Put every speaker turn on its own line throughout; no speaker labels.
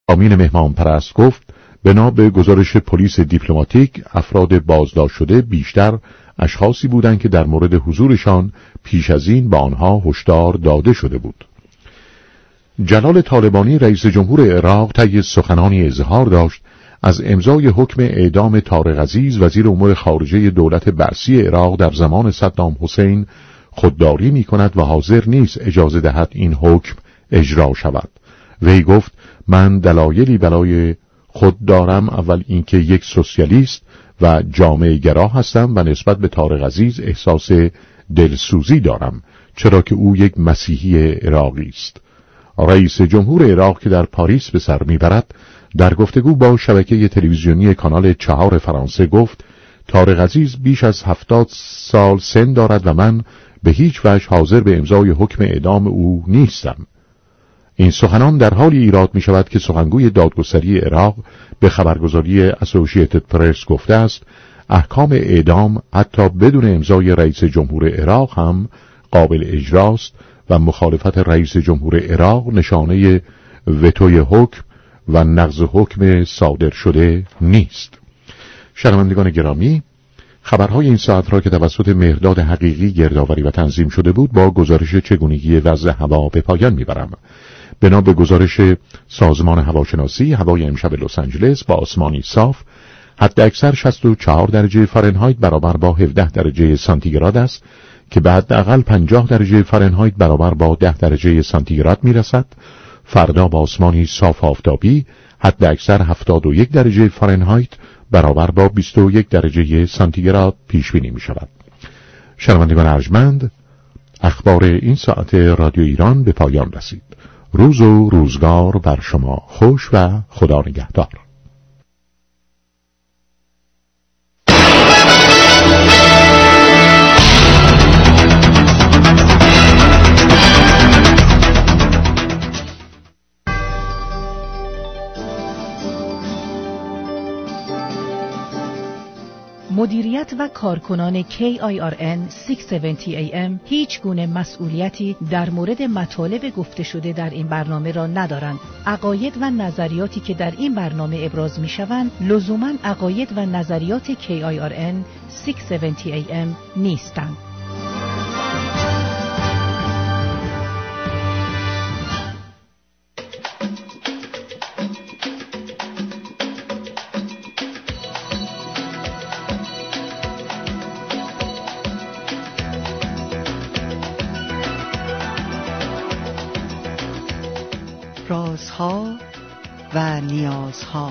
امین مهمان پرست گفت بنا به گزارش پلیس دیپلماتیک افراد بازداشت شده بیشتر اشخاصی بودند که در مورد حضورشان پیش از این به آنها هشدار داده شده بود. جلال طالبانی رئیس جمهور عراق طی سخنانی اظهار داشت از امضای حکم اعدام طارق عزیز وزیر امور خارجه دولت بعثی عراق در زمان صدام حسین خودداری می‌کند و حاضر نیست اجازه دهد این حکم اجرا شود. وی گفت من دلایلی برای خود دارم، اول اینکه یک سوسیالیست و جامعه گرا هستم و نسبت به طارق عزیز احساس دلسوزی دارم چرا که او یک مسیحی عراقی است. رئیس جمهور عراق که در پاریس به سر میبرد در گفتگو با شبکه تلویزیونی کانال 4 فرانسه گفت طارق عزیز بیش از 70 سال سن دارد و من به هیچ وجه حاضر به امضای حکم اعدام او نیستم. این سخنان در حالی ایراد می شود که سخنگوی دادگستری عراق به خبرگزاری اسوسییتد پرس گفته است احکام اعدام حتی بدون امضای رئیس جمهور عراق هم قابل اجراست و مخالفت رئیس جمهور عراق نشانه وتوی حکم و نقض حکم صادر شده نیست. شنوندگان گرامی، خبرهای این ساعت را که توسط مهرداد حقیقی گردآوری و تنظیم شده بود با گزارش چگونگی وضع هوا به پایان میبرم. بنا به گزارش سازمان هواشناسی هوای امشب لس آنجلس با آسمانی صاف، حداکثر 64 درجه فارنهایت برابر با 17 درجه سانتیگراد است که به حداقل 50 درجه فارنهایت برابر با 10 درجه سانتیگراد میرسد. فردا با آسمانی صاف آفتابی حداکثر 71 درجه فارنهایت برابر با 21 درجه سانتیگراد پیش بینی می شود. شنوندگان ارجمند، اخبار این ساعت رادیو ایران به پایان رسید. روز و روزگار بر شما خوش و خدا نگهدار.
مدیریت و کارکنان KIRN 670 AM هیچ گونه مسئولیتی در مورد مطالب گفته شده در این برنامه را ندارند. عقاید و نظریاتی که در این برنامه ابراز می شوند لزوماً عقاید و نظریات KIRN 670 AM نیستند.
رازها و نیازها.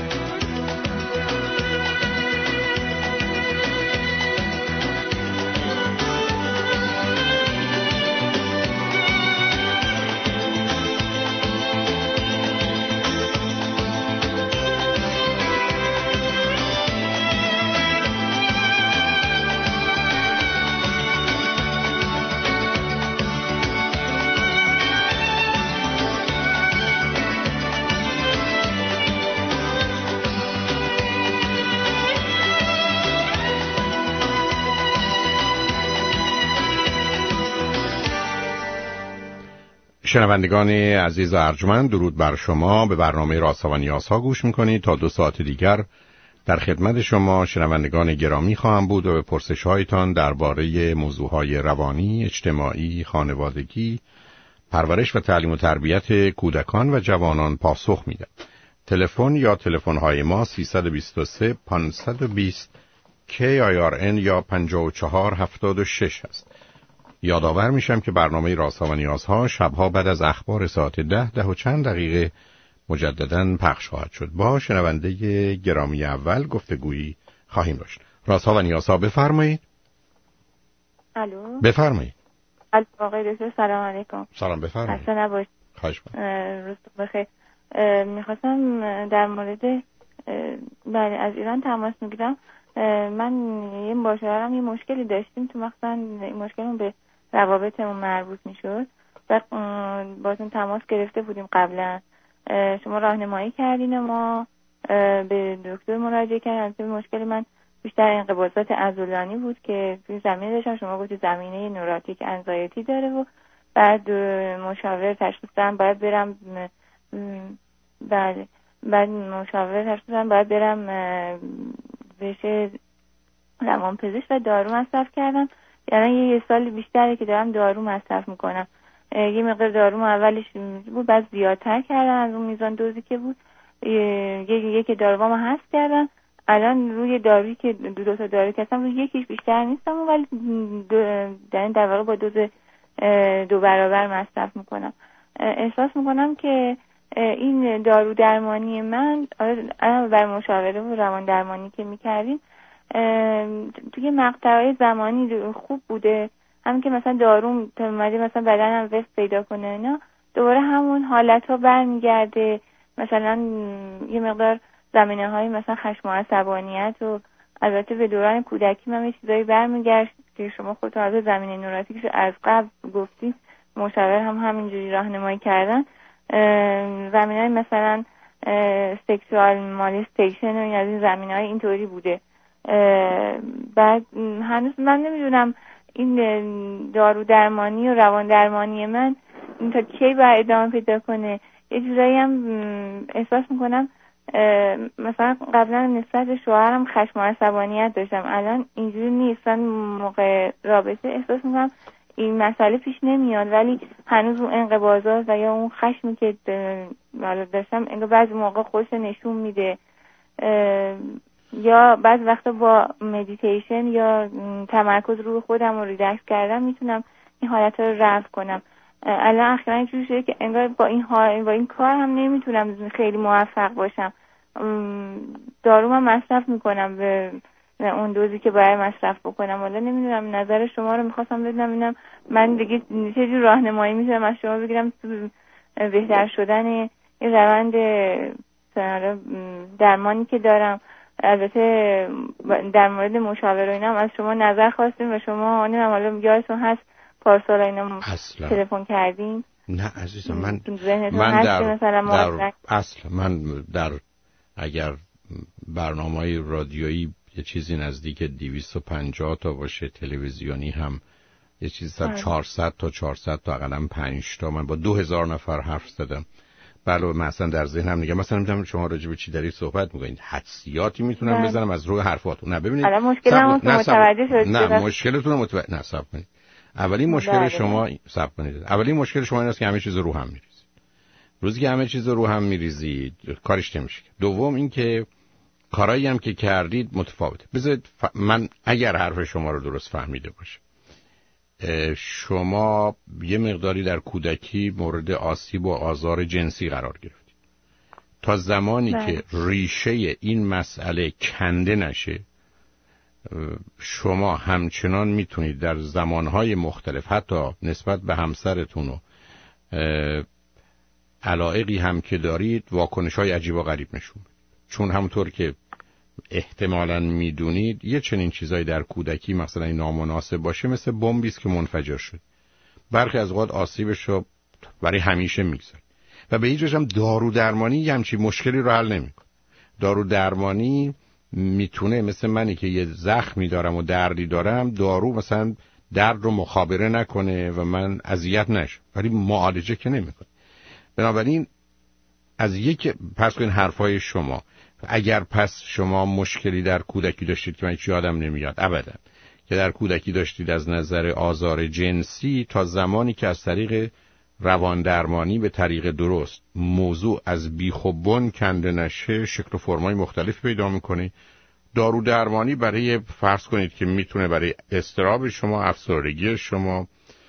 شنوندگان عزیز و ارجمند، درود بر شما. به برنامه رازها و نیازها گوش میکنید. تا 2 ساعت دیگر در خدمت شما شنوندگان گرامی خواهم بود و به پرسش‌هایتان درباره موضوعهای روانی، اجتماعی، خانوادگی، پرورش و تعلیم و تربیت کودکان و جوانان پاسخ میدم. تلفن یا تلفن‌های ما 323 520 KIRN یا 5476 است. یادآور میشم که برنامه رازها و نیازها شبها بعد از اخبار ساعت 10 و چند دقیقه مجدداً پخش خواهد شد. با شنونده گرامی اول گفتگویی خواهیم داشت. رازها و نیازها، بفرمایید.
الو،
بفرمایید.
آقای دکتر سلام علیکم.
سلام، بفرمایید.
خسته نباشید.
خواهش می‌کنم.
روزتون بخیر. میخواستم در مورد بله از ایران تماس میگیرم. من با شوهرم یه مشکلی داشتیم، تو مثلا این مشکلمون به روابطمون مربوط میشد و باتون تماس گرفته بودیم قبلا. شما راهنمایی کردین، ما به دکتر مراجعه کردیم. مشکل من بیشتر انقباضات عضلانی بود که توی زمینه داشتم. شما گفتید زمینه نوراتیک انزایتی داره و بعد مشاور تشخیص دادن باید برم بله. بعد مشاور هستم باید برم بشه روانپزشک و دارو مصرف کردم. یعنی یه سال بیشتره که دارم دارو مصرف میکنم. یه مقدار دارو اولش بود، بعد زیادتر کردم از اون میزان دوزی که بود. یکی داروامو حذف کردم. الان روی دارویی که دو تا دارو که هستم روی یکیش بیشتر نیستم، ولی در واقع با دوز 2 برابر مصرف میکنم. احساس میکنم که این دارو درمانی من بر مشاوره و روان درمانی که میکردیم توی مقطعهای زمانی خوب بوده، هم که مثلا داروم اومده مثلا بدنم وفت پیدا کنه اینا، دوباره همون حالت ها برمیگرده. مثلا یه مقدار زمینه های مثلا خشم و عصبانیت و البته به دوران کودکی من یه چیزایی برمیگشت که شما خودتون از زمینه نوراتیکش از قبل گفتید، مشاور هم همینجوری راهنمایی کردن. زمینه های مثلا سکسوال مالیستیشن و از این زمینه های اینطوری بوده. بعد هنوز من نمیدونم این دارو درمانی و روان درمانی من تا کی باید ادامه پیدا کنه. یه جورایی هم احساس میکنم مثلا قبلا نسبت به شوهرم خشم و عصبانیت داشتم، الان اینجوری نیست. من موقع رابطه احساس میکنم این مسئله پیش نمیاد، ولی هنوز اون انقباضات و یا اون خشمی که داشتم انگار بعضی موقع خودش نشون میده، یا بعضی وقتا با مدیتیشن یا تمرکز روی خودم و ریلکس کردم میتونم این حالت رو رفع کنم. الان اخیراً اینجوری شده که انگار با این کار هم نمیتونم خیلی موفق باشم. دارو من مصرف میکنم به اون دوزی که باید مصرف بکنم. حالا نمیدونم نظر شما رو میخواستم بدونم من دیگه چه جور راهنمایی میتونم از شما بگیرم تو بهتر شدن این روند درمانی که دارم. البته در مورد مشاوره اینا هم از شما نظر خواستیم و شما نمیدونم حالا یادتون هست پارسال اینا تلفن کردیم.
نه عزیزم، من در اگر برنامه‌های رادیویی یه چیزی نزدیک 250 تا باشه، تلویزیونی هم یه چیزی 400 تا 400 تا اقلا 5 تا، من با 2000 نفر حرف زدم. بله مثلا در ذهنم میگم مثلا میگم شما راجع به چی دارید صحبت میکنید، حدسیاتی میتونم بزنم از روی حرفاتون. نه ببینید
الان مشکلمون متوجه شد.
نه مشکلتون متوجه نه صبر کنید. اولین مشکل شما صبر کنید. اولین مشکل شما این است که همه چیز رو هم میریزید. روزی که همه چیز رو هم میریزید کارش نمیشه. دوم این که کارایی هم که کردید متفاوته. بذارید من اگر حرف شما رو درست فهمیده باشم، شما یه مقداری در کودکی مورد آسیب و آزار جنسی قرار گرفتید. تا زمانی که ریشه این مسئله کنده نشه، شما همچنان میتونید در زمانهای مختلف حتی نسبت به همسرتون و علایقی هم که دارید واکنش‌های عجیب و غریب نشون بدید. چون همونطور که احتمالاً میدونید یه چنین چیزایی در کودکی مثلا این نامناسب باشه مثل بمبی است که منفجر شد. برخی از اوقات آسیبش رو برای همیشه میگذاره و به هیچ وجه هم دارو درمانی همچین مشکلی رو حل نمیکنه. دارو درمانی میتونه مثل منی که یه زخمی دارم و دردی دارم، دارو مثلا درد رو مخابره نکنه و من اذیت نشم، ولی معالجه که نمیکنه. بنابراین از یک پس کنین حرفای شما، اگر پس شما مشکلی در کودکی داشتید که من هیچ یادم نمیاد ابدا که در کودکی داشتید از نظر آزار جنسی، تا زمانی که از طریق روان درمانی به طریق درست موضوع از بیخ و بن کنده نشه شکل و فرمای مختلف پیدا میکنه. دارو درمانی برای فرض کنید که میتونه برای اضطراب شما، افسردگی شما،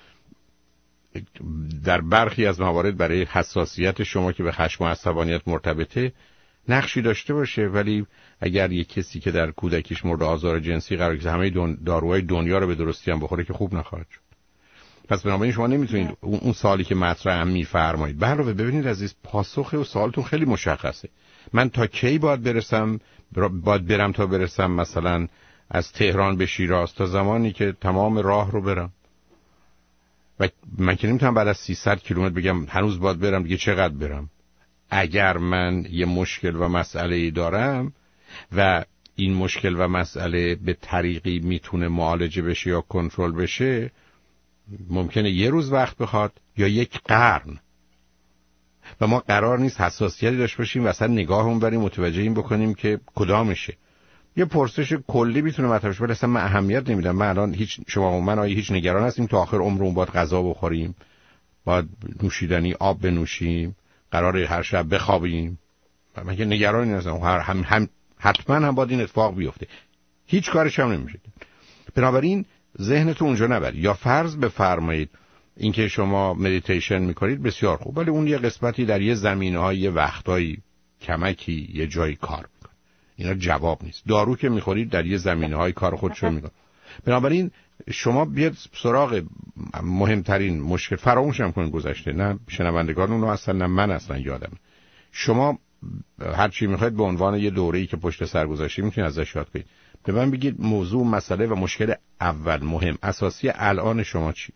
در برخی از موارد برای حساسیت شما که به خشم و عصبانیت مرتبطه نقشی داشته باشه. ولی اگر یک کسی که در کودکیش مورد آزار جنسی قرار گرفته همه داروهای دنیا رو به درستی هم بخوره که خوب نخواهد شد. پس بنابراین شما نمیتونید اون سوالی که مطرح هم میفرمایید. به علاوه ببینید عزیز، پاسخ و سوالتون خیلی مشخصه. من تا کی باید برم تا برسم مثلا از تهران به شیراز؟ تا زمانی که تمام راه رو برم. و من که نمیتونم بعد از 300 کیلومتر بگم هنوز باید برم، دیگه چقدر برم. اگر من یه مشکل و مسئله‌ای دارم و این مشکل و مسئله به طریقی میتونه معالجه بشه یا کنترل بشه، ممکنه یه روز وقت بخواد یا یک قرن. و ما قرار نیست حساسیتی داشته باشیم و اصلا نگاهمون بریم متوجه این بکنیم که کدامشه. یه پرسش کلی میتونه مطرح شه، ولی اصلا من اهمیت نمیدم. من الان شما و من آیا هیچ نگران هستیم تا آخر عمرمون باید غذا بخوریم، باید نوشیدنی آب بنوشیم، قراره هر شب بخوابیم؟ من که نگرانی نیستم. حتما هم باید این اتفاق بیفته، هیچ کارش هم نمیشه. بنابراین ذهنتون اونجا نبرید. یا فرض بفرمایید اینکه شما مدیتیشن میکنید، بسیار خوب، ولی اون یه قسمتی در یه زمینه‌های یه وقتایی کمکی یه جایی کار میکنه. اینا جواب نیست. دارو که میخورید در یه زمینه‌های کار خودشو میکنه. بنابراین شما بیاد سراغ مهمترین مشکل. فراموش نکنید گذشته، نه شنوندگان اونو اصلا نه من اصلا یادم. شما هر چی میخواید به عنوان یه دوره‌ای که پشت سر گذاشته میتونید ازش یاد کنید. به من بگید موضوع، مسئله و مشکل اول مهم اساسی الان شما چی؟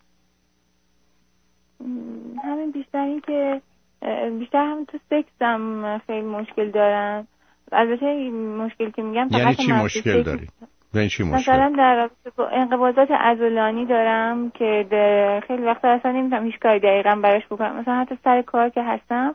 همین بیشتر این که بیشتر همین تو سکسم خیلی مشکل دارم. البته این مشکل که میگم
یعنی چی مشکل داری؟ یعنی چی مشکل؟
مثلا در رابطه با انقباضات عضلانی دارم که خیلی وقتا اصلا نمیتونم هیچ کاری دقیقاً براش بکنم. مثلا حتی سر کار که هستم،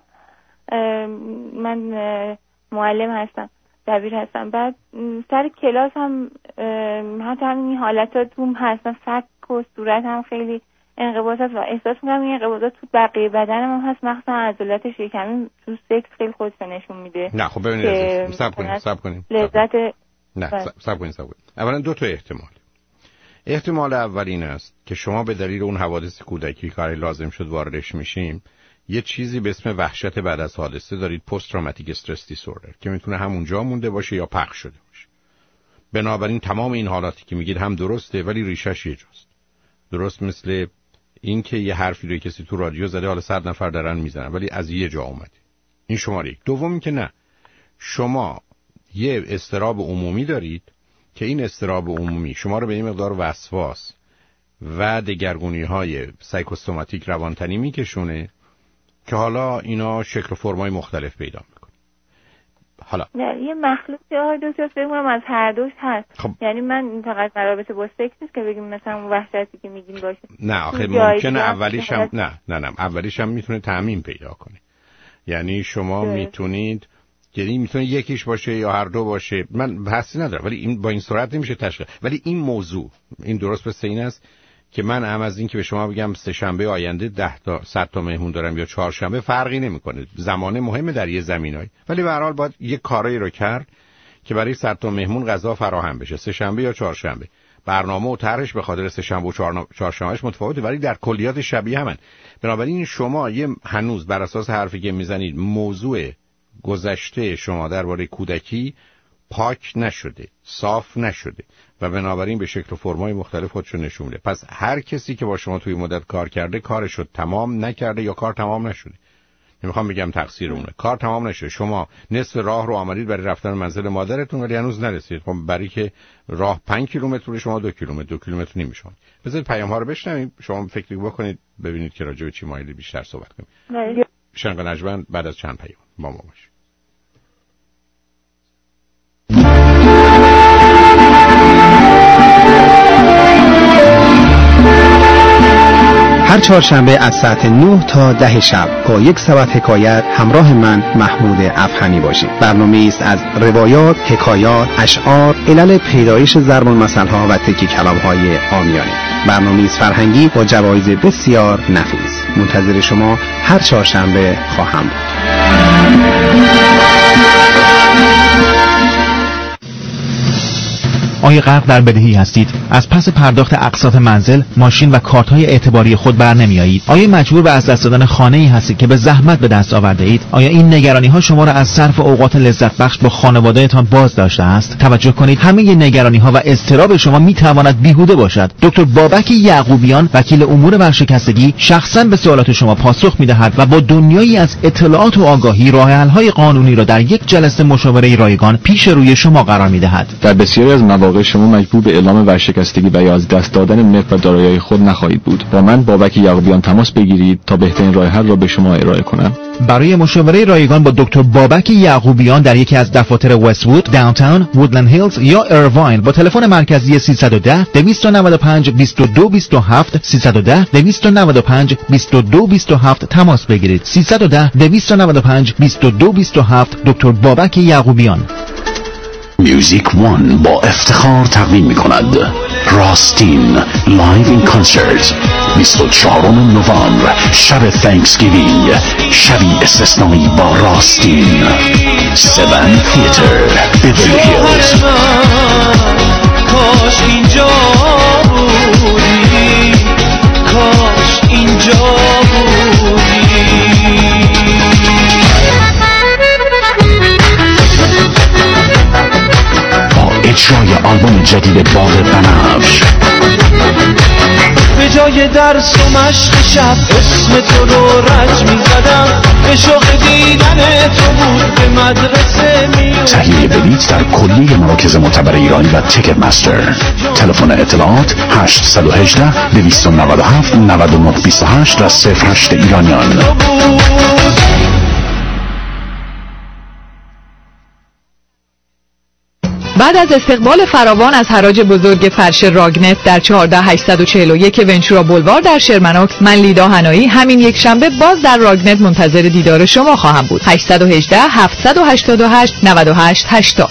من معلم هستم، دبیر هستم، بعد سر کلاس هم حتی همین حالتاتون هستن، فک و صورت هم خیلی انقباضات و احساس میکنم این انقباضات تو بقیه بدنم هم هست، مخصوصا عضلات شکمی تو سکس خیلی خودش نشون میده.
نه خب ببینید، صبر کنید
لذت
نه صبر کنید. اولا دو تا احتمال اول این است که شما به دلیل اون حوادث کودکی کاری لازم شد واردش میشیم، یه چیزی به اسم وحشت بعد از حادثه دارید، پست تروماتیک استرس دیسوردر، که میتونه همونجا مونده باشه یا پخش شده باشه. بنابراین تمام این حالاتی که میگید هم درسته، ولی ریشش یه جاست. درست مثل این که یه حرفی رو کسی تو رادیو زده، حالا 100 نفر دارن میزنن، ولی از یه جا اومده. این شماره یک. دوم این که نه، شما یه اضطراب عمومی دارید که این اضطراب عمومی شما رو به این مقدار وسواس و دگرگونی‌های سایکوسوماتیک روانتنی میکشونه که حالا اینا شکل و فرمای مختلف پیدا میکنه. حالا
یه مخلوطی دکتر فکر کنم از هر دوش هست.
خب.
یعنی من فقط رابطه با سکس نیست که بگیم مثلا اون وحشتی که میگین باشه.
نه آخه ممکنه اولیش هم نه اولیش هم میتونه تعمیم پیدا کنه. یعنی شما میتونید یکیش باشه یا هر دو باشه، من بحثی ندارم، ولی این با این سرعت نمیشه تشخیص. ولی این موضوع این درست مثل این است که من هم از این که به شما بگم سه شنبه آینده 10 تا 100 تا مهمون دارم یا چهارشنبه فرقی نمیکنه، زمانه مهمه در یه زمینه‌ای، ولی به هر حال باید یه کاری رو کرد که برای 100 تا مهمون غذا فراهم بشه، سه شنبه یا چهارشنبه. برنامه و طرحش به خاطر سه شنبه و چهارشنبهش متفاوته، ولی در کلیات شبیه همن. بنابراین شما یه هنوز بر اساس حرفی که میزنید موضوع گذشته شما درباره کودکی پاک نشده، صاف نشده و بنابراین به شکل و فرمای مختلف خودشو نشون میده. پس هر کسی که با شما توی مدت کار کرده کارشو تمام نکرده یا کار تمام نشده. نمیخوام بگم تقصیر اونه، کار تمام نشده. شما نصف راه رو آمدید برای رفتن منزل مادرتون ولی هنوز نرسید. خب برای که راه 5 کیلومتر شما 2 کیلومتر نمیشه. بذارید پیام ها رو بشنویم، شما فکر بکنید ببینید که راجع به چی مایلی بیشتر صحبت کنیم. شنگ نجوان بعد از چند پیام با ما باشید.
هر چهارشنبه از ساعت 9 تا 10 شب با یک سبد حکایت همراه من محمود افخمی باشید. برنامه‌ای است از روایات، حکایات، اشعار، علل پیدایش ضرب المثل‌ها و تکی کلام‌های عامیانه. برنامه‌ای است فرهنگی با جوایز بسیار نفیس. منتظر شما هر چهارشنبه خواهم بود.
آیا غرق در بدهی هستید؟ از پس پرداخت اقساط منزل، ماشین و کارت‌های اعتباری خود برنمیآیید؟ آیا مجبور به از دست دادن خانه‌ای هستید که به زحمت به دست آورده اید؟ آیا این نگرانی‌ها شما را از صرف اوقات لذت بخش با خانواده‌تان باز داشته است؟ توجه کنید، همه این نگرانی‌ها و اضطراب شما می‌تواند بیهوده باشد. دکتر بابک یعقوبیان، وکیل امور ورشکستگی، شخصاً به سوالات شما پاسخ می‌دهد و با دنیایی از اطلاعات و آگاهی راه‌حل‌های قانونی را در یک جلسه مشاوره رایگان پیش روی شما قرار می‌دهد.
در بسیاری از مواقع واقع شما مجبور به اعلام ورشکستگی و یا از دست دادن ملک و دارایی‌های خود نخواهید بود. با من بابک یعقوبیان تماس بگیرید تا بهترین راه حل را به شما ارائه کنم.
برای مشاوره رایگان با دکتر بابک یعقوبیان در یکی از دفاتر وست‌وود، داونتاون، وودلند هیلز یا ایرواین با تلفن مرکزی 310 295 2227 310 295 2227 تماس بگیرید. 310 295 2227 دکتر بابک یعقوبیان.
میوزیک وان با افتخار تقدیم می‌کند راستین لایو این کنسرت 24 نوامبر شب تانکسگیوینگ، شبی استثنایی با راستین. 7 تیاتر بیورلی هیلز.
کاش اینجا بودی، کاش اینجا بودی.
اجرای آلبوم جدید باغ بنفش.
به جای درس و مشق شب اسم تو رو رج می زدم، به شوق دیدن تو بود به مدرسه می.
تهیه بلیط در کلیه مراکز معتبر ایرانی و تیکت مستر. تلفن اطلاعات 818 297 9928 و 08 ایرانیان.
بعد از استقبال فراوان از حراج بزرگ فرش راگنت در 14841 ونچورا بولوار در شرمنوکس، من لیدا هنایی همین یک شنبه باز در راگنت منتظر دیدار شما خواهم بود. 818 788 98 80.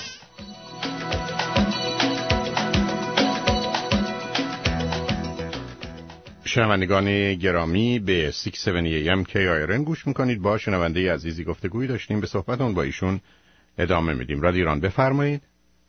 شنوندگان گرامی به 670 AM KIRN گوش میکنید. با شنونده عزیزی گفتگویی داشتیم، به صحبتون با ایشون ادامه میدیم. رادیو ایران، بفرمایید.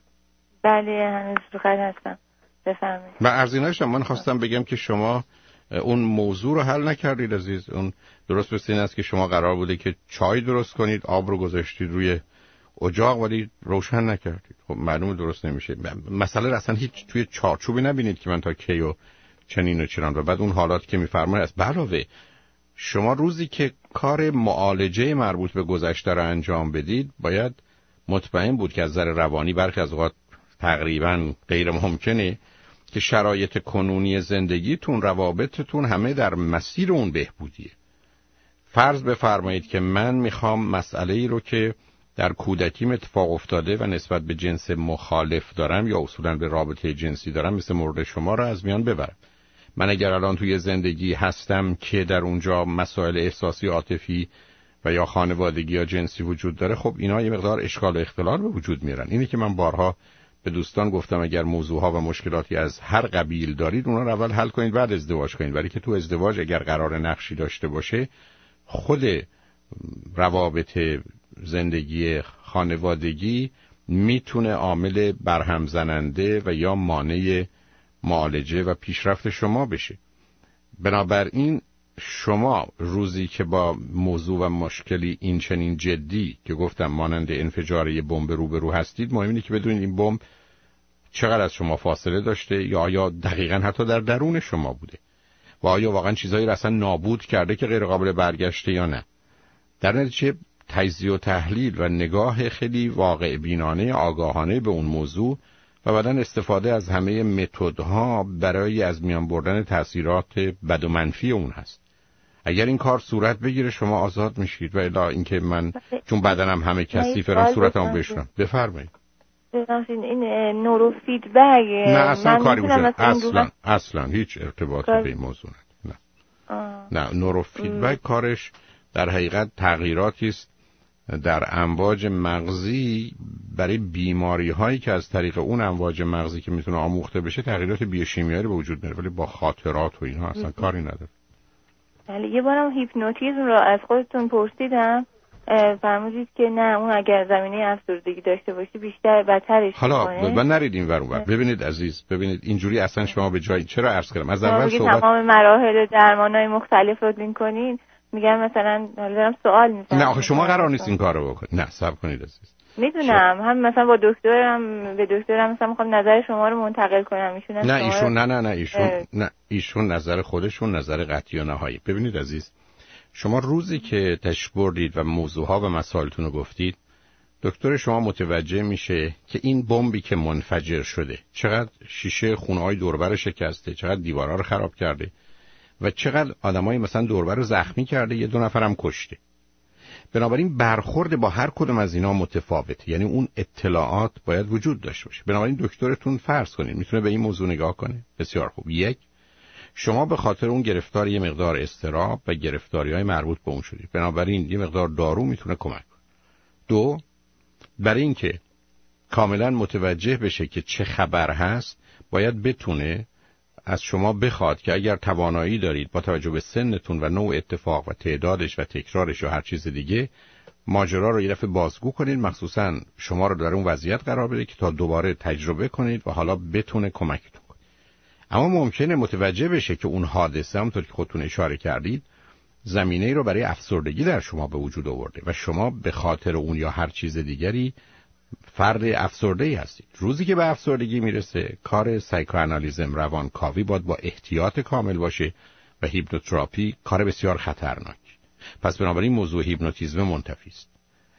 بله هنوز رو خط هستم، بفرمایید.
و عرضیناشم من خواستم بگم که شما اون موضوع رو حل نکردید عزیز. اون درست مثل این است که شما قرار بوده که چای درست کنید، آب رو گذاشتید روی اجاق ولی روشن نکردید. خب معلومه درست نمیشه. مسئله اصلا هیچ توی چارچوبی نبینید که من تا کی و چنین و چنان. و بعد اون حالات که میفرمایید است. علاوه شما روزی که کار معالجه مربوط به گذشته رو انجام بدید باید مطمئن بود که از نظر روانی برخی از اوقات تقریبا غیر ممکنه که شرایط کنونی زندگیتون، روابطتون همه در مسیر اون بهبودیه. فرض بفرمایید که من میخوام مسئله ای رو که در کودکیم اتفاق افتاده و نسبت به جنس مخالف دارم یا اصولا به رابطه جنسی دارم مثل مورد شما رو از میان ببرم. من اگر الان توی زندگی هستم که در اونجا مسائل احساسی، عاطفی و یا خانوادگی یا جنسی وجود داره، خب اینا یه مقدار اشکال و اختلال به وجود میارن. اینی که من بارها به دوستان گفتم اگر موضوعها و مشکلاتی از هر قبیل دارید اونا رو اول حل کنید بعد ازدواج کنید. ولی که تو ازدواج اگر قرار نقشی داشته باشه، خود روابط زندگی خانوادگی میتونه عامل برهم زننده و یا مانع معالجه و پیشرفت شما بشه. بنابراین شما روزی که با موضوع و مشکلی این چنین جدی که گفتم مانند انفجار یه بمب روبرو هستید، مهم اینه که بدونید این بمب چقدر از شما فاصله داشته یا آیا دقیقاً حتی در درون شما بوده و آیا واقعاً چیزایی رو اصلا نابود کرده که غیر قابل برگشته یا نه. در نتیجه تجزیه و تحلیل و نگاه خیلی واقع بینانه، آگاهانه به اون موضوع و بعداً استفاده از همه متدها برای از میان بردن تأثیرات بد و منفی اون هست. اگر این کار صورت بگیره شما آزاد میشید و الا اینکه من چون بدنم همه کثیفه را صورتمو بشورم. بفرمایید.
این نورو فیدبک
نه اصلا کاری وجود اصلا هیچ ارتباطی به این موضوع نه. نورو فیدبک کارش در حقیقت تغییراتی است در امواج مغزی برای بیماری هایی که از طریق اون امواج مغزی که میتونه آموخته بشه تغییرات بیوشیمیایی به وجود میاره، ولی با خاطرات و اینها اصلا کاری نداره.
ولی یه بارم هیپنوتیزم رو از خودتون پرسیدم، فرمودید که نه اون اگر زمینه افسردگی داشته باشی بیشتر بدترش
حالا
می‌کنه.
من نریدیم ور اون. ببینید عزیز، ببینید اینجوری اصلا شما به جای چرا عرض کردم از اول صحبت
تمام مراحل درمانای مختلف رو دین کنین، میگم مثلا حالا دارم سوال می‌کنم.
نه آخه شما قرار نیست این کارو بکنید. نه صبر کنید عزیز.
میدونم هم مثلا با دکترم به دکترم مثلا میخوام نظر شما رو منتقل کنم. ایشون نظر خودشون نظر قطعی و نهایی. ببینید عزیز، شما روزی که تشریف بردید و موضوعها و مسائلتون رو گفتید
دکتر شما متوجه میشه که این بمبی که منفجر شده چقدر شیشه خونه‌های دوربر شکسته، چقدر دیوارا رو خراب کرده و چقدر آدمای مثلا دوربر رو زخمی کرده، یه 2 نفرم کشته. بنابراین برخورد با هر کدوم از اینا متفاوته، یعنی اون اطلاعات باید وجود داشته باشه. بنابراین دکترتون فرض کنید میتونه به این موضوع نگاه کنه. بسیار خوب. 1، شما به خاطر اون گرفتار یه مقدار اضطراب و گرفتاری‌های مربوط به اون شدید، بنابراین یه مقدار دارو میتونه کمک کنه. 2، برای اینکه کاملا متوجه بشه که چه خبر هست، باید بتونه از شما بخواد که اگر توانایی دارید با توجه به سنتون و نوع اتفاق و تعدادش و تکرارش و هر چیز دیگه، ماجرا رو یه دفعه بازگو کنید، مخصوصا شما رو در اون وضعیت قرار بده که تا دوباره تجربه کنید و حالا بتونه کمکتون کنه. اما ممکنه متوجه بشه که اون حادثه، همونطور که خودتون اشاره کردید، زمینه‌ای رو برای افسردگی در شما به وجود آورده و شما به خاطر اون یا هر چیز دیگری فرد افسرده‌ای هستید. روزی که به افسردگی میرسه، کار سایکوآنالیزم، روانکاوی باید با احتیاط کامل باشه و هیپنوتراپی کار بسیار خطرناک. پس بنابراین موضوع هیپنوتیزم منتفی است.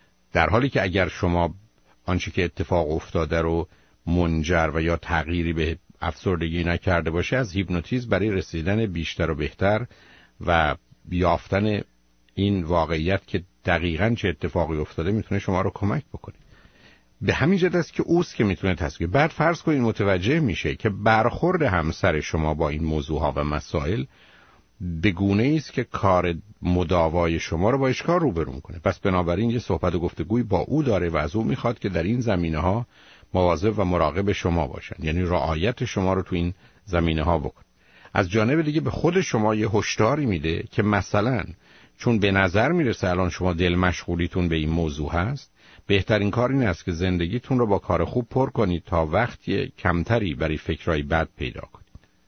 در حالی که اگر شما آنچه که اتفاق افتاده رو منجر و یا تغییری به افسردگی نکرده باشه، از هیپنوتیزم برای رسیدن بیشتر و بهتر و یافتن این واقعیت که دقیقاً چه اتفاقی افتاده میتونه شما رو کمک بکنه. به همین جهت است که اوست که میتونه تصویر. بعد فرض کنید متوجه میشه که برخورد همسر شما با این موضوعها و مسائل به گونه‌ای است که کار مداوای شما رو با اشکال روبرو میکنه. پس بنابراین یه صحبت و گفتگوی با او داره و از او میخواد که در این زمینه‌ها مواظب و مراقب شما باشن، یعنی رعایت شما رو تو این زمینه‌ها بکنه. از جانب دیگه به خود شما یه هشداری میده که مثلا چون به نظر میرسه الان شما دل مشغولیتون به این موضوع هست، بهترین کار این است که زندگیتون رو با کار خوب پر کنید تا وقتی کمتری برای فکرای بد پیدا کنید.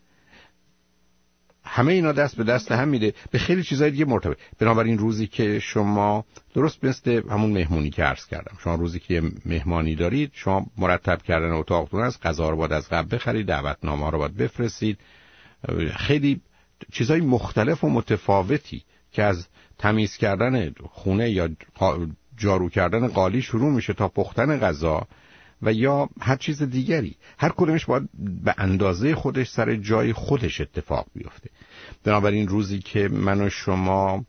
همه اینا دست به دست هم میده به خیلی چیزای دیگه مرتبط. بنابراین روزی که شما درست مثل همون مهمونی که عرض کردم، شما روزی که مهمانی دارید، شما مرتب کردن اتاقتون است، غذا رو باید از قبل بخرید، دعوتنامه رو باید بفرستید، خیلی چیزای مختلف و متفاوتی که از تمیز کردن خونه یا جارو کردن قالی شروع میشه تا پختن غذا و یا هر چیز دیگری، هر کدومش باید به اندازه خودش سر جای خودش اتفاق بیفته. بنابراین روزی که من و شما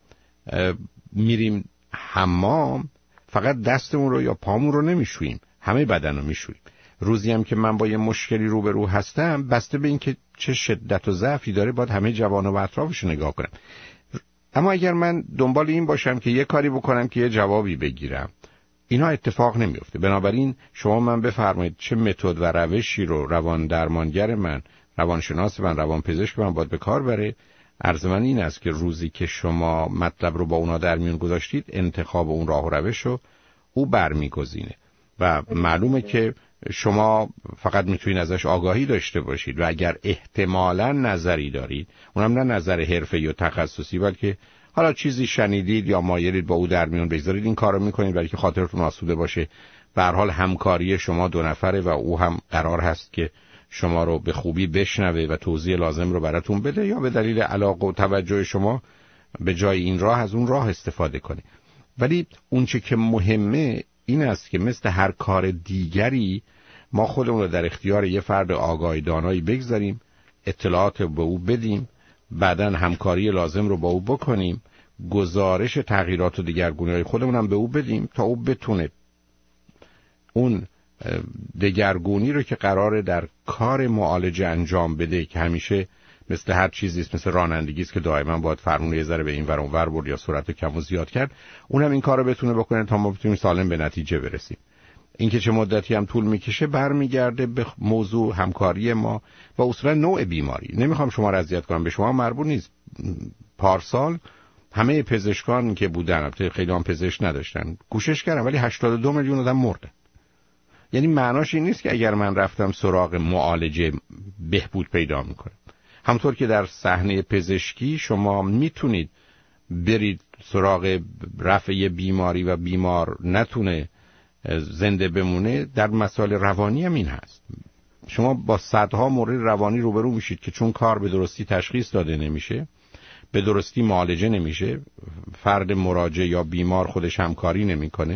میریم حمام، فقط دستمون رو یا پامون رو نمیشوییم، همه بدن رو میشوییم. روزی هم که من با یه مشکلی روبرو هستم، بسته به این که چه شدت و ضعفی داره، باید همه جوانب و اطرافش رو نگاه کنم. اما اگر من دنبال این باشم که یه کاری بکنم که یه جوابی بگیرم، اینا اتفاق نمیفته. بنابراین شما من بفرمایید چه متد و روشی رو روان درمانگر من، روانشناس من، روانپزشک من باید به کار بره. عرض من این است که روزی که شما مطلب رو با اونا در میون گذاشتید، انتخاب اون راه و روش رو او برمیگزینه و معلومه که شما فقط میتونید ازش آگاهی داشته باشید و اگر احتمالاً نظری دارید، اونم نه نظر حرفه‌ای و تخصصی، بلکه حالا چیزی شنیدید یا مایلید با او در میون بگذارید، این کارو میکنید برای که خاطرتون آسوده باشه. به هر حال همکاری شما 2 نفره و او هم قرار هست که شما رو به خوبی بشنوه و توضیح لازم رو براتون بده، یا به دلیل علاقه و توجه شما به جای این راه از اون راه استفاده کنه. ولی اون چه که مهمه این است که مثل هر کار دیگری ما خودمون رو در اختیار یه فرد آگاه دانایی بگذاریم، اطلاعات به او بدیم، بعداً همکاری لازم رو با او بکنیم، گزارش تغییرات و دگرگونی‌های خودمون هم به او بدیم تا او بتونه اون دگرگونی رو که قراره در کار معالجه انجام بده، که همیشه مثل هر چیزیست، مثل رانندگی است که دائما باید فرمون یه ذره به این ور اون ور برد یا سرعت رو کم و زیاد کرد، اونم این کارو بتونه بکنه تا ما بتونیم سالم به نتیجه برسیم. اینکه چه مدتی هم طول میکشه برمیگرده به موضوع همکاری ما و اصولا نوع بیماری. نمیخوام شما را اذیت کنم، به شما مربوط نیست. پارسال همه پزشکان که بودن، خیلی هم پزشک نداشتن، کوشش کردن ولی 82 میلیون آدم مردن. یعنی معناش این نیست که اگر من رفتم سراغ معالجه بهبود پیدا میکنم. همونطور که در صحنه پزشکی شما میتونید برید سراغ رفع بیماری و بیمار نتونه زنده بمونه، در مسائل روانی هم این هست. شما با صدها مورد روانی روبرو میشید که چون کار به درستی تشخیص داده نمیشه، به درستی معالجه نمیشه، فرد مراجع یا بیمار خودش همکاری نمیکنه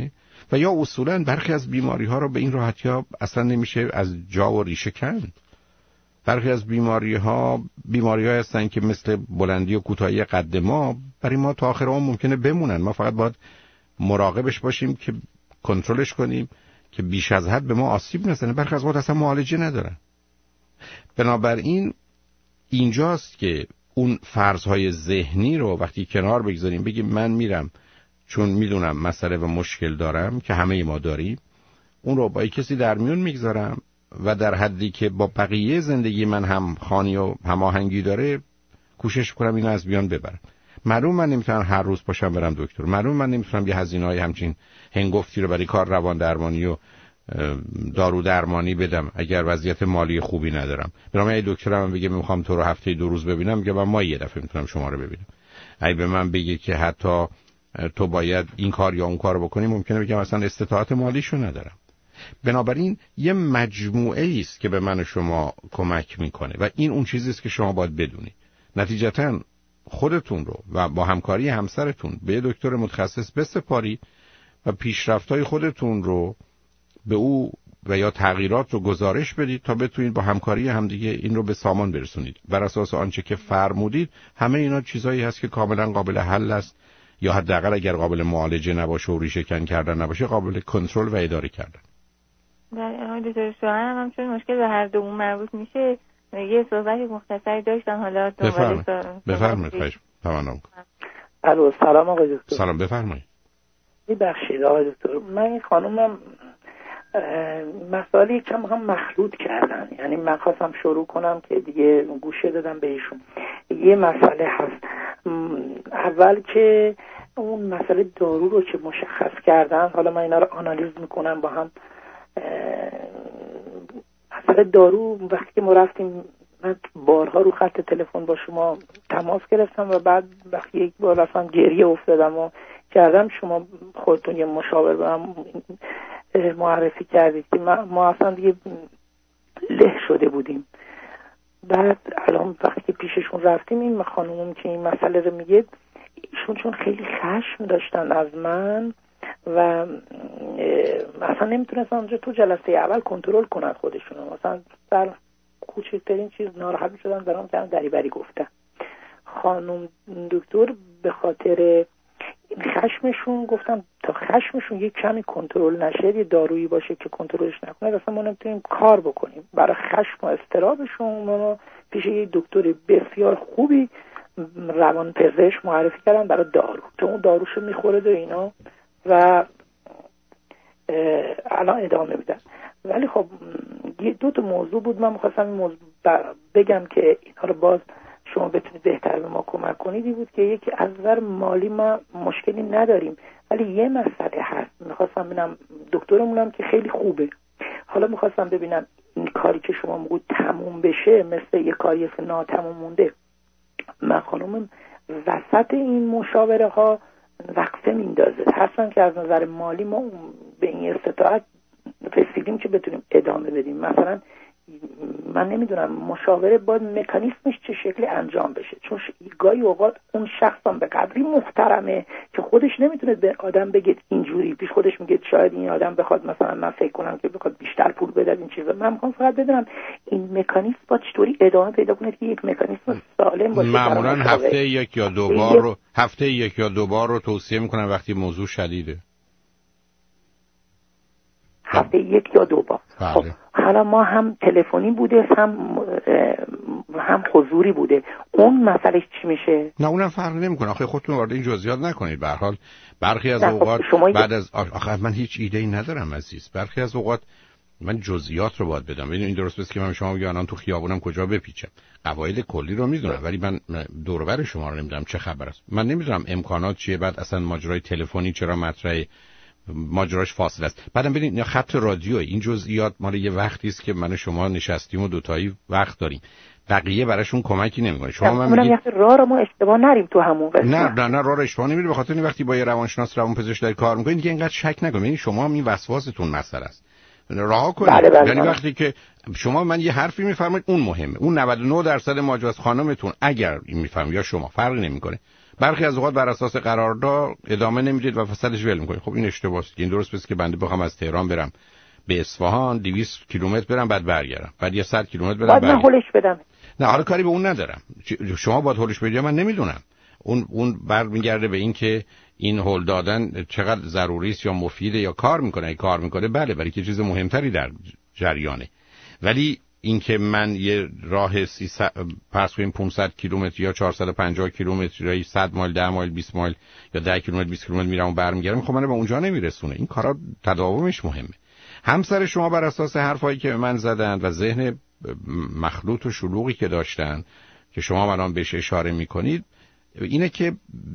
و یا اصولا برخی از بیماری ها رو به این راحتی ها اصلا نمیشه از جا و ریشه کند. برخی از بیماری ها هستن که مثل بلندی و کوتاهی قد ما برای ما تا آخر عمر ممکنه بمونن. ما فقط باید مراقبش باشیم که کنترلش کنیم که بیش از حد به ما آسیب نزنه. برخی از وقت اصلا معالجه ندارن. بنابراین اینجاست که اون فرضهای ذهنی رو وقتی کنار بگذاریم، بگیم من میرم چون میدونم مسئله و مشکل دارم که همه ما داریم، اون رو با کسی در میون میگذارم و در حدی که با بقیه زندگی من هم خانی و هماهنگی داره کوشش کنم اینو از بیان ببرم. معلوم من نمیتونم هر روز پاشم برم دکتر، معلوم من نمیتونم یه هزینه‌های همچین هنگفتی رو برای کار روان درمانی و دارو درمانی بدم اگر وضعیت مالی خوبی ندارم. برام یه دکترم بگه میخوام تو رو هفته 2 روز ببینم، میگم من یه دفعه میتونم شما رو ببینم. اگه به من بگه که حتی تو باید این کار یا اون کارو بکنی، ممکنه بگم اصلا استطاعت مالیشو ندارم. بنابراین یه مجموعه است که به من و شما کمک میکنه و این اون چیزی است که شما باید بدونید. نتیجتاً خودتون رو و با همکاری همسرتون به یه دکتر متخصص بسپارید و پیشرفت‌های خودتون رو به او و یا تغییرات رو گزارش بدید تا بتونید با همکاری همدیگه این رو به سامان برسونید. بر اساس آنچه که فرمودید همه اینا چیزایی هست که کاملا قابل حل است، یا حداقل اگر قابل معالجه نباشه و ریشه کن کردن نباشه، قابل کنترل و اداره کردن.
در دکتر شوهرم هم چون مشکل به هر دومون مربوط میشه یه صحبت مختصری داشتم، حالا
بفرمایید. تمام.
الو، سلام آقای دکتر.
سلام، بفرمایید.
ببخشید آقای دکتر، من این خانومم مسائل کم هم مخلوط کردن، یعنی من خواستم شروع کنم که دیگه گوشه دادم به ایشون. یه مسئله هست، اول که اون مسئله دارو رو که مشخص کردن، حالا من اینا رو آنالیز میکنم با هم. مسئله دارو وقتی که ما رفتیم، من بارها رو خط تلفن با شما تماس گرفتم و بعد وقتی یک بار اصلا گریه افتادم و کردم، شما خودتون یه مشاور به من معرفی کردید که ما اصلا دیگه له شده بودیم. بعد الان وقتی که پیششون رفتیم، این خانومم که این مسئله رو میگه، ایشون چون خیلی خشم داشتن از من و اصلا نمیتونستن اونجا تو جلسه اول کنترل کنن خودشون، مثلا در کوچکترین چیز ناراحت شدن، برام کردن دریبری گفتن. خانم دکتر به خاطر این خشمشون گفتم تا خشمشون یک کمی کنترل نشه، یه دارویی باشه که کنترلش نکنه، اصلا ما نمیتونیم کار بکنیم. برای خشم و استرابشون ما پیش یه دکتر بسیار خوبی روانپزشک معرفی کردن برای دارو، که اون داروشو میخوره و اینا و الان ادامه میدن. ولی خب یه 2 موضوع بود من میخواستم این موضوع بگم که اینا رو باز شما بتونید بهتر به ما کمک کنید. بود که یکی از نظر مالی ما مشکلی نداریم، ولی یه مسئله هست. میخواستم ببینم دکترمونم که خیلی خوبه، حالا میخواستم ببینم این کاری که شما میگید تموم بشه مثل یه کاری که ناتموم مونده. من خانومم وسط این مشاوره ها وقفه میندازه، هستن که از نظر مالی ما به این استطاعت رسیدیم که بتونیم ادامه بدیم. مثلا من نمیدونم مشاوره باید مکانیزمش چه شکلی انجام بشه، چون گاهی اوقات اون شخص هم به قدری محترمه که خودش نمیتونه به آدم بگه اینجوری، پیش خودش میگه شاید این آدم بخواد مثلا من فکر کنم که بخواد بیشتر پول بده این چیزا. من میخوام فقط بدونم این مکانیزم با چطوری ادامه پیدا کنه که یک مکانیزم سالم باشه.
معمولا هفته یک یا دو بار رو توصیه میکنن وقتی موضوع شدیده.
هفته 1 یا 2 بار. خب حالا ما هم تلفنی بوده هم حضوری بوده، اون مسئله چی میشه؟
نه اونم فرق نمیکنه. آخه خودتون وارد این جزئیات نکنید. به هر حال برخی از اوقات بعد از آخه من هیچ ایده‌ای ندارم عزیز. برخی از اوقات من جزئیات رو باید بدم. ببین این درست است که من شما میگم الان تو خیابونم کجا بپیچم. قواعد کلی رو میدونم، ولی من دور و بر شما رو نمیدونم چه خبر است. من نمیدونم امکانات چیه، بعد اصلا ماجرای تلفنی چرا مطرحه، ماجراش فاصله است. بعدم ببینید خط رادیو، این جزئیات مال یه وقتی است که من و شما نشستیم و دوتایی وقت داریم، بقیه براشون کمکی نمیکنه. شما من
میگم راه رو ما اشتباه نریم تو همون قسمت.
نه راه رو اشتباه نمیره، به خاطر این وقتی با یه روانشناس روانپزشک داری کار میکنید دیگه اینقدر شک نکنید. یعنی شما هم این وسواستون مسئله است، رها کنید. یعنی وقتی که شما من یه حرفی میفرمایید اون مهمه، اون 99% ماجراست. خانمتون اگر این میفهمه یا شما فرقی نمیکنه، برخی از اوقات بر اساس قرارداد ادامه نمیدید و فصلش ول میکنید. خب این اشتباهه. این درست نیست که بنده بخوام از تهران برم به اصفهان 200 کیلومتر برم بعد برگردم، بعد یه 100 کیلومتر برم
بعد هولش بدم.
نه حالا کاری به اون ندارم. شما باید هولش بدید، من نمیدونم. اون برمیگرده به این که این هول دادن چقدر ضروری است یا مفیده یا کار میکنه. کار میکنه بله، برای که چیز مهمتری در جریانه. ولی اینکه من یه راه 300 پس کنیم 500 کیلومتر یا 450 کیلومتر یا 100 مایل 10 مایل 20 مایل یا 10 کیلومتر 20 کیلومتر میرم و برمیگردم، خب من به اونجا نمیرسونه. این کارا تداومش مهمه. همسر شما بر اساس حرفایی که به من زدن و ذهن مخلوط و شلوغی که داشتن که شما الان بهش اشاره میکنید اینه که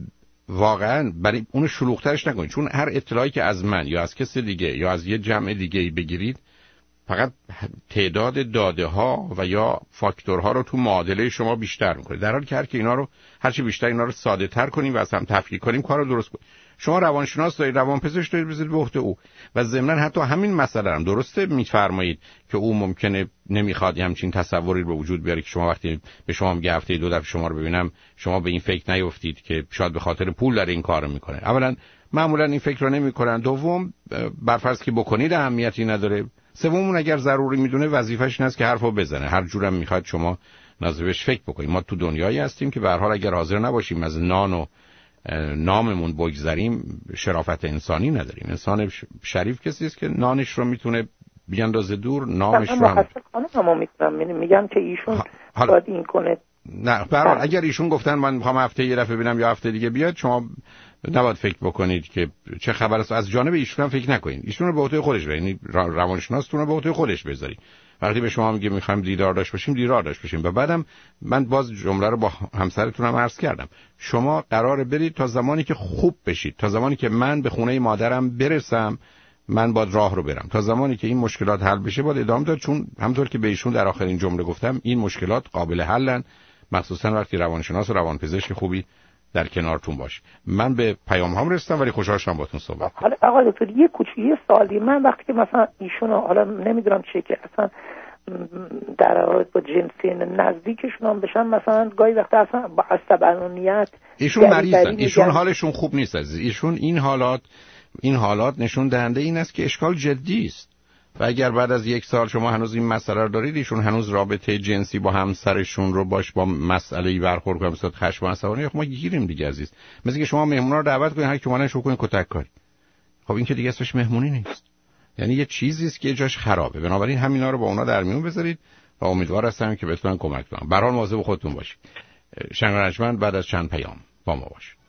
واقعا برای اون شلوغ‌ترش نکنید، چون هر اطلاعی که از من یا از کسی دیگه یا از یه جمع دیگه‌ای بگیرید فقط تعداد داده ها و یا فاکتورها رو تو معادله شما بیشتر میکنه، در حالی که هرچی بیشتر اینا رو ساده تر کنیم و از هم تفکیک کنیم کار رو درست کنیم. شما روانشناس دارید، روانپزشک دارید، بذارید به عهده او. و ضمناً حتی همین مسئله هم درسته میفرمایید که او ممکنه نمیخواد همچین تصوری به وجود بیاره که شما وقتی به شما میگه هفته 2 دفعه شما رو ببینم شما به این فکر نیفتید که شاید به خاطر پول داره این کارو میکنه. اولا معمولا این فکر رو نمیکنن، دوم برفرض که بکنید اهمیتی نداره، سوم اگر ضروری میدونه وظیفه‌ش این است که حرفو بزنه. هر جورم میخواد شما نازبش فکر بکنید. ما تو دنیایی هستیم که به هر حال اگر حاضر نباشیم از نان و ناممون بگذریم شرافت انسانی نداریم. انسان شریف کسی است که نانش رو میتونه بیاندازه دور، نامش رو هم
خانم میتونم میگم که ایشون باید این کنه.
نه برحال اگر ایشون گفتن من میخوام هفته یه دفعه ببینم یا هفته دیگه بیاد، شما نباید فکر بکنید که چه خبر است. از جانب ایشون هم فکر نکنید، ایشون رو به عهده خودش بذارید، یعنی روانشناستون رو به عهده خودش بذارید. وقتی به شما میگه میخوایم دیدار داشت باشیم، دیدار داشت باشیم. و بعدم من باز جمله رو با همسرتونم عرض کردم، شما قراره برید تا زمانی که خوب بشید، تا زمانی که من به خونه مادرم برسم من باید راه رو برم، تا زمانی که این مشکلات حل بشه باید ادامه داد، چون همونطور که به ایشون در آخرین جمله گفتم این مشکلات قابل حلن، مخصوصا وقتی روانشناس و روانپزشک خوبی در کنارتون باشه. من به پیام هم رسیدم ولی خوشحال شدم باهاتون صحبت.
حالا آقا دکتر یه کوچیک سوالی، من وقتی که مثلا ایشونو حالا نمیدونم چیه که اصلا در رابطه با جنسی نزدیکشون هم بشن، مثلا گاهی وقتا اصلا با عصبانیت
ایشون مریضن، ایشون حالشون خوب نیست. از ایشون این حالات نشون دهنده این است که اشکال جدی است. و اگر بعد از 1 سال شما هنوز این مسئله رو دارید، ایشون هنوز رابطه جنسی با همسرشون رو با مسئله‌ای برخورد کنن مثل خشم و عصبانیت، خب ما گیریم دیگه عزیز. مثل که شما مهمونا رو دعوت کنید هر کی اومدن شروع کنید کتک کاری. خب این که دیگه اسمش مهمونی نیست، یعنی یه چیزی است که جاش خرابه. بنابراین همینا رو با اونا در میون بذارید و امیدوار هستم که بتونن کمک کنن. به هر حال مواظب خودتون باشید. شنگرجمند بعد از چند پیام با ما باشید.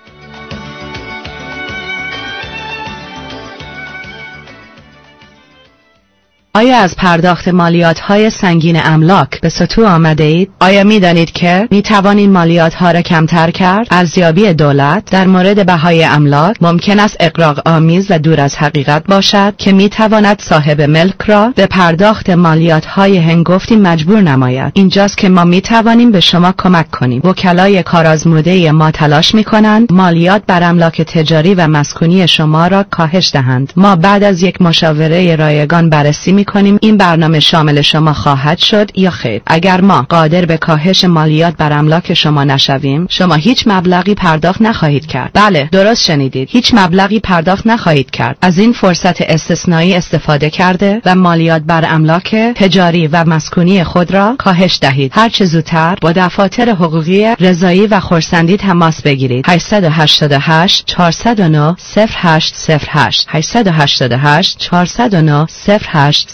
آیا از پرداخت مالیات‌های سنگین املاک به سطوح آمده اید؟ آیا می دانید که می توانید مالیات‌ها را کمتر کرد؟ ارزیابی دولت در مورد بهای املاک ممکن است اغراق آمیز و دور از حقیقت باشد که می تواند صاحب ملک را به پرداخت مالیات‌های هنگفتی مجبور نماید. اینجاست که ما می توانیم به شما کمک کنیم. وکلای کارآزموده ما تلاش می کنند مالیات بر املاک تجاری و مسکونی شما را کاهش دهند. ما بعد از یک مشاوره رایگان بررسی می‌کنیم این برنامه شامل شما خواهد شد یا خیر. اگر ما قادر به کاهش مالیات بر املاک شما نشویم، شما هیچ مبلغی پرداخت نخواهید کرد. بله، درست شنیدید. هیچ مبلغی پرداخت نخواهید کرد. از این فرصت استثنایی استفاده کرده و مالیات بر املاک تجاری و مسکونی خود را کاهش دهید. هر چه زودتر با دفاتر حقوقی رضایی و خرسندی تماس بگیرید. 888 409 0808 888 409 0808.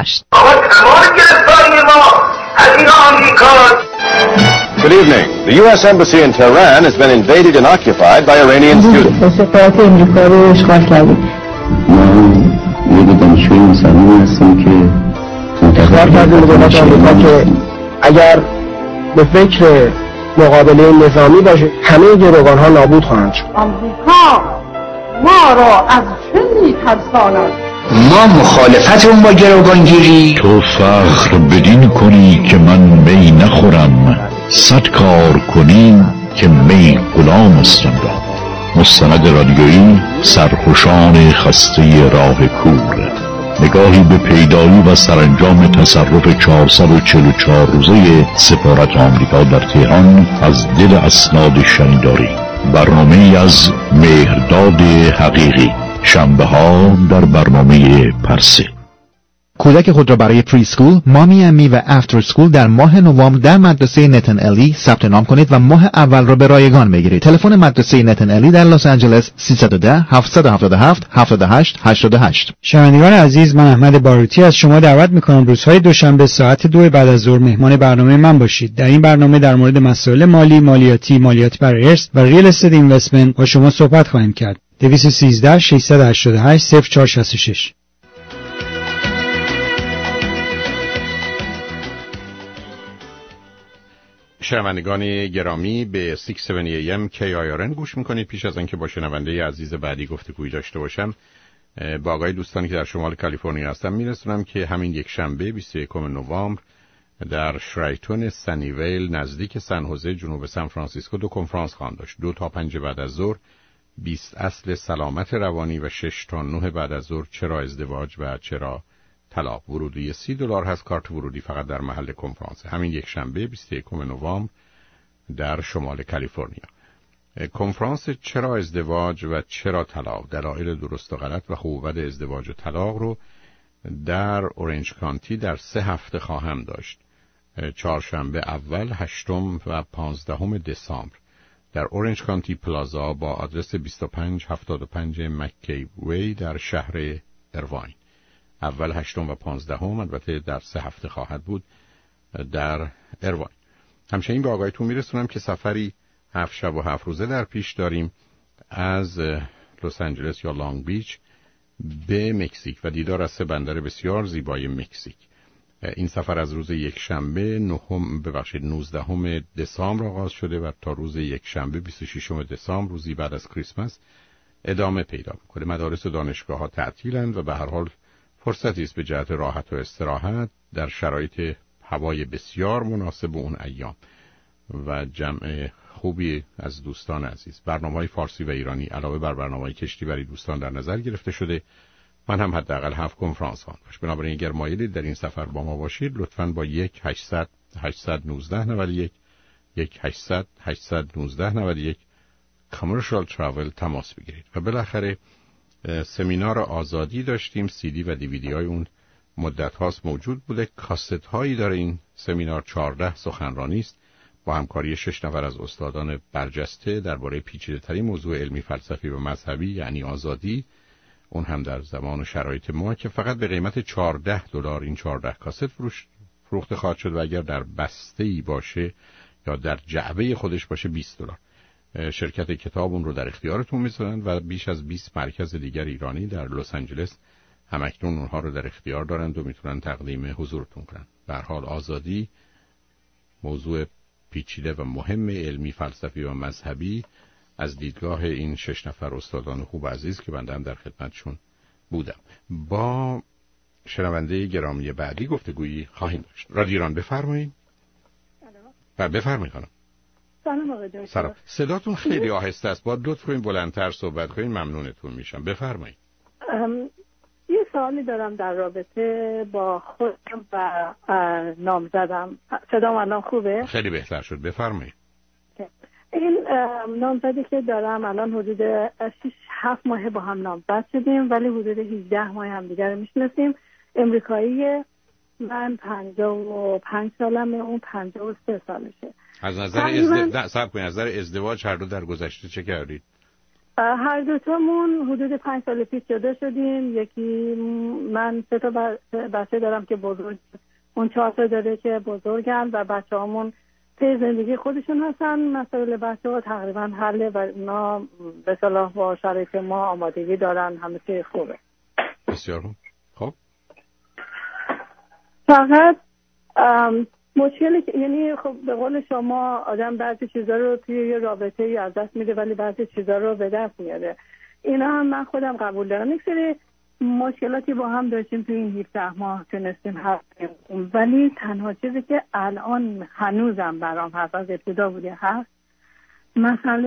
Good evening. The U.S. Embassy in Tehran has been invaded and occupied by Iranian students.
سفارت امریکا رو اشغال کردیم.
ما یه دانشجوی مسلمان هستیم که
اخبار کردیم به دولت آمریکا که اگر به فکر مقابله نظامی باشه همه گروگان‌ها نابود خواهند شد.
آمریکا ما را از چه می‌ترساند؟
ما مخالفتمون با گروگانگیری.
تو فخر بدین کنی که من می نخورم، 100 کار کنی که می غلام استم را. مستند رادیویی سرخوشان خسته راه کور، نگاهی به پیدایی و سرانجام تصرف 444 روزه سفارت آمریکا در تهران از دل اسناد شنیداری. برنامه از مهرداد حقیقی، شنبه ها در برنامه پرسه.
کودک خود را برای پری اسکول، مامی امی و افتر اسکول در ماه نوامبر در مدرسه نتن الی ثبت نام کنید و ماه اول را به رایگان بگیرید. تلفن مدرسه نتن الی در لس آنجلس 310 777 78 88.
شنوندگان عزیز، من احمد باروتی از شما دعوت می‌کنم روزهای دوشنبه ساعت 2 بعد از ظهر مهمان برنامه من باشید. در این برنامه در مورد مسائل مالی، مالیات بر ارث و ریل استیت اینوستمنت با شما صحبت خواهیم کرد. 213 688 0466.
شنوندگان گرامی، به 670 AM KIRN گوش میکنید. پیش از آنکه با شنونده عزیز بعدی گفتگویی داشته باشم، با آقای دوستانی که در شمال کالیفرنیا هستم میرسونم که همین یک شنبه 21 نوامبر در شرایتون سنیویل نزدیک سن هوزه جنوب سان فرانسیسکو 2 کنفرانس خواهند داشت. 2 تا 5 بعد از ظهر 20 اصل سلامت روانی و 6 تا 9 بعد از ظهر چرا ازدواج و چرا طلاق. ورودی $30 هست. کارت ورودی فقط در محل کنفرانس. همین یک شنبه 21 نوامبر در شمال کالیفرنیا. کنفرانس چرا ازدواج و چرا طلاق، دلایل درست و غلط و خوب و بد ازدواج و طلاق رو در اورنج کانتی در 3 هفته خواهم داشت. چهارشنبه اول 8 و 15 دسامبر در اورنج کانتی پلازا با آدرس 2575 مکی وی در شهر ایرواین. اول 8 و 15 البته در 3 هفته خواهد بود در ایرواین. همچنین به آقایتون میرسونم که سفری 7 شب و 7 روزه در پیش داریم از لس آنجلس یا لانگ بیچ به مکزیک و دیدار از 3 بندر بسیار زیبای مکزیک. این سفر از روز یک شنبه 19 دسامبر آغاز شده و تا روز یک شنبه 26 دسامبر روزی بعد از کریسمس ادامه پیدا می‌کنه. مدارس و دانشگاه‌ها تعطیلند و به هر حال فرصتی است به جهت راحت و استراحت در شرایط هوای بسیار مناسب اون ایام و جمع خوبی از دوستان عزیز. برنامه‌های فارسی و ایرانی علاوه بر برنامه‌های کشتیبری دوستان در نظر گرفته شده. من هم حداقل 7 کنفرانس خواهم داشت. بنابراین اگر مایلید در این سفر با ما باشید لطفاً با 1-800-819-91 1-800-819-91 Commercial Travel تماس بگیرید. و بالاخره سمینار آزادی داشتیم. CD و DVD های اون مدت هاست موجود بوده. کاست هایی داره این سمینار. 14 سخنرانی است با همکاری 6 نفر از استادان برجسته درباره پیچیده ترین موضوع علمی، فلسفی و مذهبی، یعنی آزادی، اون هم در زمان و شرایط ما، که فقط به قیمت $14 این 14 کاست فروخته خواهد شد و اگر در بسته‌ای باشه یا در جعبه خودش باشه $20. شرکت کتاب اون رو در اختیارتون میذارن و بیش از 20 مرکز دیگر ایرانی در لس آنجلس همکنون اونها رو در اختیار دارند و میتونن تقدیم حضورتون کنن. به هر حال آزادی موضوع پیچیده و مهم علمی، فلسفی و مذهبی از دیدگاه این 6 نفر استادان خوب عزیز که بنده هم در خدمتشون بودم. با شنونده گرامی بعدی گفتگویی خواهیم داشت. رادیو ایران بفرمایید. سلام. بفرمایید خانم.
سلام آقای دکتر.
سلام. صداتون خیلی آهسته است. باید لطف کنین بلندتر صحبت کنین، ممنونتون میشم. بفرمایید.
یه سوالی دارم در رابطه با خودم و نامزدم. صدام الان خوبه؟
خیلی بهتر شد. بفرمایید.
این نامزدی که دارم الان حدود 6-7 ماه با هم نامزد شدیم، ولی حدود 18 ماه هم دیگر رو میشناسیم. امریکایی، من 55 سالمه، اون 53 سالشه.
از نظر از نظر ازدواج هر دو در گذشته چه کردید؟
هر دوتامون حدود 5 سال پیش جدا شدیم. یکی من 3 تا بچه دارم که بزرگ، اون 4 تا داره که بزرگن و بچه‌هامون پی زندگی خودشون هستن. مسائل بچه‌ها تقریبا حله و اونا به صلاح با شرایط ما آمادگی دارن، همه چی خوبه.
بسیار خوب.
فقط مشکلی که یعنی خب به قول شما آدم بعضی چیزا رو توی یه رابطه از دست میده ولی بعضی چیزا رو به دست میاره. اینا هم من خودم قبول دارم. یک سری مشکلاتی با هم داشتیم توی این 17 ماه تونستیم حل کنیم، ولی تنها چیزی که الان هنوزم برام هست، از ابتدا بوده هست، مسئله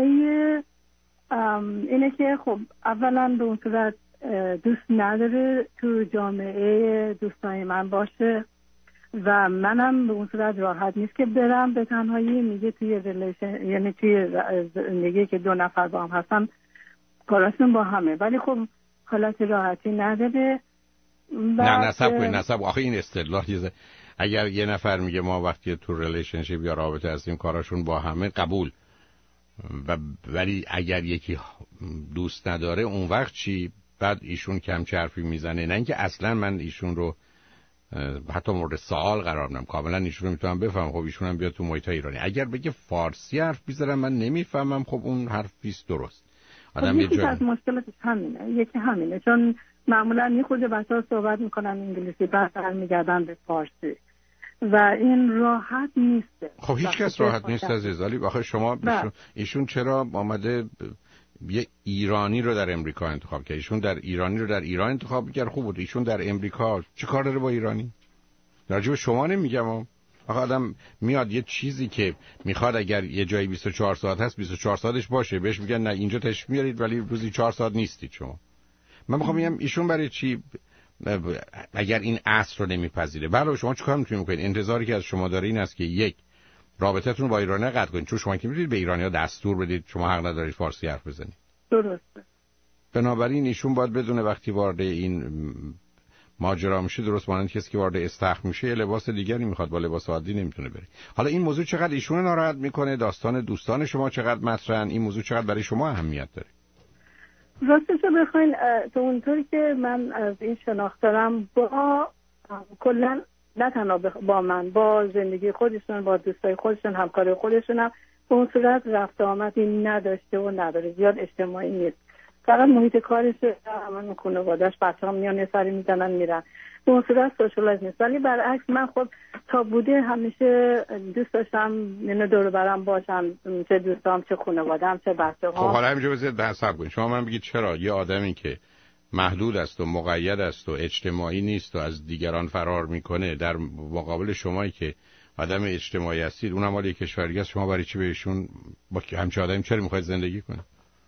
اینه که خب اولا به اون صورت دوست نداره تو جامعه دوستای من باشه و منم به اون صورت راحت نیست که برم به تنهایی. میگه توی ریلیشن، یعنی توی زندگی که دو نفر با هم هستن کاراشون با همه، ولی خب حالت راحتی نداره.
نه نصب آخه این اصطلاح اگر یه نفر میگه ما وقتی تو ریلیشنشیپ یا رابطه هستیم کاراشون با همه، قبول، ولی اگر یکی دوست نداره اون وقت چی؟ بعد ایشون کم حرفی میزنه. نه اینکه اصلا من ایشون رو حتی مورد سوال قرار ندم، کاملا ایشون رو میتونم بفهمم. خب ایشون هم بیاد تو محیط ایرانی، اگر بگه فارسی حرف بیزارم من نمیفهمم، خب اون حرفیست درست. آدم
یکی از مشکلاتش همینه، یکی همینه، چون معمولا میخوده بچه‌ها صحبت میکنن انگلیسی بعد برمیگردن به فارسی و این راحت نیست.
خب هیچ کس راحت نیست عزیز. ولی آخه شما ایشون چرا آمده یه ایرانی رو در امریکا انتخاب کرد؟ ایشون در ایرانی رو در ایران انتخاب کرد، خوب بود. ایشون در امریکا چه کار داره با ایرانی؟ راجب شما نمیگم. آخه آدم میاد یه چیزی که میخواد اگر یه جایی 24 ساعت هست 24 ساعتش باشه، بهش میگن نه اینجا تشریف میارید ولی روزی 4 ساعت نیستید شما. من میخوام بگم ایشون برای چی اگر این اصل رو نمیپذیره؟ بله شما چیکار میتونید بکنید؟ انتظاری که از شما داره این است که یک، رابطتون رو با ایرانی قطع کنید، چون شما که میتونید به ایرانی‌ها دستور بدید شما حق ندارید فارسی حرف بزنید.
درسته.
بنابراین ایشون باید بدونه وقتی وارد این ماجرا میشه، درست مانند کسی که وارد استخر میشه یه لباس دیگری میخواد، با لباس عادی نمیتونه بره. حالا این موضوع چقدر ایشون ناراحت میکنه، داستان دوستان شما چقدر مطرحن، این موضوع چقدر برای شما اهمیت داره؟
راستش رو بخواین تو اونطوری که من از این شناخت دارم، با کلا نه تنها با من، با زندگی خودشون، با دوستای خودشون، همکارای خودشون هم به اون صورت رفت آمدی نداشته و نداره، زیاد اجتماعی نیست. فقط محیط کارش، همون خانواده‌اش، بچه‌ها میان یه سری میزنن میرن، به اون صورت سوشالایز نیست. ولی برعکس من خب تا بوده همیشه دوست داشتم اینو دور برم باشم، چه دوستام، چه خانواده‌ام، چه بچه‌ها.
خب حالا همینجا بذارید بحث کنید. شما من بگید چرا یه آدمی که محدود است و مقید است و اجتماعی نیست و از دیگران فرار میکنه در مقابل شمایی که آدم اجتماعی هستید، اونم مال یک کشور است، شما برای چی بهشون با همچین آدمی چرا میخواید زندگی کنید؟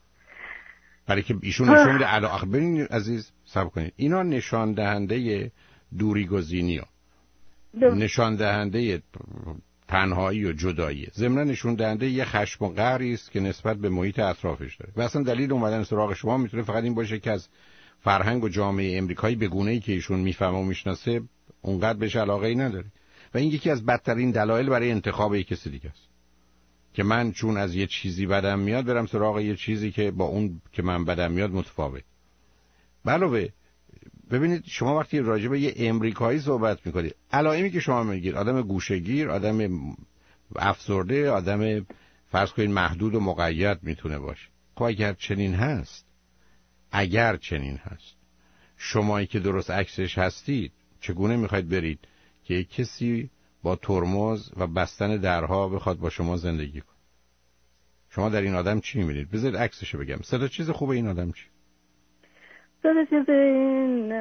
برای که ایشون نشون میده علاقه. ببینید عزیز صبر کنید، اینا نشان دهنده دوری گزینیه، نشان دهنده تنهایی و جدایی، ضمن نشون دهنده یه خشم و قهری است که نسبت به محیط اطرافش داره. و اصلا دلیل اومدن سراغ شما میتونه فقط این باشه که از فرهنگ و جامعه امریکایی به گونه‌ای که ایشون میفهمه و میشناسه اونقدر بهش علاقه‌ای نداره. و این یکی از بدترین دلایل برای انتخاب یک کسی دیگه است که من چون از یه چیزی بدم میاد برم سراغ یه چیزی که با اون که من بدم میاد متفاوت. علاوه ببینید شما وقتی راجع به یه امریکایی صحبت میکنید، علائمی که شما میگید آدم گوشه‌گیر، آدم افسرده، آدم فرض کنید محدود و مقید میتونه باشه. خب اگر چنین هست، شمایی که درست عکسش هستید، چگونه میخواید برید که یک کسی با ترمز و بستن درها بخواد با شما زندگی کنه؟ شما در این آدم چی می‌بینید؟ بذارید عکسشو بگم. سه تا چیز خوبه این آدم چی؟
سه تا چیز این،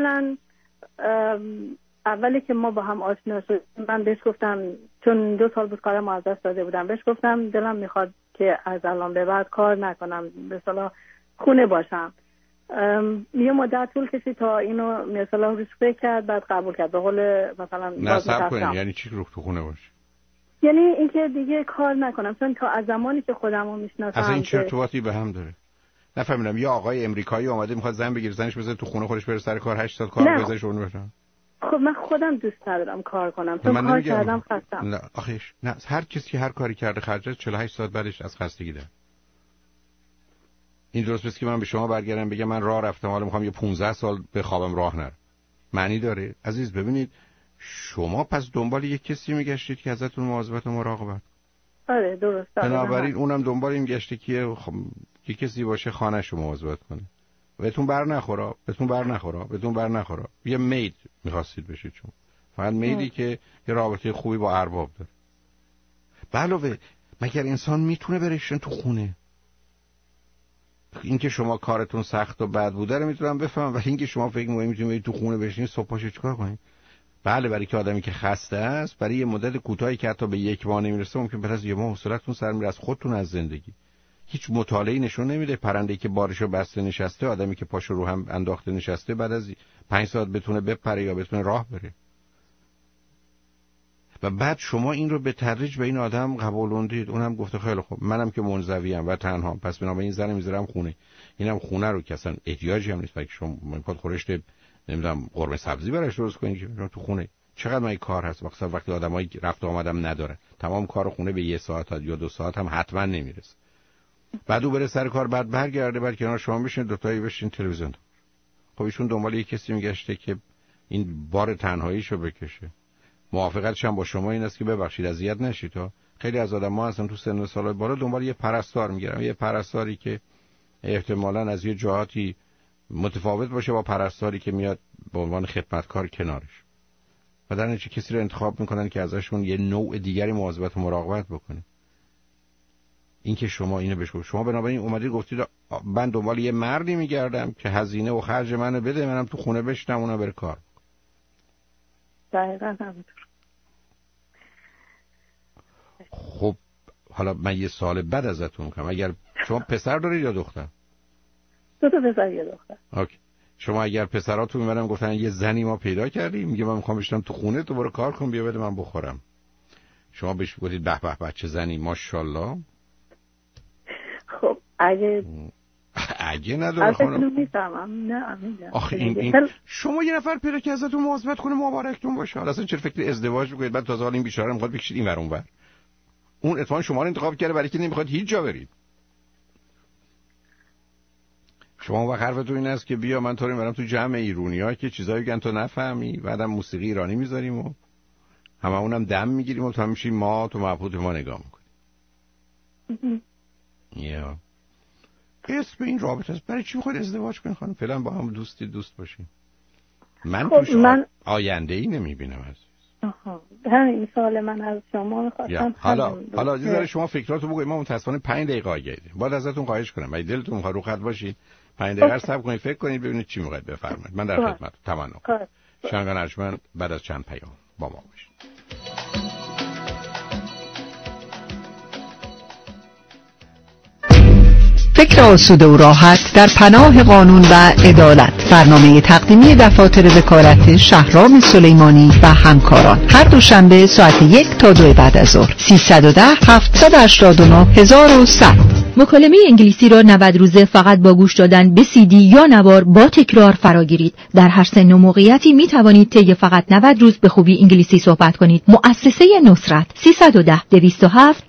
اولی که ما با هم آشنا شدیم، من بهش گفتم چون 2 سال بود کارم از دست داده بودم، بهش گفتم دلم میخواد که از الان به بعد کار نکنم، به اصطلاح خونه باشم. یه مدت طول کشید تا اینو مثلا روش فکر کرد، بعد قبول کرد. به قول مثلا
نصب کنید یعنی چی رو تو خونه باشه؟
یعنی اینکه دیگه کار نکنم، چون تا از زمانی که خودمو میشناسم
اصلا این چه ارتباطی به هم داره؟ نفهمیدم. یه آقای امریکایی اومده میخواد زن بگیره، زنش بذاره تو خونه خودش بره سر کار 8 ساعت کار بذاره شونه بشه.
خب من خودم دوست ندارم کار کنم، چون کار کردم خستم.
نه آخیش نه، هر کسی هر کاری کرده خرجش 48 ساعت بعدش از خستگی داره. این درست بس که من به شما برگردم بگم من راه رفتم حالا میخوام یه 15 سال بخوابم راه نرم، معنی داره؟ عزیز ببینید شما پس دنبال یک کسی میگشتید که ازتون مواظبت و مراقبت.
آره درست.
بنابراین اونم دنبال این گشته که یک کسی باشه خانه‌شو مواظبت کنه. بهتون بر نخوره. یه مید می‌خواستید بشید شما. فقط میدی که یه رابطه خوبی با ارباب داره. به علاوه مگر انسان میتونه برشن تو خونه؟ اینکه شما کارتون سخت و بد بوده رو میتونم بفهمم، ولی اینکه شما فکر می‌کنید میتونید برید تو خونه بشینید صبح پاشو چیکار کنید؟ بله برای که آدمی که خسته است، برای یه مدت کوتاهی که حتی به 1 ماه نمیرسه، ممکن بعد از 1 ماه حوصله‌تون سر میره از خودتون، از زندگی. هیچ مطالعه‌ای نشون نمیده پرنده‌ای که بارشو بسته نشسته، آدمی که پاشو رو هم انداخته نشسته، بعد از 5 ساعت بتونه بپره یا بتونه راه بره. و بعد شما این رو به تدریج به این آدم قبولوندید، اونم گفته خیلی خوب منم که منزویم و تنها، پس بنابراین زنم میذارم خونه. اینم خونه رو که اصلا احتیاجی هم نیست برای شما میخواد خورشت نمیدونم قرمه سبزی براش درست کنید که تو خونه. چقدر من کار هست مثلا وقتی آدمای رفت آمدم ندارن، تمام کار خونه به 1 ساعت یا 2 ساعت هم حتما نمیرسه. بعد او بره سر کار، بعد برگرده، بعد کنار شما بشین دو تایی بشین تلویزیون. خب ایشون دنبال یک کسی میگشته که این بار تنهاییشو بکشه. موافقتش هم با شما این است که ببخشید اذیت نشید. تا خیلی از آدم‌ها هستن تو سن و سال بالا دنبال یه پرستار میگیرن، یه پرستاری که احتمالاً از یه جهاتی متفاوت باشه با پرستاری که میاد به عنوان خدمتکار کنارش. و در نتیجه کسی رو انتخاب میکنن که ازشون یه نوع دیگری مواظبت و مراقبت بکنه. این که شما اینو بشو، شما بنابراین اومدید گفتید من دنبال یه مردی میگردم که هزینه و خرج منو بده، منم تو خونه بشینم اونا بره کار.
دقیقاً همینطور.
خب حالا من یه سال بعد ازتون میکنم، اگر شما پسر دارید یا دختر؟
2 تا پسر یه دختر.
اوکی. شما اگر پسراتون میبرن گفتن یه زنی ما پیدا کردیم میگه من میخوام بشینم تو خونه، تو برو کار کن بیا بده من بخورم، شما بهش بگید به به بچه زنی ماشاءالله؟
خب
اگه نداره خانم
میفهمم. نه
آخه این شما یه نفر پیدا که ازتون مواظبت کنه مبارکتون باشه. حالا اصلا چرا فکر ازدواج میکنید بعد تازه حالا این بیچاره میخواد بکشید این ور اون ور؟ اون اتفاقا شما رو انتخاب کرده برای که نمیخواد هیچ جا برید. شما وقت حرفتون این است که بیا من تو رو میبرم تو جمع ایرونی‌ها که چیزایی که تو نفهمی، بعدم موسیقی ایرانی میذاریم و هممونم دم میگیریم و تو میشیم ما تو مبهوت ما نگاه میکنیم. یا اسم این رابطه است. برای چی میخواید ازدواج کنید خانم؟ فعلا با هم دوست باشیم. من
خب
توش آینده ای نمیبینم عزیز.
همین سوال من از شما میخواستم.
حالا جزء شما فکراتو بگوید. ما متاسفانه 5 دقیقه آگهیدیم. باید ازتون خواهش کنم اگه دلتون میخواد رو خط باشید 5 دقیقه صبر کنید، فکر کنید ببینید چی میخواید بفرمایید. من در خدمت. تمام. شنگان ارجمند بعد از چند پیام با ما باشید.
فکر آسوده و راحت در پناه قانون و عدالت. برنامه تقدیمی دفاتر وکالت شهرام سلیمانی و همکاران هر دوشنبه ساعت 1 تا 2 بعد از ظهر. 310 789 1100.
مکالمه انگلیسی را 90 روزه فقط با گوش دادن به CD یا نوار با تکرار فراگیرید. در هر سن و موقعیتی می توانید طی فقط 90 روز به خوبی انگلیسی صحبت کنید. مؤسسه نصرت 310 207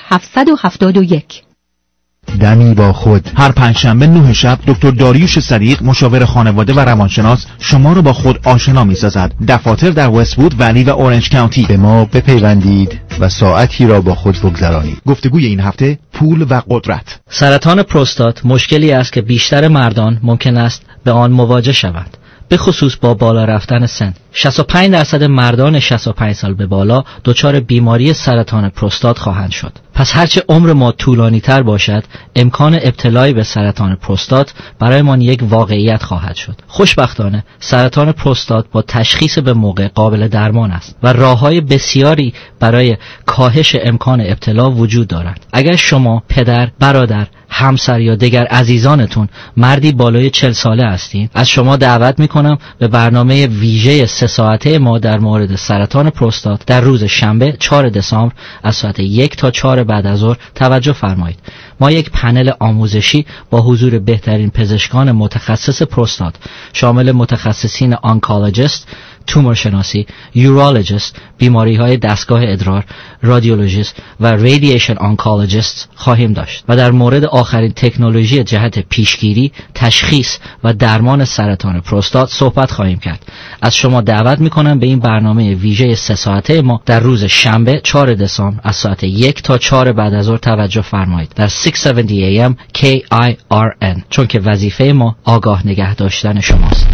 0771.
دمی با خود. هر پنجشنبه 9 شب دکتر داریوش صدیق مشاور خانواده و روانشناس شما را با خود آشنا می‌سازد. دفاتر در وست‌وود ولی و اورنج کانتی.
به ما بپیوندید و ساعتی را با خود بگذرانید.
گفتگوی این هفته پول و قدرت.
سرطان پروستات مشکلی است که بیشتر مردان ممکن است به آن مواجه شوند، به خصوص با بالا رفتن سن. 65% مردان 65 سال به بالا دچار بیماری سرطان پروستات خواهند شد. پس هرچه عمر ما طولانی تر باشد، امکان ابتلای به سرطان پروستات برایمان یک واقعیت خواهد شد. خوشبختانه سرطان پروستات با تشخیص به موقع قابل درمان است و راه‌های بسیاری برای کاهش امکان ابتلا وجود دارد. اگر شما پدر، برادر، همسر یا دیگر عزیزانتون مردی بالای 40 ساله هستین، از شما دعوت میکنم به برنامه ویژه 3 ساعته ما در مورد سرطان پروستات در روز شنبه 4 دسامبر از ساعت 1 تا 4 بعد از ظهر توجه فرمایید. ما یک پنل آموزشی با حضور بهترین پزشکان متخصص پروستات شامل متخصصین آنکولوژیست، تومور شناسی، یورولوژیست، بیماری های دستگاه ادرار، رادیولوژیست و ریدییشن آنکولوژیست خواهیم داشت و در مورد آخرین تکنولوژی جهت پیشگیری، تشخیص و درمان سرطان پروستات صحبت خواهیم کرد. از شما دعوت میکنم به این برنامه ویژه 3 ساعته ما در روز شنبه 4 دسامبر از ساعت 1 تا 4 بعد از ظهر توجه فرمایید در 670 AM KIRN، چون که وظیفه ما آگاه نگه داشتن شماست.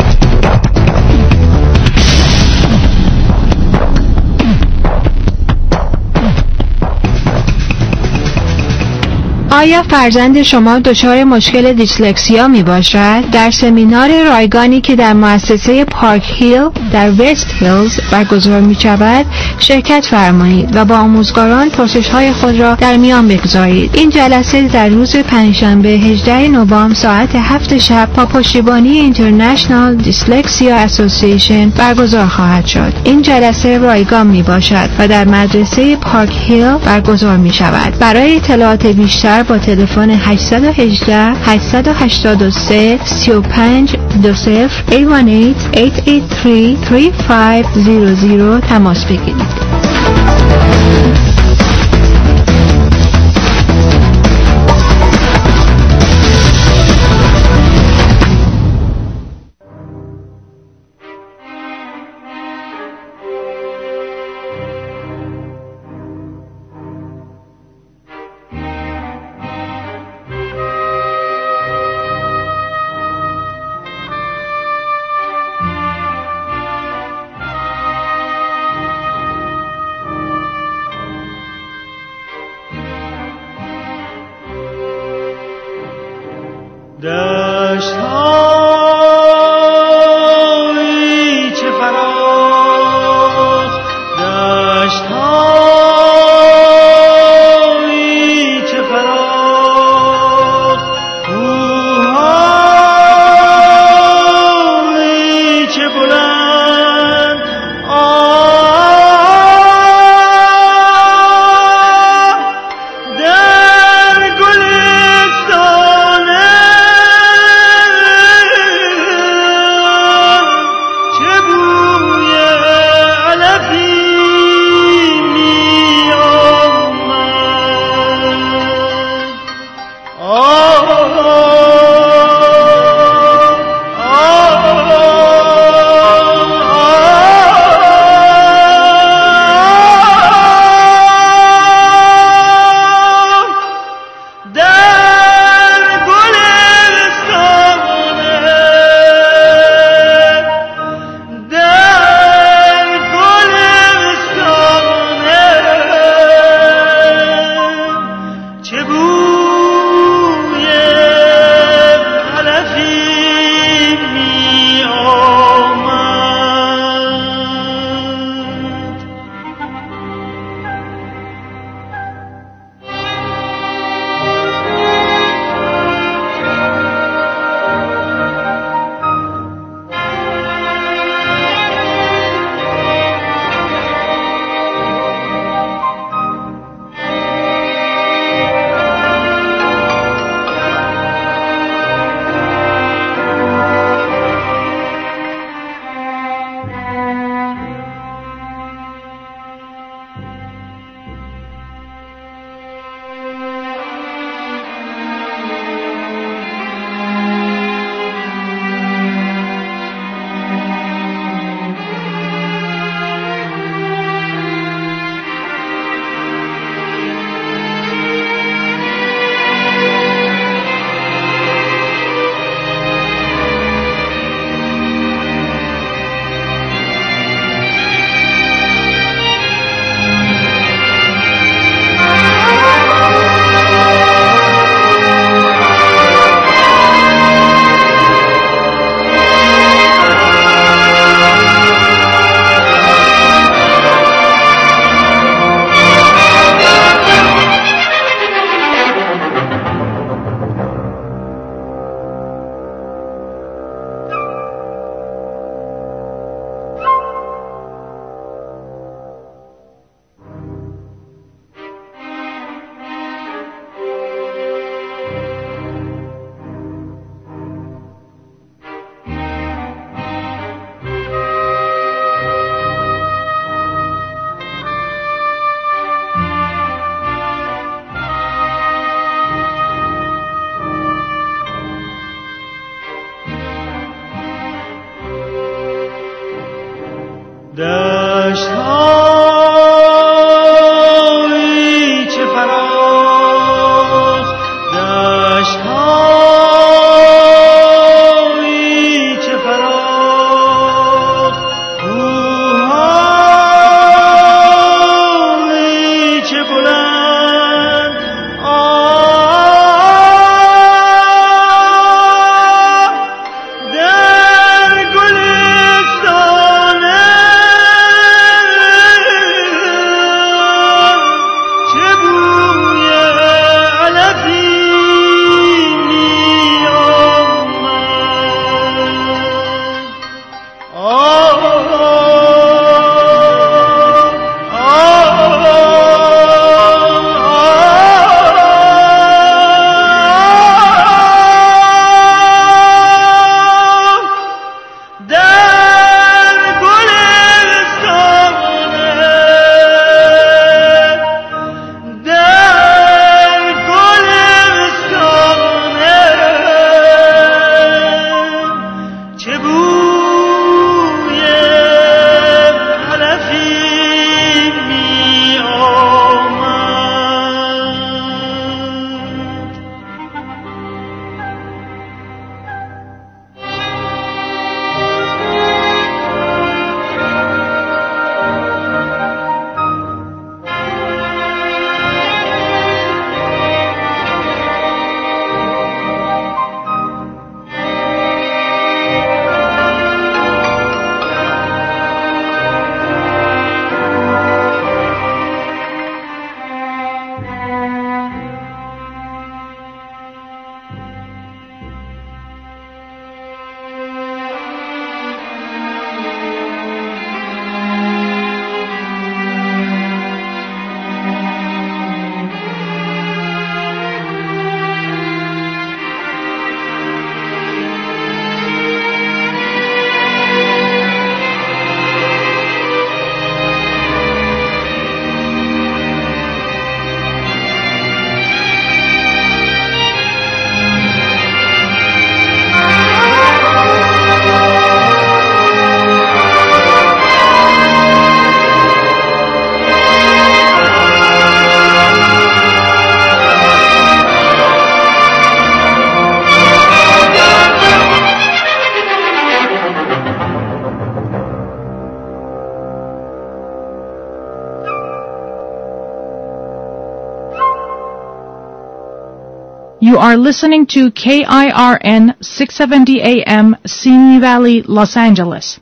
آیا فرزند شما دچار مشکل دیسلکسیا می باشد؟ در سمینار رایگانی که در مؤسسه پارک هیل در وست هیلز برگزار می شود شرکت فرمایید و با آموزگاران پرسش‌های خود را در میان بگذارید. این جلسه در روز پنجشنبه 18 نوامبر ساعت 7 شب با پشتیبانی اینترنشنال دیسلکسیا اسوسییشن برگزار خواهد شد. این جلسه رایگان می باشد و در مدرسه پارک هیل برگزار می شود. برای اطلاعات بیشتر با تلفن 818 883 3520 818-883-3500 تماس بگیرید.
You are listening to KIRN 670 AM, Simi Valley, Los Angeles.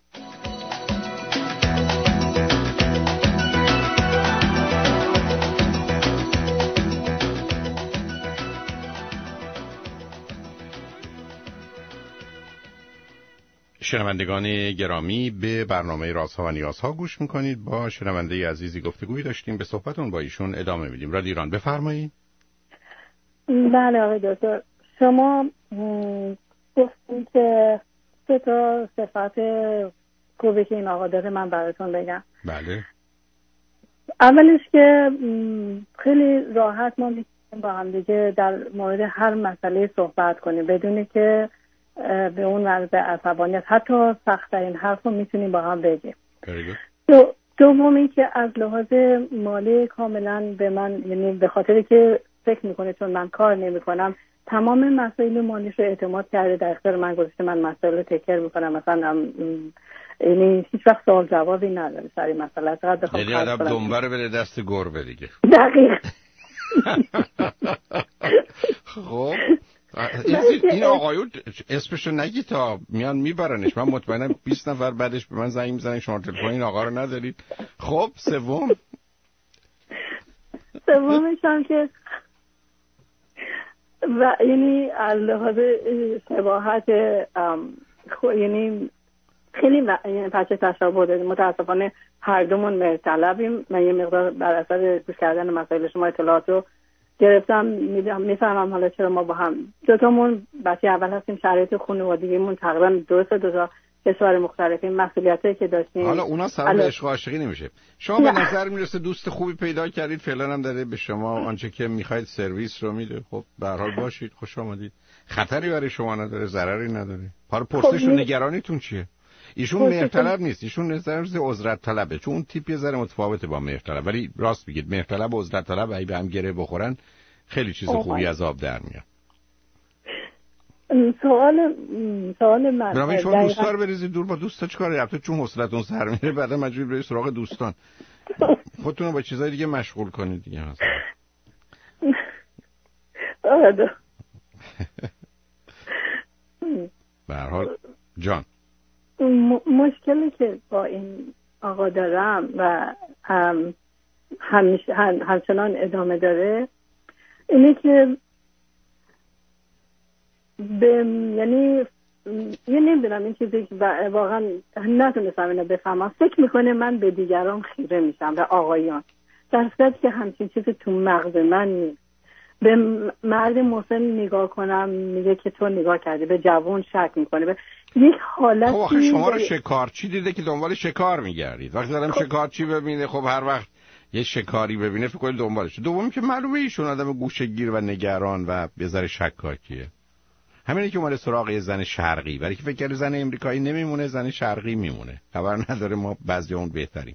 شنوندگان گرامی، به برنامه رازها و نیازها گوش میکنید. با شنونده عزیزی گفتگوی داشتیم، به صحبتون با ایشون ادامه میدیم. رادیو ایران، بفرمایید.
بله آقای دکتر، شما گفتید که 3 تا صفت خوبی که این آقا داره من براتون بگم.
بله.
اولش که خیلی راحت ما میتونیم با هم دیگه در مورد هر مسئله صحبت کنیم بدون که به اون وضع عصبانیت، حتی سخت‌ترین حرف رو میتونیم با هم بگیم. دومی که از لحاظ مالی کاملا به من، یعنی به خاطر که فکر میکنه چون من کار نمیکنم تمام مسائل مالیش رو اعتماد کرده، در اختیار من گذاشته، من مسائل رو تکر میکنم، مثلا یعنی هیچ وقت سوال جوابی نداره سر این مسئله. فقط بخوام
یعنی آدم دنبره بره دست گربه دیگه.
دقیق.
خب این آقایون اسمشو نگی تا میان میبرنش. من مطمئنم 20 نفر بعدش به من زنگ میزنن شما تلفن این آقا رو ندارید. خب
سومش هم که و یعنی از لحاظ شباهت یعنی خیلی بچه تشابه داریم. متاسفانه هر دومون مرطلبیم. من یه مقدار بر اثر گوش کردن مسائل شما اطلاعات رو گرفتم، میفهمم حالا چرا ما با هم دوتامون بچه اول هستیم، شرایط خانوادگیمون تقریبا درست، دو تا کشور مختلفیم، مسئولیتایی که داشتیم.
حالا اونا سبب عشق و عاشقی نمیشه. شما به نظر میرسه دوست خوبی پیدا کردید، فعلا هم داره به شما آنچه که میخواید سرویس رو میده. خب به هر حال باشید، خوش آمدید. خطری برای شما نداره، ضرری نداره. حالا پرسش و نگرانیتون چیه؟ ایشون مهرطلب نیست، ایشون نظر عذرت طلبه، چون اون تیپ یه ذره متفاوته با مهرطلب. ولی راست بگید مهرطلب و عذرت طلب اگه به هم گره بخورن خیلی چیز خوبی از آب در میاد.
سوال من
برای شما دوستا رو بریزید دور. با دوستا چیکار رفته؟ چون حوصلتون سر میره بعدا مجبور برید سراغ دوستان. خودتون رو با چیزای دیگه مشغول کنید دیگه. مثلا به هر حال جان،
مشکلی که با این آقا دارم و همچنان ادامه داره اینه که یعنی یه نمیدونم این چیزی که واقعا نتونستم اینو بفهمم. فکر میکنه من به دیگران خیره میشم، به آقایان، در صورتی که همچین چیزی تو مغز من نیست. به مرد مسن نگاه کنم میگه که تو نگاه کردی، به جوان شک میکنه، به یک حالت.
خب آخه شما رو شکارچی دیده که دنبال شکار میگردید. وقتی دارم شکارچی ببینه، خب هر وقت یه شکاری ببینه فکر کنید دنبالشه. دومی که معلومه ایشون آدم گوشه‌گیر و نگران و یه ذره شکاکیه. همینه که اومده سراغ یه زن شرقی، برای که فکر کنه زن امریکایی نمیمونه، زن شرقی میمونه. خبر نداره ما بعضی اون بهتریم.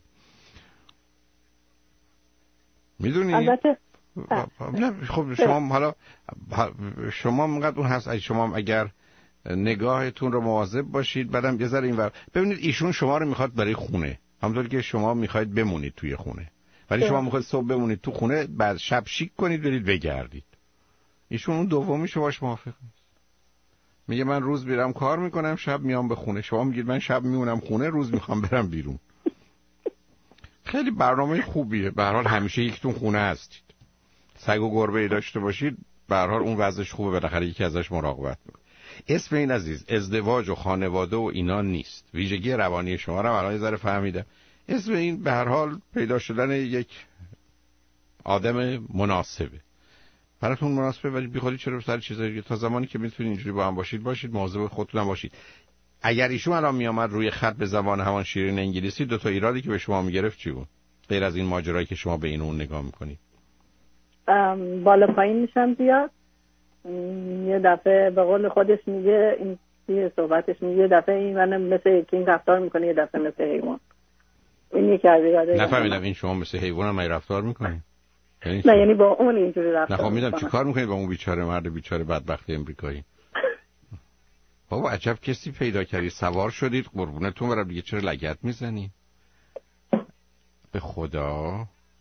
میدونی؟
البته
خب شما حالا شما اینقدر اون هست، شما اگر نگاهتون رو مواظب باشید، بعدم یه ذره اینور ببینید ایشون شما رو میخواد برای خونه، همونطور که شما میخواید بمونید توی خونه، ولی شما میخواید صبح بمونید تو خونه، بعد شب شیک کنید برید بگردید. ایشون اون دومیشو باش موافق نیست. میگه من روز میرم کار میکنم، شب میام به خونه. شما میگید من شب میمونم خونه، روز میخوام برم بیرون. خیلی برنامه خوبیه. به هر حال همیشه یکتون خونه هستید. سگ و گربه داشته باشید، به هر حال اون وضعش خوبه، بالاخره یکی ازش مراقبت میکنه. اسم این عزیز ازدواج و خانواده و اینا نیست. ویژگی روانی شما رو الان یه ذره فهمیدم. اسم این به هر حال پیدا شدن یک آدم مناسبه. براتون مناسبه، ولی بیخودی چرا سر چیزایی تا زمانی که میتونید اینجوری با هم باشید مواظب خودتون هم باشید. اگر ایشون الان میامد روی خط به زبان همان شیرین انگلیسی، دو تا ایرادی که به شما میگرفت چی بود؟ غیر از این ماجرایی که شما به این اون نگاه میکنید.
بالا پایین میشم زیاد. یه دفعه به قول خودش میگه، این یه صحبتش میگه، یه دفعه این منم مثل کینگ رفتار میکنه، یه دفعه مثل حیوان. این یکی از ایراده.
نفهمیدم این شما مثل حیوان هم رفتار میکنید؟
نه یعنی با اون اینجوری رفتار.
نه خب میدونم چیکار میکنید با اون بیچاره مرد بیچاره بدبخت امریکایی. بابا عجب کسی پیدا کردی، سوار شدید، قربونتون برم دیگه، چرا لگد میزنی؟ به خدا.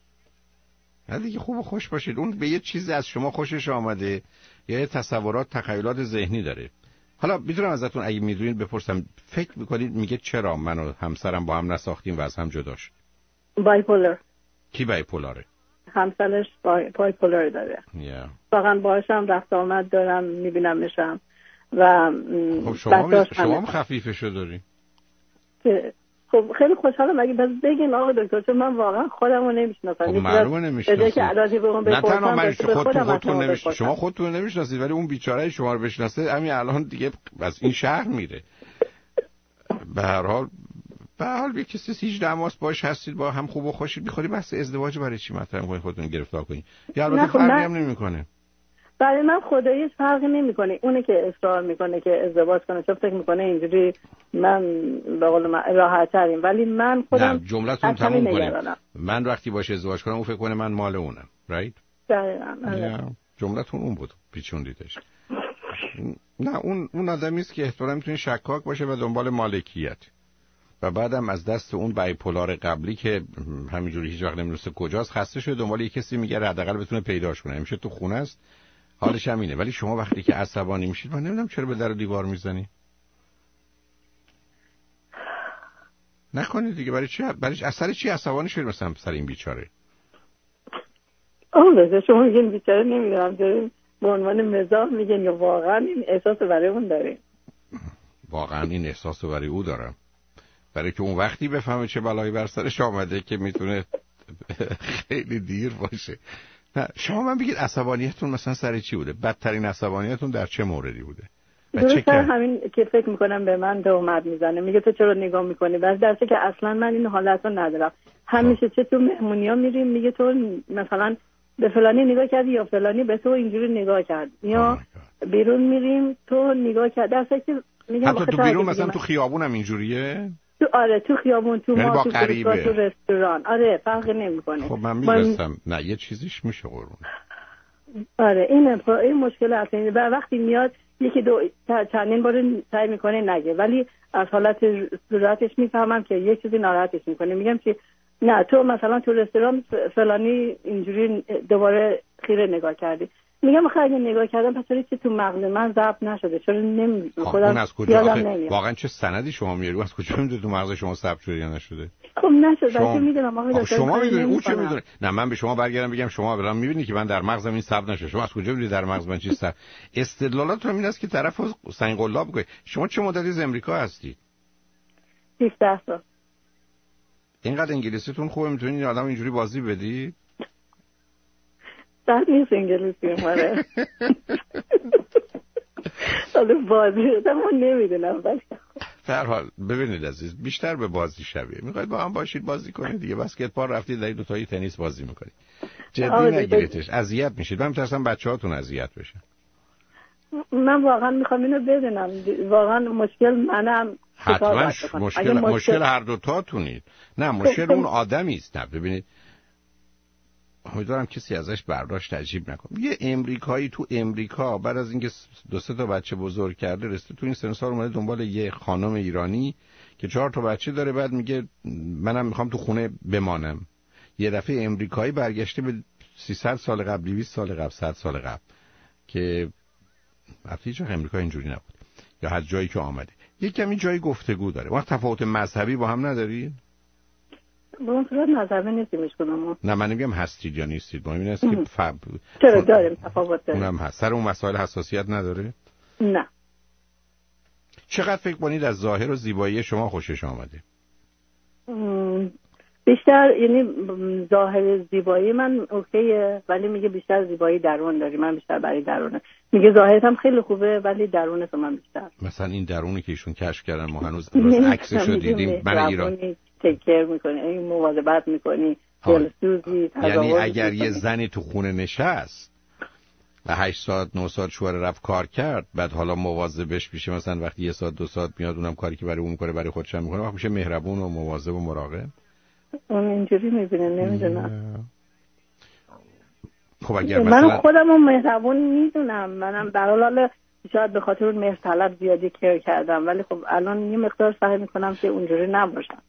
نه دیگه خوب و خوش باشید. اون به یه چیزی از شما خوشش آمده، یه تصورات، تخیلات ذهنی داره. حالا میتونم ازتون اگه میدونید بپرسم، فکر میکنید میگه چرا من و همسرم با هم نساختیم و از هم جدا شد؟
بایپولر.
کی بایپولاره؟
همسرش بایپولر داره. واقعا باهاشم رفت آمد دارم، میبینمشم و
خب شما هم خفیفشو داری؟
خب خیلی خوشحالم اگه بس بگین آقا دکتر، چون من واقعا خودم رو نمیشناسم.
خب معلومه نمیشناسید.
نه
تنها من خودتون نمیشناسید، شما خودتون نمیشناسید، ولی اون بیچاره شما رو بشناسه همین الان دیگه از این شهر میره. به هر حال یه کسی 18 ماه باش هستید، با هم خوب و خوشید، می‌خواد بحث ازدواج برای چی مطرح می‌کنید، خودتون گرفتار کنید؟ یا البته فرقی هم نمی‌کنه.
برای من خداییش فرقی نمی‌کنه. اونه که اصرار می‌کنه که ازدواج کنه، چون فکر می‌کنه اینجوری من به قول من راحت‌تریم، ولی من خودم
جمله‌تون تموم کنید. من وقتی باش ازدواج کنم اون فکر کنه من مال اونم، رایت؟
دقیقاً.
جمله‌تون اون بود، پیچوندیدش. نه اون آدمی است که احتمالاً می‌تونه شکاک باشه و دنبال مالکیت. و بعدم از دست اون بایپولار قبلی که همینجوری هیچ وقت نمی‌دونه کجاست خسته شده، دنبال یه کسی میگه حداقل بتونه پیداش کنه. همیشه تو خونه است، حالش همینه. ولی شما وقتی که عصبانی میشید، من نمیدونم چرا به در و دیوار میزنی. نکنید دیگه. برای اثر چی عصبانی شدید مثلا سر این بیچاره؟
شما میگین بیچاره، نمیدونم دارین به عنوان مزاح میگین یا واقعا این احساس برای اون دارین؟
واقعا این احساس برای او دارم، برای که اون وقتی بفهمه چه بلایی بر سرش آمده که میتونه خیلی دیر باشه. نه شما من بگید عصبانیتون مثلا سر چی بوده؟ بدترین عصبانیتون در چه موردی بوده؟
درست همین که فکر میکنم به من تهمت میزنه، میگه تو چرا نگاه میکنی، بس درسته که اصلا من این حالت رو ندارم. همیشه چه تو مهمونی‌ها میریم میگه تو مثلا به فلانی نگاه کردی یا فلانی به تو اینجوری نگاه کرد، یا بیرون میریم تو نگاه کرد، درسته که میگم
حتی تو بیرون مثلا تو خیابون هم اینجوریه؟
آره تو خیابون، تو ما، تو رستوران، آره فرقی نمیکنه.
خب من میدونستم نه یه چیزیش میشه قربون.
آره این مشکل اصلی و وقتی میاد یکی دو چندین بار سعی میکنه نگه، ولی از حالت صورتش میفهمم که یه چیزی ناراحتش میکنه. میگم که نه تو مثلا تو رستوران فلانی اینجوری دوباره خیره نگاه کردی. میگم خیلی نگاه کردم، پس چرا تو مغز من ضبط نشده؟ چرا نمیدونم خودم
از کجا واقعا چه سندی شما میاری؟ از کجا میدونید تو مغز شما ثبت شده یا نشده؟
خب نشد بچه میدونم آقای دکتر
شما میدونید او چه میدونه. نه من به شما برگردم بگم شما الان میبینید که من در مغزم این ثبت نشه. شما از کجا میدونید در مغز من چیز ثبت؟ استدلالات رو این است که طرف سنگ قلاب میگه. شما چه مدتی از امریکا هستید؟
17 سال.
اینقدر انگلیسیتون خوبه میتونید این آدم اینجوری بازی بدید؟
در نیست انگلیسی ماره. حالا بازی بدم من نمیدونم ولی
در حال ببینید عزیز بیشتر به بازی شبیه. میخواید با هم باشید بازی کنید دیگه. بسکتبال رفتید در دو تایی تنیس بازی میکنید. جدی نگیریدش. اذیت میشید. من میترسم بچه‌هاتون اذیت بشن.
من واقعا میخوام اینو بدونم. واقعا مشکل منم.
حتما مشکل هر دو تاتونید. نه مشکل اون آدمی است. نه ببینید امیدوارم کسی ازش برداشت عجیب نکنه. یه امریکایی تو امریکا بعد از اینکه 2-3 تا بچه بزرگ کرده رسته تو این سن سال اومده دنبال یه خانم ایرانی که 4 تا بچه داره. بعد میگه منم میخوام تو خونه بمانم. یه دفعه امریکایی برگشته به 300 سال قبل 200 سال قبل 100 سال قبل که هیچ وقت امریکا اینجوری نبود یا هر جایی که آمده یه کمی جای گفتگو داره. وقت تفاوت مذهبی با هم ندارید؟
با اون صورت مذهبی نیستیمش کنم.
نه من نمیگم هستید یا نیستید. مهم این است که
چرا داریم تفاوت داریم.
اونم هست. سر اون مسائل حساسیت نداره؟
نه.
چقدر فکر کنید از ظاهر و زیبایی شما خوشش آمده؟
بیشتر یعنی ظاهر زیبایی من اوکیه ولی میگه بیشتر زیبایی درون داری. من بیشتر برای درونه. میگه ظاهرت هم خیلی خوبه ولی درونت من بیشتر.
مثلا این درونی که ایشون کشف کردن ما هنوز عکسش رو دیدیم. من ایران
تکر میکنی این مواظبت میکنی دلسوزی.
یعنی اگر یه زنی تو خونه نشست و 8 ساعت 9 ساعت شوهر رفت کار کرد بعد حالا مواظبش میشه مثلا وقتی 1 ساعت 2 ساعت میاد اونم کاری که برای اون میکنه برای خودش هم میکنه وقت میشه مهربون و مواظب و مراقب.
اون اینجوری میبینه نمیدونم.
خب اگر
من خودمو مهربون میدونم. منم در حال شاید به خاطر اون مهرطلب زیادی کیر کردم ولی خب الان یه مقدار سعی میکنم که اونجوری نباشم.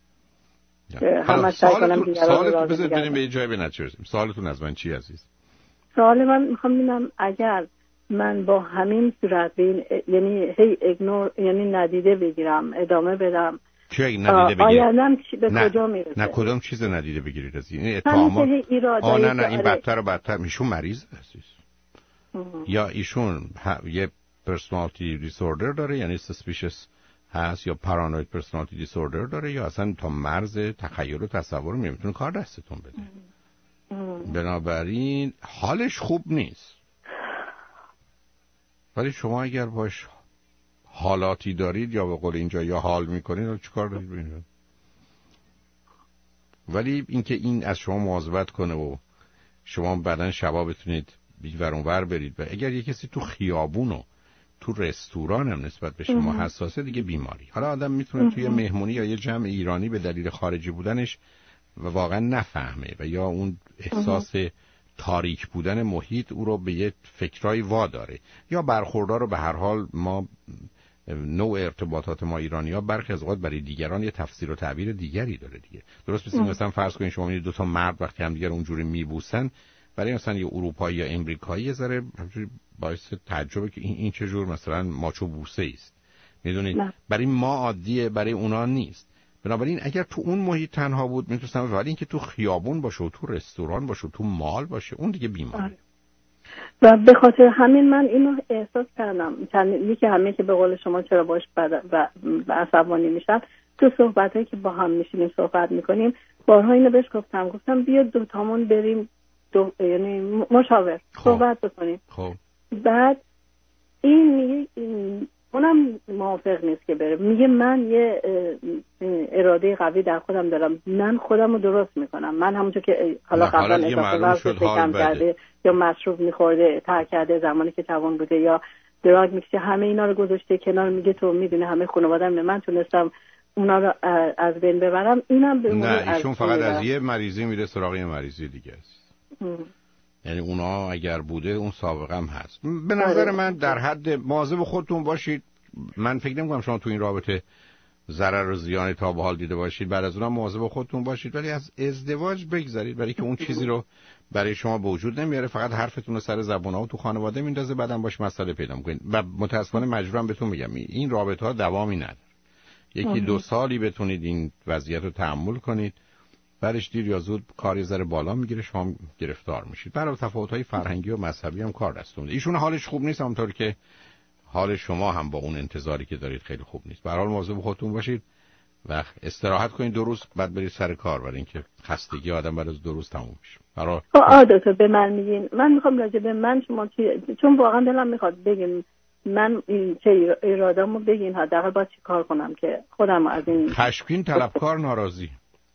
سوالتون بذارید بریم به یه جای به نتیجه برسیم. سوالتون از من چی عزیز؟
سوال من میخوام ببینم اگر من با همین صورت یعنی هی ایگنور یعنی ندیده بگیرم ادامه بدم
چه ندیده بگیرید؟
آیندم به کجا میرسه؟
نه کدام چیز ندیده بگیرید از این اتهامات؟ نه این بدتر و بدتر. ایشون مریض عزیز یا ایشون یه پرسونالیتی دیسوردر داره یعنی سسپیشس هست یا پارانوید پرسونالیتی دیسوردر داره یا اصلا تا مرز تخیل و تصور نمیتونه کار دستتون بده. بنابراین حالش خوب نیست ولی شما اگر باش حالاتی دارید یا به قول اینجا یا حال میکنید چیکار دارید ببینید. ولی اینکه این از شما مواظبت کنه و شما بعدن شبا بتونید بی‌ور اونور برید و اگر یه کسی تو خیابون و تو رستوران هم نسبت به شما حساسه دیگه بیماری. حالا آدم میتونه توی مهمونی یا یه جمع ایرانی به دلیل خارجی بودنش و واقعا نفهمه و یا اون احساس تاریک بودن محیط او رو به یه فکرایی واداره یا برخوردار رو به هر حال ما نوع ارتباطات ما ایرانی‌ها برخی از اوقات برای دیگران یه تفسیر و تعبیر دیگری داره دیگه. درست مثلا فرض کنید شما می‌بینید 2 تا مرد وقتی هم دیگر اونجوری میبوسن برای مثلا یه اروپایی یا امریکایی یه ذره همونجوری باعث تعجبه که این چه جور مثلا ماچو بوسه است. میدونید برای ما عادیه برای اونا نیست. بنابراین اگر تو اون محیط تنها بود میتونستم ولی اینکه تو خیابون باشه و تو رستوران باشه و تو مال باشه اون دیگه بیماره.
و به خاطر همین من اینو احساس کردم یکی همه که به قول شما چرا باش و عصبانی میشم تو صحبتایی که با هم میشینیم صحبت میکنیم بارها اینو بهش گفتم بیا 2 تامون بریم یعنی مشاور صحبت بکنیم. بعد این میگه اونم موافق نیست که بره. میگه من یه اراده قوی در خودم دارم. من خودم رو درست میکنم. من همونطور که حالا قبلا اضافه وزن کرده یا مشروب میخورده ترک کرده زمانی که جوان بوده یا دراگ میکشه همه اینا رو گذاشته کنار. میگه تو میدونی همه خانواده‌ام من تونستم اونا رو از بین ببرم. اینم به
نه ایشون فقط از یه مریضی میره سراغ یه مریضی دیگه است. یعنی اونا اگر بوده اون سابقه هم هست. به نظر من در حد مواظب خودتون باشید. من فکر نمی‌کنم شما تو این رابطه ضرر و زیانی تا به حال دیده باشید. بعد از اونها مواظب خودتون باشید ولی از ازدواج بگذرید برای که اون چیزی رو برای شما به وجود نمیاره. فقط حرفتون رو سر زبون‌ها و تو خانواده میندازه بعدم باش مسئله پیدا می‌کنید و متأسفانه مجبورم بهتون میگم این رابطه‌ها دوامی نداره. یکی 2 سالی بتونید این وضعیت رو تحمل کنید، بعدش دیر یا زود کار یه ذره بالا میگیره، شما گرفتار میشید. برای تفاوت‌های فرهنگی و مذهبی هم کار دستتون میده. ایشون حالش خوب نیست، همونطور که حال شما هم با اون انتظاری که دارید خیلی خوب نیست. به هر حال مواظب خودتون باشید و استراحت کنید 2 روز، بعد برید سر کار، برای اینکه خستگی آدم بعد از 2 روز تموم میشه.
دکتر به من میگین، من میخوام راجع به من شما چون واقعا دلم میخواد بگین من این چه اراده‌مو بگین، حداقل باید چی کار کنم که خودم از این
خشمگین، طلبکار، ناراضی.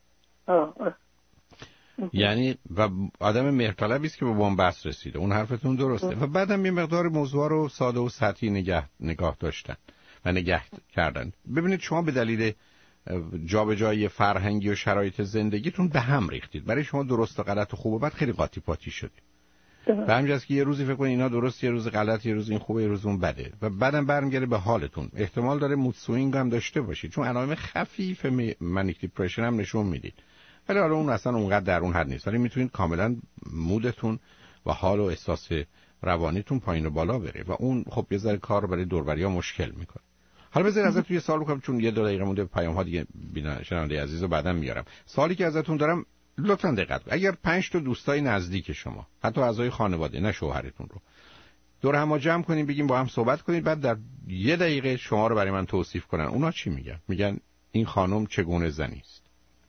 یعنی و آدم مهرطلبی است که به بن‌بست رسیده. اون حرفتون درسته. و بعدم یه مقدار موضوع رو ساده و سطحی نگاه داشتن و نگه کردن. ببینید شما به دلیل جابجایی فرهنگی و شرایط زندگیتون به هم ریختید. برای شما درست و غلط و خوب و بد خیلی قاطی پاتی شدید. و همینجاست که یه روزی فکر کنید اینا درست، یه روز غلط، یه روز این خوبه، یه روز اون بده و بعدم برمیگره به حالتون. احتمال داره مود سوینگ هم داشته باشید، چون علائم خفیف منیک دیپرشن هم نشون میدید. ولی حالا اون اصلا اونقدر در اون حد نیست، ولی میتونید کاملا مودتون و حال و احساس روانیتون پایین و بالا بره و اون خب یه ذره کار برای دوربریا مشکل میکنه. حالا بذارید ازتون یه سوال بکنم، چون 1-2 دقیقه مونده، پیام‌ها دیگه شنونده عزیز رو بعداً میارم. سوالی که ازتون دارم لطفاً دقت کنید. اگر 5 تا دوستای نزدیک شما، حتی اعضای خانواده، نه شوهرتون رو، دور هم جمع کنین، بگین با هم صحبت کنید، بعد در 1 دقیقه شما رو برای من توصیف کنن، اونا چی میگن؟ میگن این خانم چگونه زنی است؟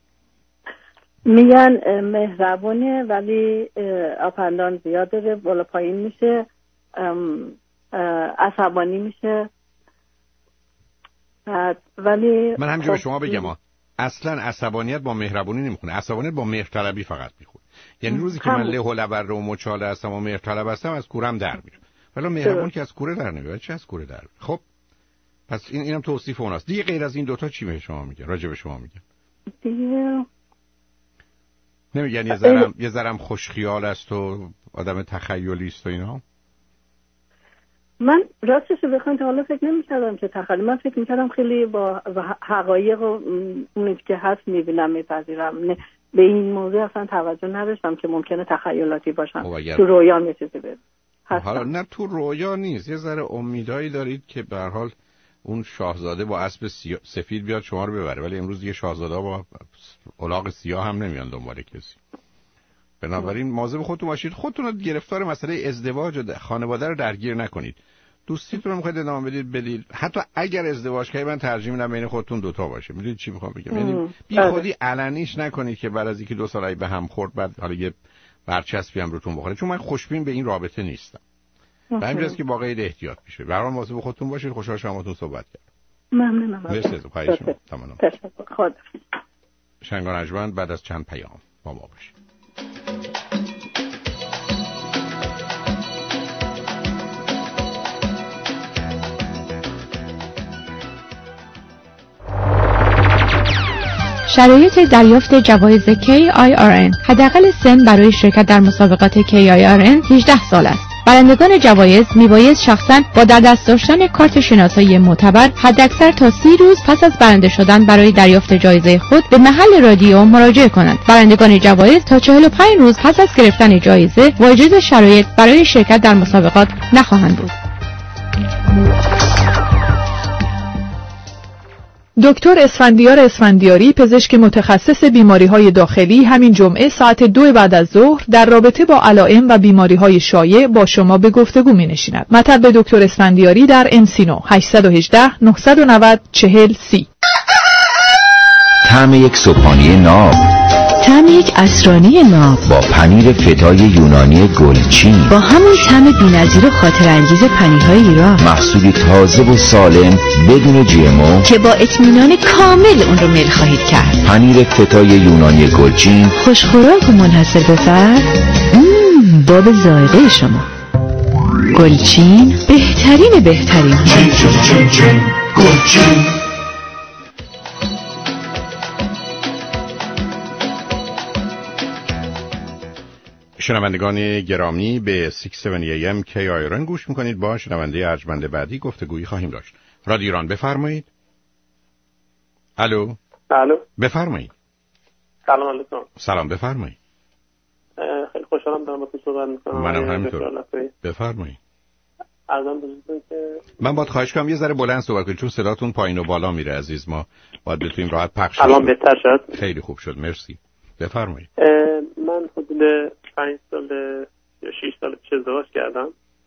میگن مهربونه ولی اپندان زیاد داره، بالا پایین میشه، عصبانی میشه. ولی
من همینجا به شما بگم اصلا عصبانیت با مهربونی نمیخونه، عصبانیت با مهرطلبی فقط میخونه. یعنی روزی که من له و لبر و مچاله هستم و مهرطلب هستم از کورم در میرم، ولی مهربون که از کوره در نمیاد. چه از کوره در؟ خب پس اینم توصیف اوناست دیگه. غیر از این دوتا چی به شما میگن؟ راجع به شما میگن
دیگه
نمیگن یه ذرم خوش خیال است و آدم تخیلی است و اینا؟
من راستش رو بخوام تا حالا فکر نمی‌کردم که تخیلی، من فکر می‌کردم خیلی با حقایق و اونی که هست می‌بینم می‌پذیرم. به این موضوع اصلا توجه نداشتم که ممکنه تخیلاتی باشم. تو رویا یه چیزی بده.
حالا نه تو رویا نیست، یه ذره امیدایی دارید که به هر حال اون شاهزاده با اسب سفید بیاد شما رو ببره، ولی امروز دیگه شاهزاده با الاغ سیاه هم نمیان دنبال کسی. بنابراین مواظب خودتون باشید، خودتون رو گرفتار مسئله ازدواج و خانواده رو درگیر نکنید. دوستیتون رو میخواید ادامه بدید. حتی اگر ازدواج کنید من ترجیح میدم بین خودتون دوتا باشه. میدونید چی میخوام بگم؟ یعنی بی خودی علنیش نکنید که بعد از اینکه 2 سال به هم خورد بعد حالا یه برچسبی هم روتون بخوره، چون من خوشبین به این رابطه نیستم. و همینجاست که واقعا احتیاط میشه. به هر حال مواظب خودتون باشید. خوشحال شدم باهاتون صحبت کردم.
ممنونم.
مرسی. تمام.
خدا.
شنگان ارجمند بعد از چند پیام با ما باشید.
شرایط دریافت جوایز KIRN. حداقل سن برای شرکت در مسابقات KIRN 18 سال است. برندگان جوایز میبایست شخصاً با در دست داشتن کارت شناسایی معتبر حداکثر تا 30 روز پس از برنده شدن برای دریافت جایزه خود به محل رادیو مراجعه کنند. برندگان جوایز تا 45 روز پس از گرفتن جایزه واجد شرایط برای شرکت در مسابقات نخواهند بود.
دکتر اسفندیاری پزشک متخصص بیماری‌های داخلی همین جمعه ساعت 2 بعد از ظهر در رابطه با علائم و بیماری‌های شایع با شما به گفتگو می‌نشیند. مطب دکتر اسفندیاری در انسینو 818 990 4030.
طعم یک صبحانه ناب،
طعم یک عصرانه ناب
با پنیر فتای یونانی گلچین،
با همون طعم بی‌نظیر و خاطرانگیز پنیرهای ایران،
محصولی تازه و سالم بدون GMO
که با اطمینان کامل اون رو میل خواهید کرد.
پنیر فتای یونانی گلچین،
خوشخوراک و منحصر به فرد، باب ذائقه شما. گلچین بهترین
گلچین.
شنوندگان گرامی به 670 AM KIRN گوش میکنید. با شنونده ارجمند بعدی گفتگویی خواهیم داشت. رادیو ایران بفرمایید. الو بفرمایید.
سلام علیکم.
سلام بفرمایید.
خیلی خوشحالم دارم با تو صحبت میکنم.
منم همینطور. بفرمایید.
عرضم بزرگتون که
من باید خواهش کنم یه ذره بلند صحبت کنید چون صداتون پایین و بالا میره عزیز. ما باید بتونیم راحت پخش
الان بهتر شد؟
خیلی خوب شد مرسی. بفرمایید.
من حدود 5 سال یا 6 سال پیش ازدواج کردم.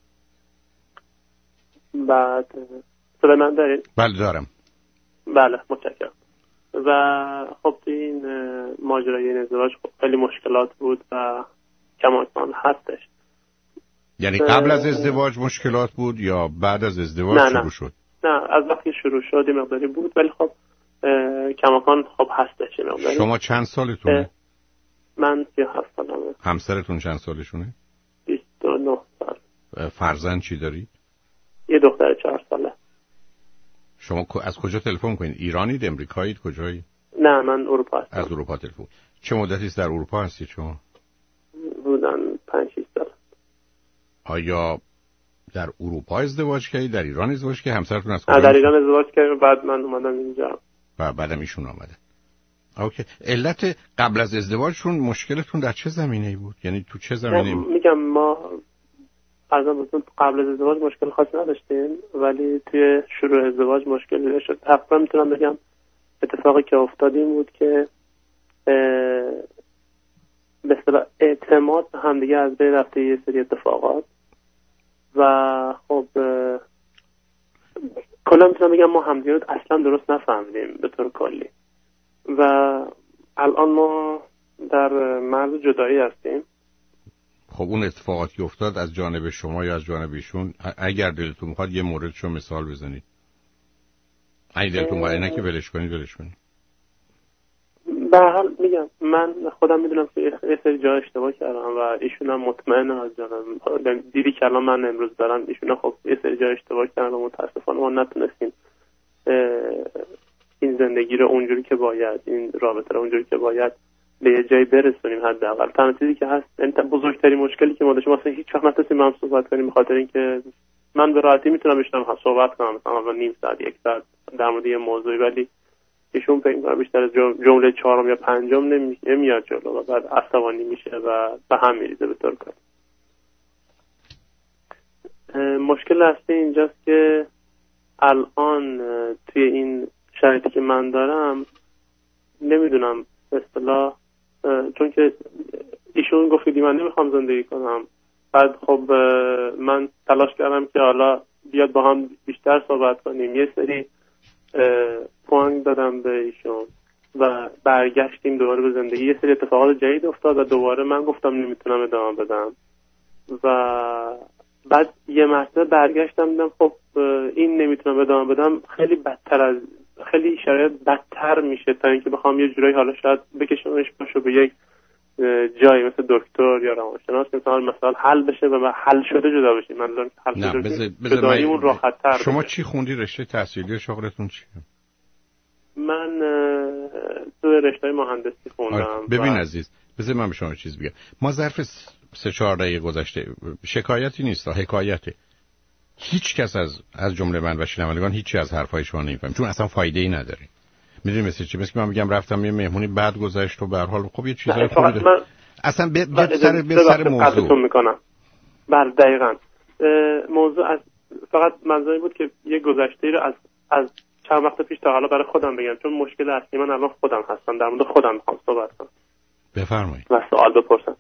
بعد صدای من دارید؟
بله دارم.
بله متشکرم. و خب این ماجرای این ازدواج خب خیلی مشکلات بود و کماکان هستش.
یعنی قبل از ازدواج مشکلات بود یا بعد از ازدواج شروع شد؟
نه از وقتی شروع شد یه مقداری بود ولی خب کماکان خب هستش یه مقداری.
شما چند سالتونه؟
من 37 سالمه.
همسرتون چند سالشونه؟
29 سال.
فرزند چی دارید؟
یه دختر 4 ساله.
شما از کجا تلفن می‌کنید؟ ایرانید، امریکایید، کجایی؟
نه من اروپا هستم.
از اروپا تلفن. چه مدتی است در اروپا هستید شما؟
بودن 5-6 سال.
آیا در اروپا ازدواج کردید؟ در ایران ازدواج کردید؟ همسرتون از کجا؟
در ایران ازدواج کردیم بعد من اومدم اینجا.
و بعدم ایشون آمدن. اوکی. علت قبل از ازدواجشون مشکلتون در چه زمینه‌ای بود؟ یعنی تو چه زمینه‌ای بود؟
میگم ما قبل از ازدواج مشکل خاصی نداشتیم ولی توی شروع ازدواج مشکلی شد. تقریبا میتونم بگم اتفاقی که افتاد این بود که به اصطلاح اعتماد به همدیگه از بین رفته یه سری اتفاقات و خب کلا میتونم بگم ما همدیگه رو اصلا درست نفهمیدیم به طور کلی و الان ما در مرز جدایی هستیم.
خب اون اتفاقاتی افتاد از جانب شما یا از جانب ایشون؟ اگر دلتون میخواد یه موردشو مثال بزنید. اگه دلتون میخواد نه که ولش کنید.
به هر حال میگم من خودم میدونم که یه سری جا اشتباه کردم و ایشون هم مطمئنم از جانم دیدی که الان من امروز دارم ایشون خب یه سری جا اشتباه کردن و متاسفانه ما نتونستیم این زندگی رو اونجوری که باید این رابطه رو اونجوری که باید به یه جایی برسونیم. حداقل تنها چیزی که هست این بزرگترین مشکلی که ما داشتیم واسه هیچ وقت نتونستیم هم صحبت کنیم به خاطر اینکه من به راحتی میتونم بشینم صحبت کنم مثلا نیم ساعت یک ساعت در مورد یه موضوعی ولی ایشون فکر می‌کنم بیشتر از جمله 4 یا 5 نمیاد جلو و بعد عصبانی میشه و به هم میریزه به طور کلی. مشکل اصلی اینجاست که الان توی این شرایطی که من دارم نمیدونم به اصطلاح چون که ایشون گفت که من نمیخوام زندگی کنم بعد خب من تلاش کردم که حالا بیاد با هم بیشتر صحبت کنیم یه سری پوانگ دادم به ایشون و برگشتیم دوباره به زندگی. یه سری اتفاقات جدید افتاد و دوباره من گفتم نمیتونم ادامه بدم و بعد یه مرتبه برگشتم دیدم خب این نمیتونم ادامه بدم خیلی شرایط بدتر میشه تا اینکه بخوام یه جورایی حالا شاید بکشمش باشو به یک جایی مثل دکتر یا روانشناس که مثلا حل بشه و حل شده جدا بشیم. من حل شده جداییمون راحت تر.
شما
بشه.
چی خوندی؟ رشته تحصیلی شغلتون چیه؟
من تو رشته مهندسی خوندم.
ببین عزیز بذار من به شما چیز بگم. ما ظرف 3-4 دقیقه گذشته شکایتی نیست حکایته. هیچ کس از جمله من و شنوندگان هیچی از حرفای شما نمیفهم چون اصلا فایده ای نداره. میدونی مثل چی؟ مثل من میگم رفتم یه مهمونی بعد گذشت و به هر حال خب یه چیزای خوبی اصلا به سر موضوع
میکنم. بله دقیقاً موضوع فقط منظوری بود که یه گذشته رو از چند وقت پیش تا حالا برای خودم بگم چون مشکل اصلی من الان خودم هستم در مورد خودم میخوام صحبت کنم.
بفرمایید.
و سوال بپرسم.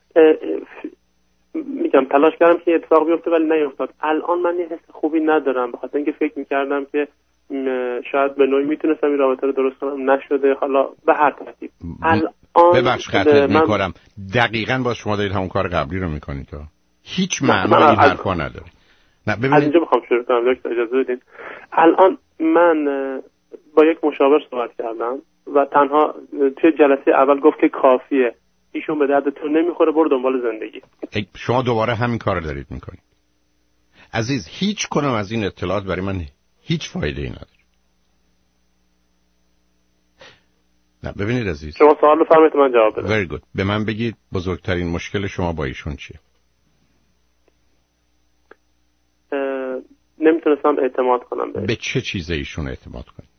میگم تلاش کردم که اتفاق بیفته ولی نیفتاد. الان من یه حس خوبی ندارم به خاطر اینکه فکر میکردم که شاید به نوعی میتونستم این رابطه رو درست کنم نشده. حالا به هر ترتیب الان
ببخش خطر میکنم دقیقاً باز شما دارید همون کار قبلی رو میکنید هیچ معنی این حرفا نداره. نه ببینید
از اینجا میخوام شروع کنم دکتر اجازه بدین. الان من با یک مشاور صحبت کردم و تنها توی جلسه اول گفت که کافیه ایشون به دردتون نمیخوره برو دنبال زندگی.
شما دوباره همین کار دارید میکنید. عزیز هیچ کنم از این اطلاعات برای من هیچ فایده ای نداره. نه ببینید عزیز
شما سوال بفرمایید من جواب بدم.
Very good. به من بگید بزرگترین مشکل شما با ایشون چیه؟
نمیتونستم اعتماد کنم
به چه چیزه ایشون اعتماد کنید؟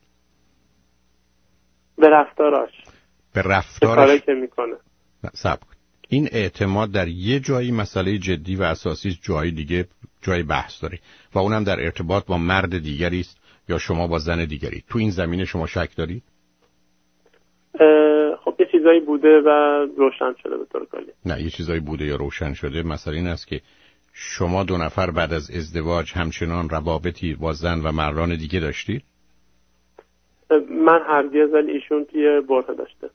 به رفتاراش.
به رفتارش؟
به کاری که میکنه.
صبر کن. این اعتماد در یه جایی مسئله جدی و اساسی جایی دیگه جای بحث داره و اونم در ارتباط با مرد دیگری است یا شما با زن دیگری. تو این زمینه شما شک دارید؟
خب یه چیزایی بوده و روشن شده به طور کلی.
نه یه چیزایی بوده یا روشن شده. مثلا این است که شما دو نفر بعد از ازدواج همچنان روابطی با زن و مردان دیگه داشتید؟
من هرگز، ولی ایشون توی برهه داشته.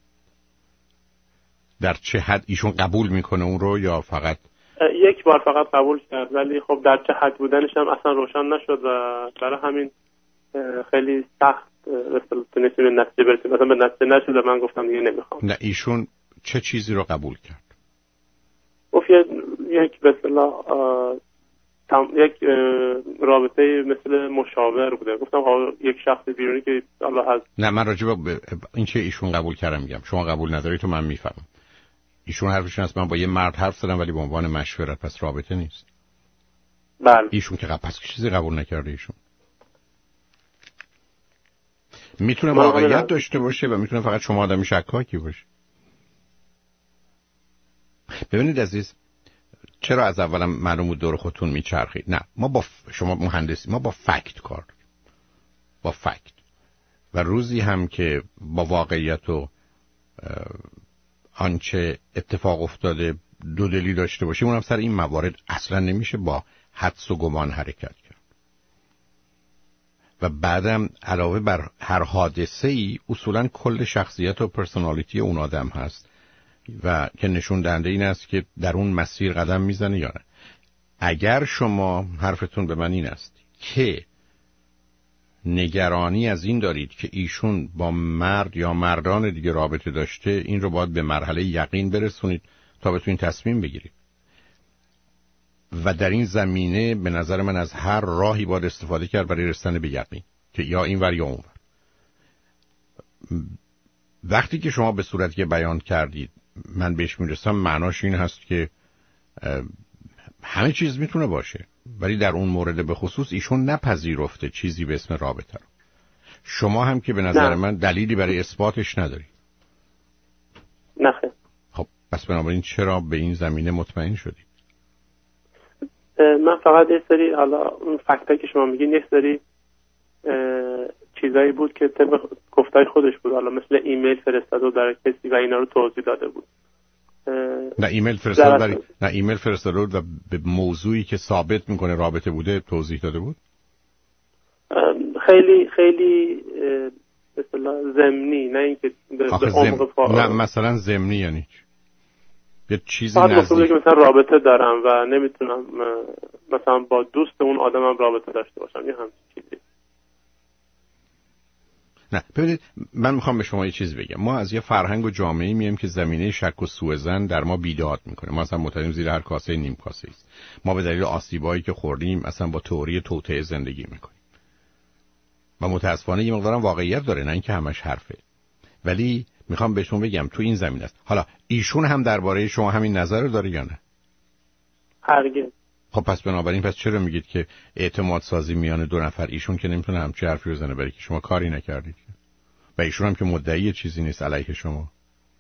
در چه حد ایشون قبول میکنه اون رو یا فقط؟
یک بار فقط قبول کرد، ولی خب در چه حد بودنش هم اصلا روشن نشد و برای همین خیلی سخت تونستیم به نتیجه برسیم. مثلا به نتیجه نشد و من گفتم دیگه نمیخوام.
نه ایشون چه چیزی رو قبول کرد؟
گفت یک به اصطلاح یک رابطه مثل مشاور بوده. گفتم یک شخص بیرونی که حالا از
نه من راجع به این که ایشون قبول کردم میگم، شما قبول نداری تو من میفهمم. ایشون حرفشون است من با یه مرد حرف زدم ولی به عنوان مشورت، پس رابطه نیست.
بله.
ایشون که پس چیزی قبول نکرده. ایشون میتونه واقعیت داشته باشه و میتونه فقط شما آدمی شکاکی باشه. ببینید عزیز، چرا از اولم معلوم بود دور خودتون میچرخید؟ نه ما با شما مهندسی، ما با فکت کار، با فکت و روزی هم که با واقعیت و آنچه اتفاق افتاده دو دلی داشته باشیم، اونم سر این موارد اصلا نمیشه با حدس و گمان حرکت کرد. و بعدم علاوه بر هر حادثه ای اصولا کل شخصیت و پرسونالیتی اون آدم هست و که نشون دهنده این است که در اون مسیر قدم میزنه یا نه. اگر شما حرفتون به من این است که نگرانی از این دارید که ایشون با مرد یا مردان دیگه رابطه داشته، این رو باید به مرحله یقین برسونید تا بتونید تصمیم بگیرید. و در این زمینه به نظر من از هر راهی باید استفاده کرد برای رسیدن به یقین که یا این ور یا اون ور. وقتی که شما به صورتی که بیان کردید من بهش میرسم، معناش این هست که همه چیز میتونه باشه، ولی در اون مورد به خصوص ایشون نپذیرفته چیزی به اسم رابطه رو. شما هم که به نظر من دلیلی برای اثباتش نداری.
نه.
خب پس بنابراین چرا به این زمینه مطمئن شدی؟
من فقط یه سری حالا اون فکتایی که شما میگین یه سری چیزایی بود که طبق گفتای خودش بود، حالا مثل ایمیل فرستاده و در کسی و اینا رو توضیح داده بود.
نه ایمیل فرستاده نه ایمیل فرستاده و به موضوعی که ثابت میکنه رابطه بوده توضیح داده بود.
خیلی خیلی مثلا ضمنی، نه اینکه به عمق.
نه مثلا ضمنی یعنی چی؟ یه چیزی
نزدیک که مثلا رابطه دارم و نمیتونم مثلا با دوست اون آدمم رابطه داشته باشم، یه همچین چیزی.
نه ببینید من میخوام به شما یه چیز بگم. ما از یه فرهنگ و جامعه‌ای میایم که زمینه شک و سوءظن در ما بیداد میکنه. ما اصلا معتقدیم زیر هر کاسه نیم کاسه است. ما به دلیل آسیبایی که خوردیم اصلا با تئوری توطئه زندگی میکنیم. و متاسفانه یه مقدارم واقعیت داره، نه اینکه همش حرفه. ولی میخوام بهتون بگم تو این زمین است. حالا ایشون هم درباره شما همین نظر رو داره یا نه؟
هرگز.
خب پس بنابراین پس چرا میگید که اعتماد سازی میان دو نفر؟ ایشون که نمیتونه همچی حرفی بزنه برای که شما کاری نکردید و ایشون هم که مدعی چیزی نیست علیه شما.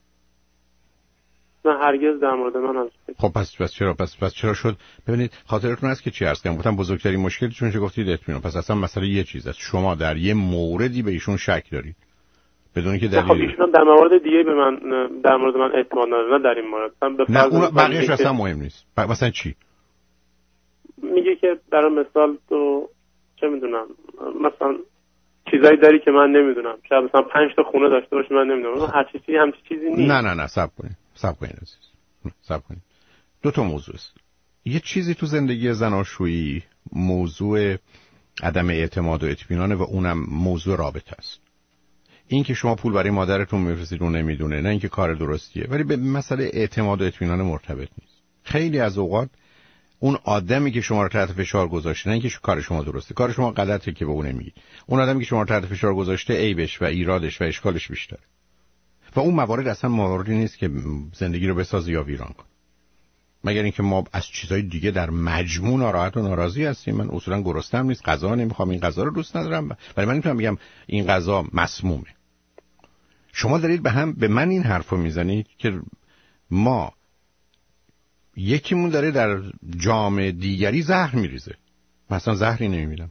نه هرگز در مورد من هم.
خب پس چرا شد؟ ببینید خاطرتون هست که چی عرض کردم، گفتم بزرگترین مشکل چون که گفتید اطمینان. پس اصلا مسئله یه چیز است، شما در یه موردی به ایشون شک دارید بدون که دلیل.
خب ایشون در مورد دیگه به من در مورد من اعتماد نداره، نه در این مورد.
نه اون بقیه‌اش اصلا مهم نیست. مثلا چی
میگه که برای مثال تو چه میدونم مثلا چیزایی داری که من نمیدونم، شاید مثلا 5 تا خونه داشته باشه من نمیدونم، هر چیزی همچین چیزی نیست.
نه صبر کنید. دو تا موضوع است. یه چیزی تو زندگی زناشویی موضوع عدم اعتماد و اطمینان و اونم موضوع رابطه است. این که شما پول برای مادرتون میفرستید اون نمیدونه، نه اینکه کار درستیه، ولی به مسئله اعتماد و اطمینان مرتبط نیست. خیلی از اوقات اون آدمی که شما رو تحت فشار گذاشته، نه اینکه کار شما درسته، کار شما غلطه که به اون نمیگید، اون آدمی که شما رو تحت فشار گذاشته عیبش و ایرادش و اشکالش بیشتره و اون موارد اصلا مواردی نیست که زندگی رو بسازه یا ویران کنه. مگر اینکه ما از چیزای دیگه در مجموع ناراحت و ناراضی هستیم. من اصولا گرسنه‌ام نیست، غذا نمیخوام، این غذا رو دوست ندارم، ولی من نمیتونم بگم این غذا مسمومه. شما دارید به من این حرفو میزنید که ما یکیمون داره در جام دیگری زهر میریزه. مثلا زهری نمیمیرم،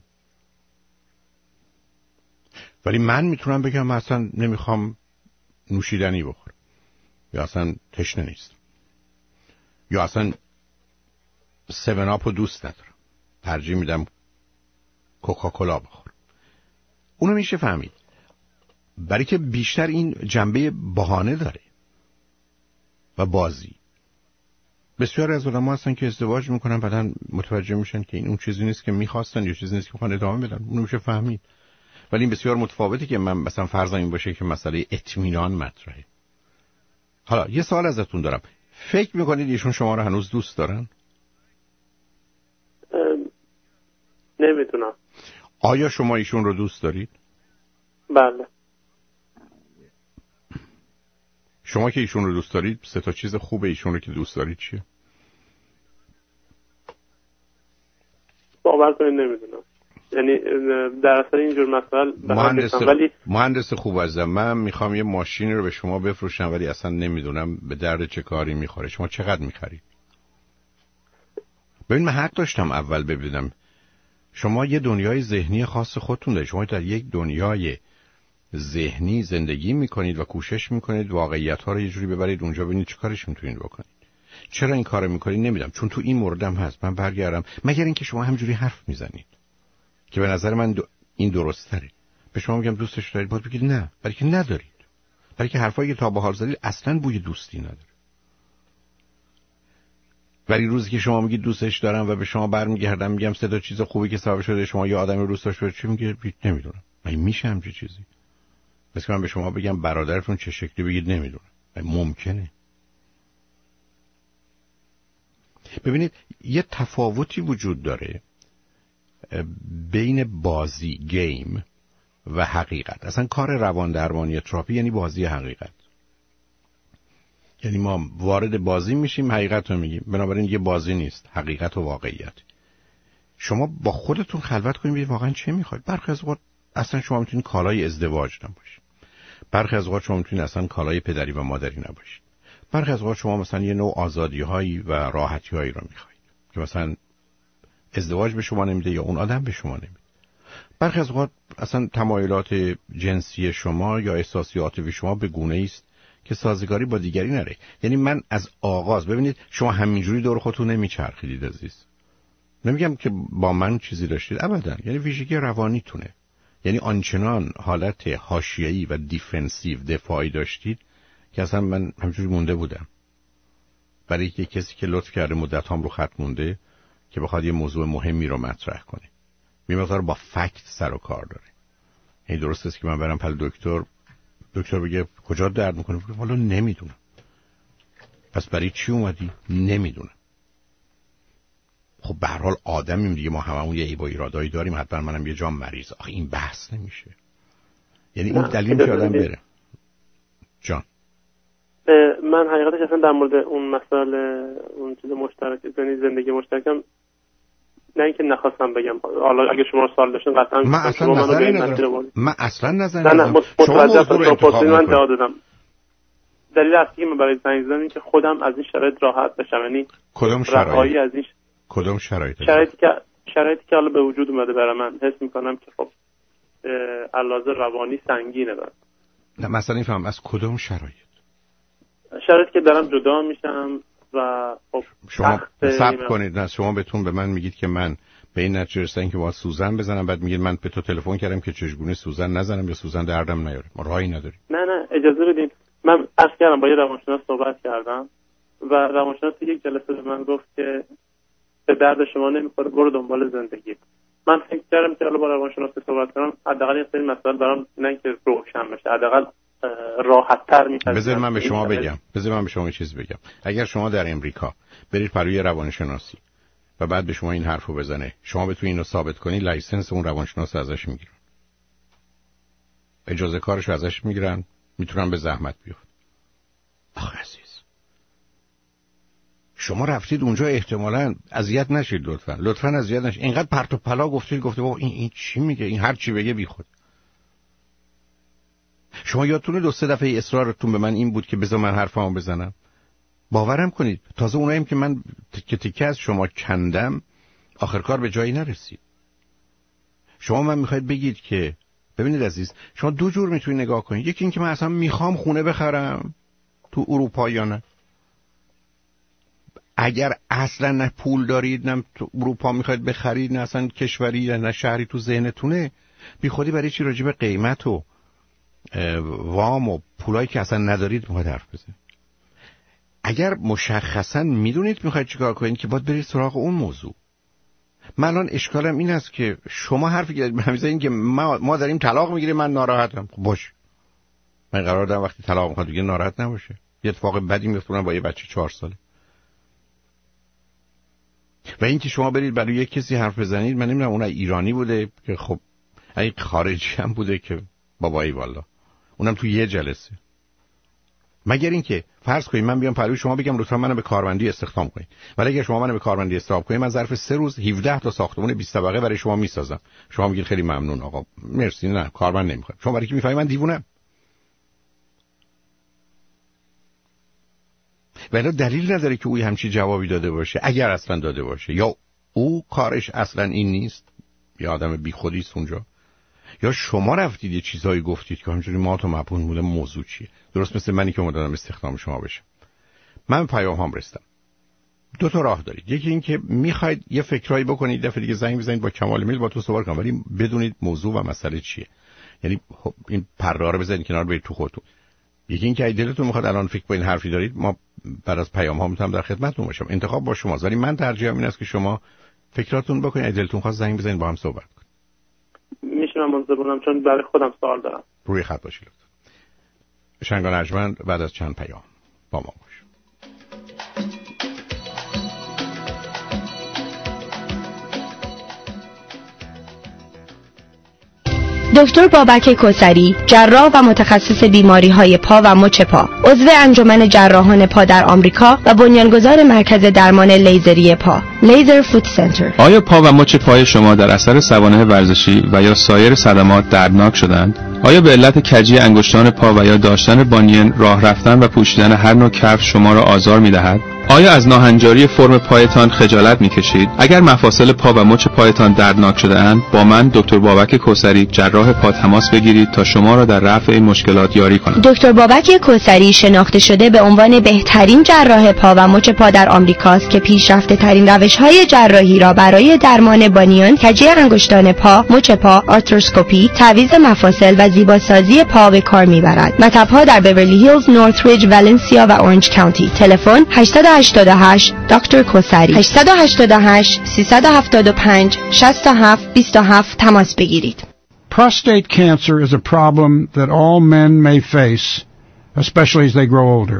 ولی من میتونم بگم مثلا نمیخوام نوشیدنی بخورم، یا اصلا تشنه نیست، یا اصلا 7 آپ رو دوست ندارم، ترجیح میدم کوکاکولا بخورم. اونو میشه فهمید، برای که بیشتر این جنبه بهانه داره و بازی. بسیار از آدم‌ها هستن که ازدواج میکنن بعدن متوجه میشن که این اون چیزی نیست که میخواستن یا چیزی نیست که میخوان ادامه بدن. اونو میشه فهمید. ولی این بسیار متفاوته که من مثلا فرضم این باشه که مسئله اطمینان مطرحه. حالا یه سوال ازتون دارم، فکر میکنید ایشون شما رو هنوز دوست دارن؟
نمیتونم.
آیا شما ایشون رو دوست دارید؟
بله.
شما که ایشون رو دوست دارید 3 چیز خوب ایشون رو که دوست دارید چیه؟
باور کنید نمیدونم. یعنی در اصل اینجور مسائل
مهندس خوب ازم، من میخوام یه ماشین رو به شما بفروشم ولی اصلا نمیدونم به درد چه کاری میخوره. شما چقدر میخرید؟ ببین من حق داشتم اول ببینم شما یه دنیای ذهنی خاص خودتون دارید. شما در یک دنیای ذهنی زندگی میکنید و کوشش میکنید واقعیت ها رو یه جوری ببرید اونجا، ببینید چه کارش میتونید بکنید. چرا این کارو میکنید نمیدونم، چون تو این موردم هست. من برگردم مگر اینکه شما همجوری حرف میزنید که به نظر من این درست تره. به شما میگم دوستش دارید، باید بگید نه، برای که ندارید، برای که حرفایی که تا به حال زدید اصلا بوی دوستی نداره. ولی روزی که شما میگید دوستش دارم و به شما برمیگردم میگم 3 چیز خوبی که سبب شده شما یه آدمی رو دوست داشته باشید، چی میگه؟ نمیدونم. مگه میشه همچین چیزی؟ مثلا من به شما بگم برادرتون چه شکلی، بگید نمیدونم. ممکنه؟ ببینید یه تفاوتی وجود داره بین بازی گیم و حقیقت. اصلا کار روان درمانی تراپی یعنی بازی حقیقت. یعنی ما وارد بازی میشیم، حقیقت رو میگیم، بنابراین یه بازی نیست، حقیقت و واقعیت. شما با خودتون خلوت کنید ببینید واقعا چه میخواید. برخی از اوقات اصلا شما میتونید کالای ازدواج نباشید، برخی از اوقات شما میتونید اصلا کالای پدری و مادری نباشید، برخی از اوقات شما مثلا یه نوع آزادی‌هایی و راحتی‌هایی رو میخواید که مثلا ازدواج به شما نمیده یا اون آدم به شما نمیده. برخی از اوقات اصلا تمایلات جنسی شما یا احساسی عاطفی شما به گونه‌ای است که سازگاری با دیگری نره. یعنی من از آغاز ببینید شما همینجوری دور خودتون نمیچرخیدید عزیز. نمیگم که با من چیزی داشتید، ابدا. یعنی ویژگی روانیتونه. یعنی آنچنان حالت حاشیه‌ای و دیفنسیو دفاعی داشتید که اصلا من همینجوری مونده بودم. برای یک کسی که لطف کرده مدتام رو خط مونده که بخواد یه موضوع مهمی رو مطرح کنه، می‌مقدار با فکت سر و کار داره. یعنی درست است که من برم پل دکتر بگه کجا درد میکنه، بگه والا نمیدونم. پس برای چی اومدی؟ نمیدونم. خب به هر حال آدمیم دیگه، ما هممون یه عیب و ایرادایی داریم، حتما منم یه جا مریض. آخه این بحث نمیشه. یعنی این دلیل که آدم بره. جان
من حقیقتش اصلا در مورد اون مسئله اون چیز مشترک زندگی مشترکم نه اینکه نخواستم بگم، حالا اگه شما سوال داشتین قطعا
من اصلا نظری ندارم. من اصلا نظری
ندارم. من جواب دادم. دلیل اصلی من برای زنگ زدن این که خودم از این شرایط راحت بشم. یعنی
کدوم شرایط؟
از این
کدوم شرایطی
که حالا به وجود اومده برای من، حس میکنم که خب علاوه روانی سنگینه برام.
نه مثلا نمیفهم از کدوم شرایطی
که دارم جدا میشم و خب
شما صبر کنید. نه شما به من میگید که من به این نتیجه رسیدم که باید سوزن بزنم، بعد میگید من به تو تلفن کردم که چشگونه سوزن نزنم یا سوزن دردم نیاره. ما راهی نداریم.
نه اجازه بدین. من عرض کردم با یه روانشناس صحبت کردم و روانشناس یک جلسه به من گفت که به درد شما نمیخوره، برو دنبال زندگی. من فکر کردم که حالا با روانشناس صحبت کنم حداقل این سری مسائل برام نه که روشن بشه، حداقل راحت‌تر میشه.
بذار من به شما یه چیز بگم. اگر شما در امریکا برید پروی روانشناسی و بعد به شما این حرفو بزنه، شما بتونید اینو ثابت کنی، لایسنس اون روانشناس ازش میگیرن، اجازه کارش ازش میگیرن، میتونن به زحمت بیفت. آخه عزیز شما رفتید اونجا، احتمالاً اذیت نشید. لطفاً اذیت نشید. اینقدر پرت و پلا گفته بابا این چی میگه، این هر چی بگه بیخود. شما یادتونه 2-3 دفعه اصرارتون به من این بود که بذار من حرفامو بزنم؟ باورم کنید تازه اوناییم که من تکه از شما کندم آخر کار به جایی نرسید. شما من میخواید بگید که ببینید عزیز، شما دو جور میتونید نگاه کنید. یکی این که من اصلا میخوام خونه بخرم تو اروپا یا نه. اگر اصلا نه پول دارید نه تو اروپا میخواید بخرید نه اصلا کشوری یا نه شهری تو ذهنتونه، بی خودی برای چی راجع به قیمت و وام و پولایی که اصلا ندارید میخواید حرف بزنید. اگر مشخصا میدونید میخواید چیکار کنید که باید برید سراغ اون موضوع. من الان اشکالم این است که شما حرفی که میزنید که ما داریم طلاق میگیریم من ناراحتم. خب باشه، من قرار دارم وقتی طلاق میخواد دیگه ناراحت نباشه. یه اتفاق بدی میفته با یه بچه 4 ساله. و اینکه شما برید برای یک کسی حرف بزنید، من نمیدونم اون ایرانی بوده که خب اگه خارجی هم بوده که بابایی والا اونم تو یه جلسه. مگر اینکه فرض کنید من بیام پلوی شما بگم لطفا منو به کارمندی استخدام کنید، ولی اگه شما منو به کارمندی استخدام کنید من ظرف 3 روز 17 تا ساختمون 20 طبقه برای شما میسازم. شما میگید خیلی ممنون آقا مرسی، نه کارمند نمیخوام. شما برای کی میفهمید من دیوونم؟ ولی دلیل نداره که او همچی جوابی داده باشه، اگر اصلا داده باشه. یا او کارش اصلا این نیست، یا آدم بیخودی است اونجا، یا شما رفتید یه چیزایی گفتید که همینجوری ما تو مبهون بوده موضوع چیه. درست مثل منی که اومدم استخدام شما بشم. من پیام هم رستم. 2 تا راه دارید. یکی این که میخواید یه فکرایی بکنید، دفعه دیگه زنگ بزنید با کمال میل با تو صحبت کنم، ولی بدونید موضوع و مسئله چیه. یعنی این پرده رو بزنید کنار، برید تو خودتون. یکی این که دلتون میخواد الان فکر با این حرفی دارید، ما بعد از پیام ها میتونم در خدمتتون باشم. انتخاب با شماست، ولی من ترجیحم این است که شما فکراتون بکنید، دلتون خواست زنگ بزنید با هم صحبت کنید.
میشم منتظر بودم چون برای خودم سوال دارم.
روی خط باشید. شنگان ارجمند بعد از چند پیام با ما باش.
دکتر بابک کوثری، جراح و متخصص بیماری‌های پا و مچ پا، عضو انجمن جراحان پا در آمریکا و بنیانگذار مرکز درمان لیزری پا، لیزر فوت سنتر.
آیا پا و مچ پای شما در اثر سوانح ورزشی و یا سایر صدمات دردناک شدند؟ آیا به علت کجی انگشتان پا و یا داشتن بانین، راه رفتن و پوشیدن هر نوع کفش شما را آزار می‌دهد؟ آیا از ناهنجاری فرم پایتان خجالت می‌کشید؟ اگر مفاصل پا و مچ پایتان دردناک شده‌اند، با من دکتر بابک کوثری جراح پا تماس بگیرید تا شما را در رفع این مشکلات یاری کنم.
دکتر بابک کوثری شناخته شده به عنوان بهترین جراح پا و مچ پا در آمریکاست که پیشرفته‌ترین روش‌های جراحی را برای درمان بانیان، کجی انگشتان پا، مچ پا، آرتروسکوپی، تعویض مفاصل و زیباسازی پا به کار می‌برد. مطب‌ها در بیورلی هیلز، نورثریج، والنسیا و اورنج کانتی. تلفن 888 دکتر کوثری 888 375 67 27 تماس بگیرید.
Prostate cancer is a problem that all men may face, especially as they grow older.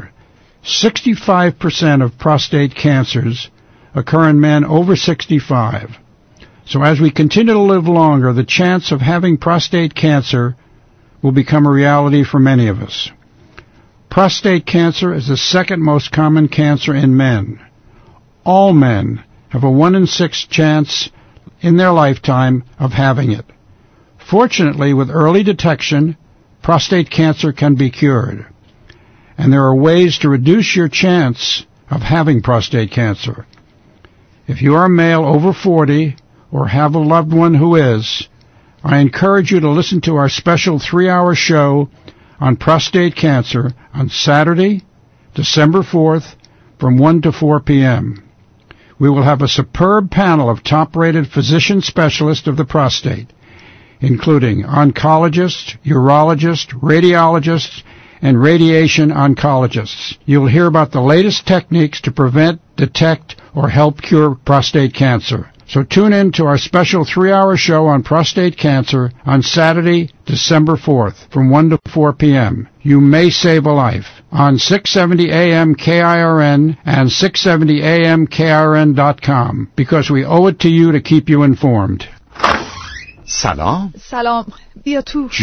65% of prostate cancers occur in men over 65. So as we continue to live longer, the chance of having prostate cancer will become a reality for many of us. Prostate cancer is the second most common cancer in men. All men have a 1 in 6 chance in their lifetime of having it. Fortunately, with early detection, prostate cancer can be cured. And there are ways to reduce your chance of having prostate cancer. If you are a male over 40 or have a loved one who is, I encourage you to listen to our special 3-hour show on prostate cancer on Saturday, December 4th, from 1 to 4 p.m. We will have a superb panel of top-rated physician specialists of the prostate, including oncologists, urologists, radiologists, and radiation oncologists. You'll hear about the latest techniques to prevent, detect, or help cure prostate cancer. So tune in to our special 3-hour show on prostate cancer on Saturday, December 4th, from 1 to 4 p.m. You may save a life on 670 AM KIRN and 670 AM KIRN.com, because we owe it to you to keep you informed.
سلام.
بیا تو.
چی شده؟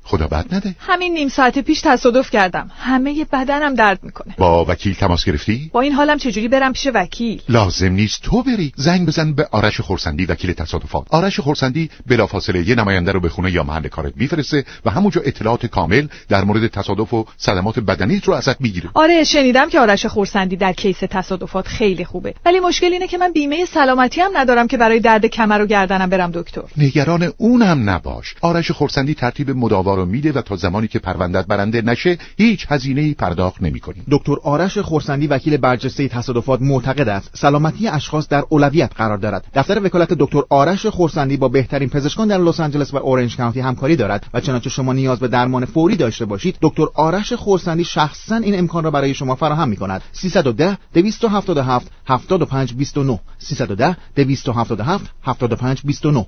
خدا بد نده.
همین نیم ساعت پیش تصادف کردم. همه بدنم درد میکنه.
با وکیل تماس گرفتی؟
با این حالم چجوری برم پیش وکیل؟
لازم نیست تو بری. زنگ بزن به آرش خرسندی، وکیل تصادفات. آرش خرسندی بلافاصله یه نماینده رو به خونه یا محل کارت میفرسته و همونجا اطلاعات کامل در مورد تصادف و صدمات بدنیت رو ازت میگیره.
آره شنیدم که آرش خرسندی در کیس تصادفات خیلی خوبه. ولی مشکل اینه که من بیمه سلامتی هم ندارم که برای درد کمر و گردنم برم دکتر.
نگران اونم نباش. آرش خرسندی ترتیب مداوا رو میده و تا زمانی که پرونده‌ات برنده نشه هیچ هزینه‌ای پرداخت نمی‌کنی.
دکتر آرش خرسندی وکیل برجسته تصادفات معتقد است سلامتی اشخاص در اولویت قرار دارد. دفتر وکالت دکتر آرش خرسندی با بهترین پزشکان در لس آنجلس و اورنج کانتی همکاری دارد و چنانچه شما نیاز به درمان فوری داشته باشید دکتر آرش خرسندی شخصا این امکان را برای شما فراهم می‌کند. 310 277 7529 310 277 7529.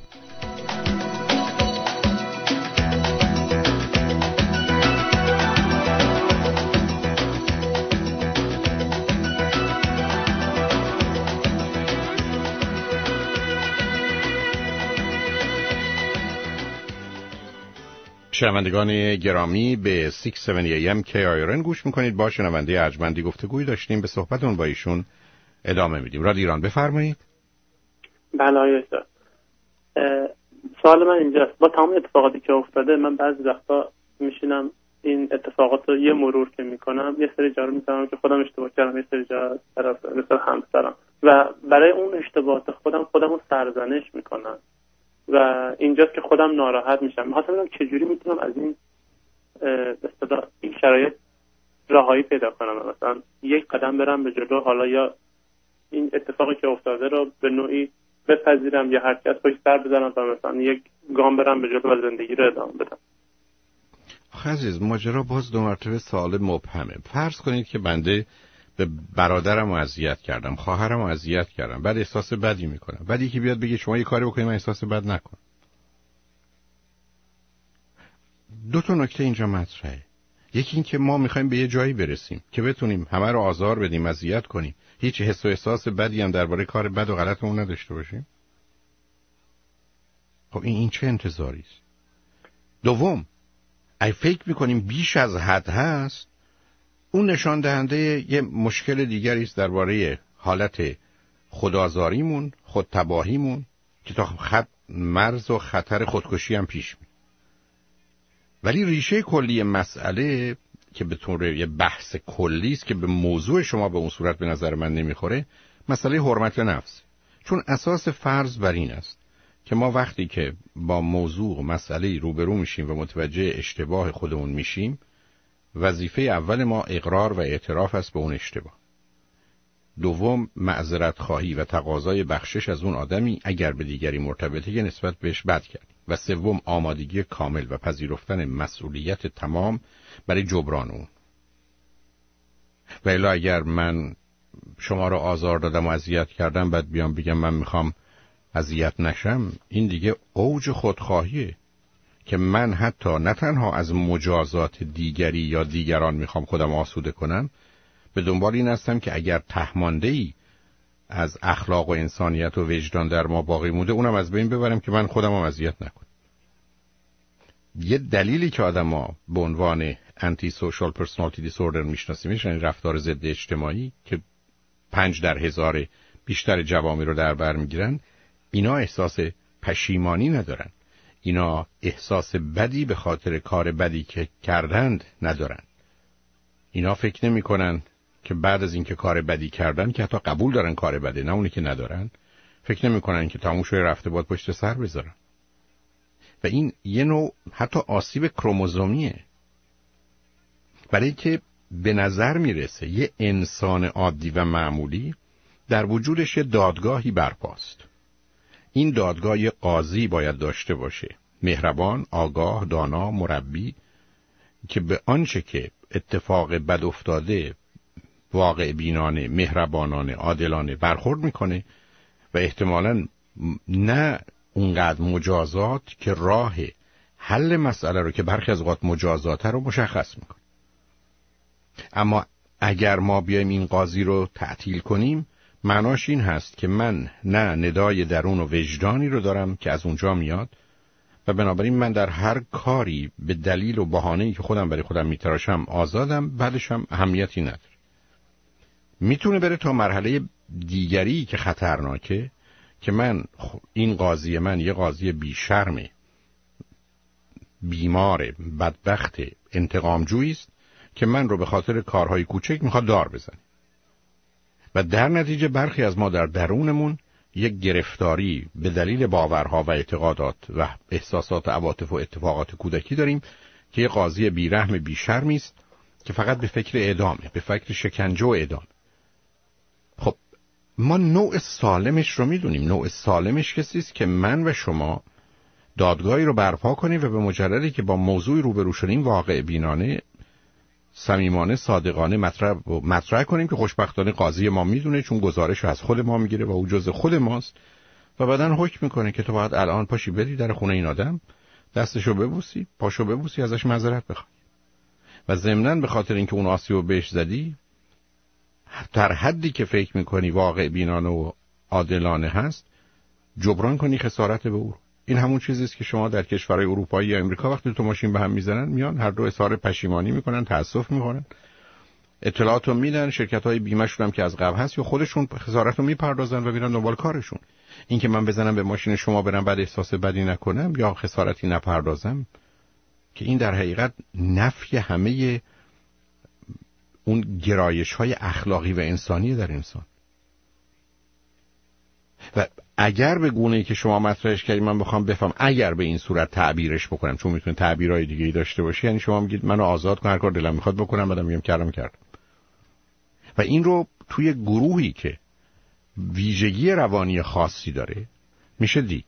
شنوندگان گرامی به 670 AM KIRN گوش میکنید. با شنونده ارجمندی گفتگویی داشتیم، به صحبتون با ایشون ادامه میدیم. رادیو ایران بفرمایید.
بله آقای استاد، سوال من اینجاست. با تمام اتفاقاتی که افتاده من بعضی وقتا میشینم این اتفاقات رو یه مرور که میکنم یه سری جا رو میفهمم که خودم اشتباه کردم، یه سری جا طرف مثل همسرم و برای اون اشتباهات خودم رو سرزنش میکنم و اینجاست که خودم ناراحت میشم. می‌خواستم ببینم چجوری میتونم از این این شرایط راهایی پیدا کنم، مثلا یک قدم برم به جلو، حالا یا این اتفاقی که افتاده رو به نوعی بپذیرم یا حرکت پشت سر بزنم و مثلا یک گام برم به جلو و زندگی رو ادامه بدم.
عزیز ماجرا باز دو مرتبه سوال مبهمه. فرض کنید که بنده به برادرم اذیت کردم، خواهرم اذیت کردم، بعد احساس بدی میکنم، بعد یکی بیاد بگه شما یه کاری بکنید من احساس بد نکنم. دو تا نکته اینجا مطرحه. یکی این که ما میخوایم به یه جایی برسیم که بتونیم همه رو آزار بدیم، اذیت کنیم، هیچ حس و احساس بدی هم درباره کار بد و غلطمون نداشته باشیم. خب این چه انتظاری است؟ دوم، اگه فکر میکنیم بیش از حد هست، اون نشان دهنده یه مشکل دیگری است درباره حالت خودآزاریمون، خودتباهیمون که تا مرز و خطر خودکشی هم پیش میاد. ولی ریشه کلی مسئله که به طور یه بحث کلی است که به موضوع شما به اون صورت به نظر من نمیخوره، مسئله حرمت نفس. چون اساس فرض بر این است که ما وقتی که با موضوع مسئله روبرو میشیم و متوجه اشتباه خودمون میشیم، وظیفه اول ما اقرار و اعتراف است به اون اشتباه. دوم، معذرت خواهی و تقاضای بخشش از اون آدمی اگر به دیگری مرتبطه که نسبت بهش بد کرد. و سوم، آمادگی کامل و پذیرفتن مسئولیت تمام برای جبران اون. و الا اگر من شما رو آزار دادم و اذیت کردم بعد بیام بگم من میخوام اذیت نشم، این دیگه اوج خودخواهیه که من حتی نه تنها از مجازات دیگری یا دیگران میخوام خودم آسوده کنم، به دنبال این هستم که اگر تهمانده‌ای از اخلاق و انسانیت و وجدان در ما باقی مونده اونم از بین ببرم که من خودم هم اذیت نکنم. یه دلیلی که آدما به عنوان انتی سوشال پرسونالیتی دیسوردر میشناسیمش، یعنی رفتار ضد اجتماعی که 5 در 1000 بیشتر جوامع رو در بر میگیرن، اینا احساس پشیمانی ندارن، اینا احساس بدی به خاطر کار بدی که کردند ندارن. اینا فکر نمی کنن که بعد از اینکه کار بدی کردن، که حتی قبول دارن کار بده، نه اونی که ندارن، فکر نمی کنن که تموم شده رفته باید پشت سر بذارن. و این یه نوع حتی آسیب کروموزومیه، برای که به نظر میرسه یه انسان عادی و معمولی در وجودش یه دادگاهی برپاست. این دادگاه یه قاضی باید داشته باشه، مهربان، آگاه، دانا، مربی، که به آنچه که اتفاق بد افتاده واقع بینانه، مهربانانه، عادلانه برخورد میکنه و احتمالاً نه اونقدر مجازات که راه حل مسئله رو که برخی از اوقات مجازات رو مشخص میکنه. اما اگر ما بیایم این قاضی رو تعطیل کنیم، معناش این هست که من نه ندای درون و وجدانی رو دارم که از اونجا میاد و بنابراین من در هر کاری به دلیل و بهانه‌ای که خودم برای خودم میتراشم آزادم، بعدش هم اهمیتی نداره. میتونه بره تا مرحله دیگری که خطرناکه، که من این قاضی من یه قاضی بیشرمه، بیمار، بدبخت، انتقامجویی است که من رو به خاطر کارهای کوچک میخواد دار بزنه و در نتیجه برخی از ما در درونمون یک گرفتاری به دلیل باورها و اعتقادات و احساسات، عواطف و اتفاقات کودکی داریم که یه قاضی بیرحم، بیشرمی است که فقط به فکر اعدامه، به فکر شکنجه و اعدام. خب ما نوع سالمش رو میدونیم. نوع سالمش کسی است که من و شما دادگاهی رو برپا کنیم و به مجردی که با موضوعی روبرو شدیم واقع بینانه، صمیمانه، صادقانه مطرح کنیم که خوشبختانه قاضی ما میدونه، چون گزارش رو از خود ما میگیره و او جزء خود ماست و بعدن حکم میکنه که تو باید الان پاشی بری در خونه این آدم، دستشو ببوسی، پاشو ببوسی، ازش معذرت بخوای و ضمناً به خاطر اینکه اون آسیبو بهش زدی در حدی که فکر میکنی واقع بینانه و عادلانه هست جبران کنی خسارت به او. این همون چیزی است که شما در کشورهای اروپایی یا امریکا وقتی تو ماشین به هم میزنن، میان هر دو اظهار پشیمانی میکنن، تاسف میکنن، اطلاعاتو میدن، شرکت‌های بیمه‌شون هم که از قبل هست یا خودشون خسارتو میپردازن و میرن دنبال کارشون. این که من بزنم به ماشین شما برم بعد احساس بدی نکنم یا خسارتی نپردازم، که این در حقیقت نفی همه اون گرایش‌های اخلاقی و انسانی در انسان. و اگر به گونه‌ای که شما مطرحش کردید من بخوام بفهم، اگر به این صورت تعبیرش بکنم، چون میتونه تعبیرهای دیگه‌ای داشته باشه، یعنی شما میگید منو آزاد کن، هر کار دلم میخواد بکنم، بعدم میگم کردم. و این رو توی گروهی که ویژگی روانی خاصی داره میشه دید.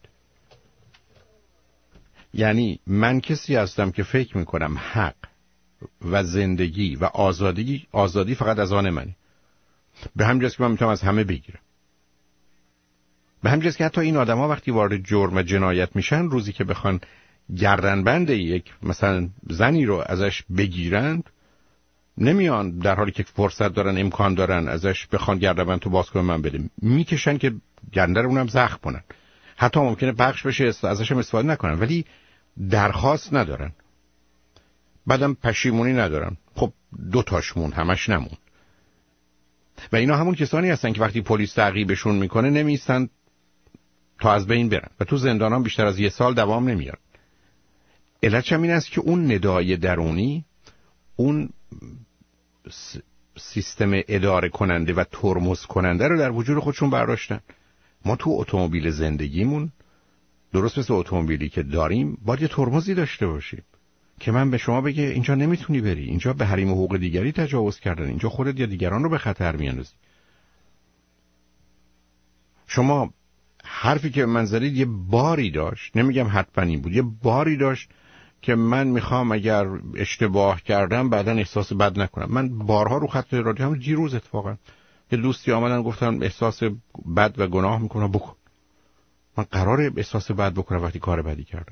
یعنی من کسی هستم که فکر میکنم حق و زندگی و آزادی فقط از آن منه. به همین جاست که من میتونم از همه بگیرم. به همین جاست که حتی این آدم‌ها وقتی وارد جرم و جنایت میشن، روزی که بخوان گردنبند یک مثلا زنی رو ازش بگیرند، نمیان در حالی که فرصت دارن، امکان دارن ازش بخوان گردنبند تو باز کنن من بده، میکشن که گنده رو اونم زخم کنن. حتی ممکنه پخش بشه ازش هم استفاده نکنن، ولی درخواست ندارن، بعدم پشیمونی ندارن. خب دو تاش مون، همش نمون. و اینا همون کسانی هستن که وقتی پلیس تعقیبشون میکنه نمیستن تا از بین برن و تو زندانان بیشتر از 1 سال دوام نمیارن. علتش هم این است که اون ندای درونی، اون سیستم اداره کننده و ترمز کننده رو در وجود خودشون برداشتن. ما تو اتومبیل زندگیمون درست مثل اتومبیلی که داریم باید یه ترمزی داشته باشیم که من به شما بگه اینجا نمیتونی بری، اینجا به حریم حقوق دیگری تجاوز کردن، اینجا خودت یا دیگران رو به خطر میاندازی. شما حرفی که من زدید یه باری داشت، نمیگم حتما این بود، یه باری داشت که من میخوام اگر اشتباه کردم بعداً احساس بد نکنم. من بارها رو خط رادیو، هم دیروز اتفاقا یه دوستی آمدن گفتن احساس بد و گناه میکنم، بکن. من قراره احساس بد بکنم وقتی کار بدی کردم؟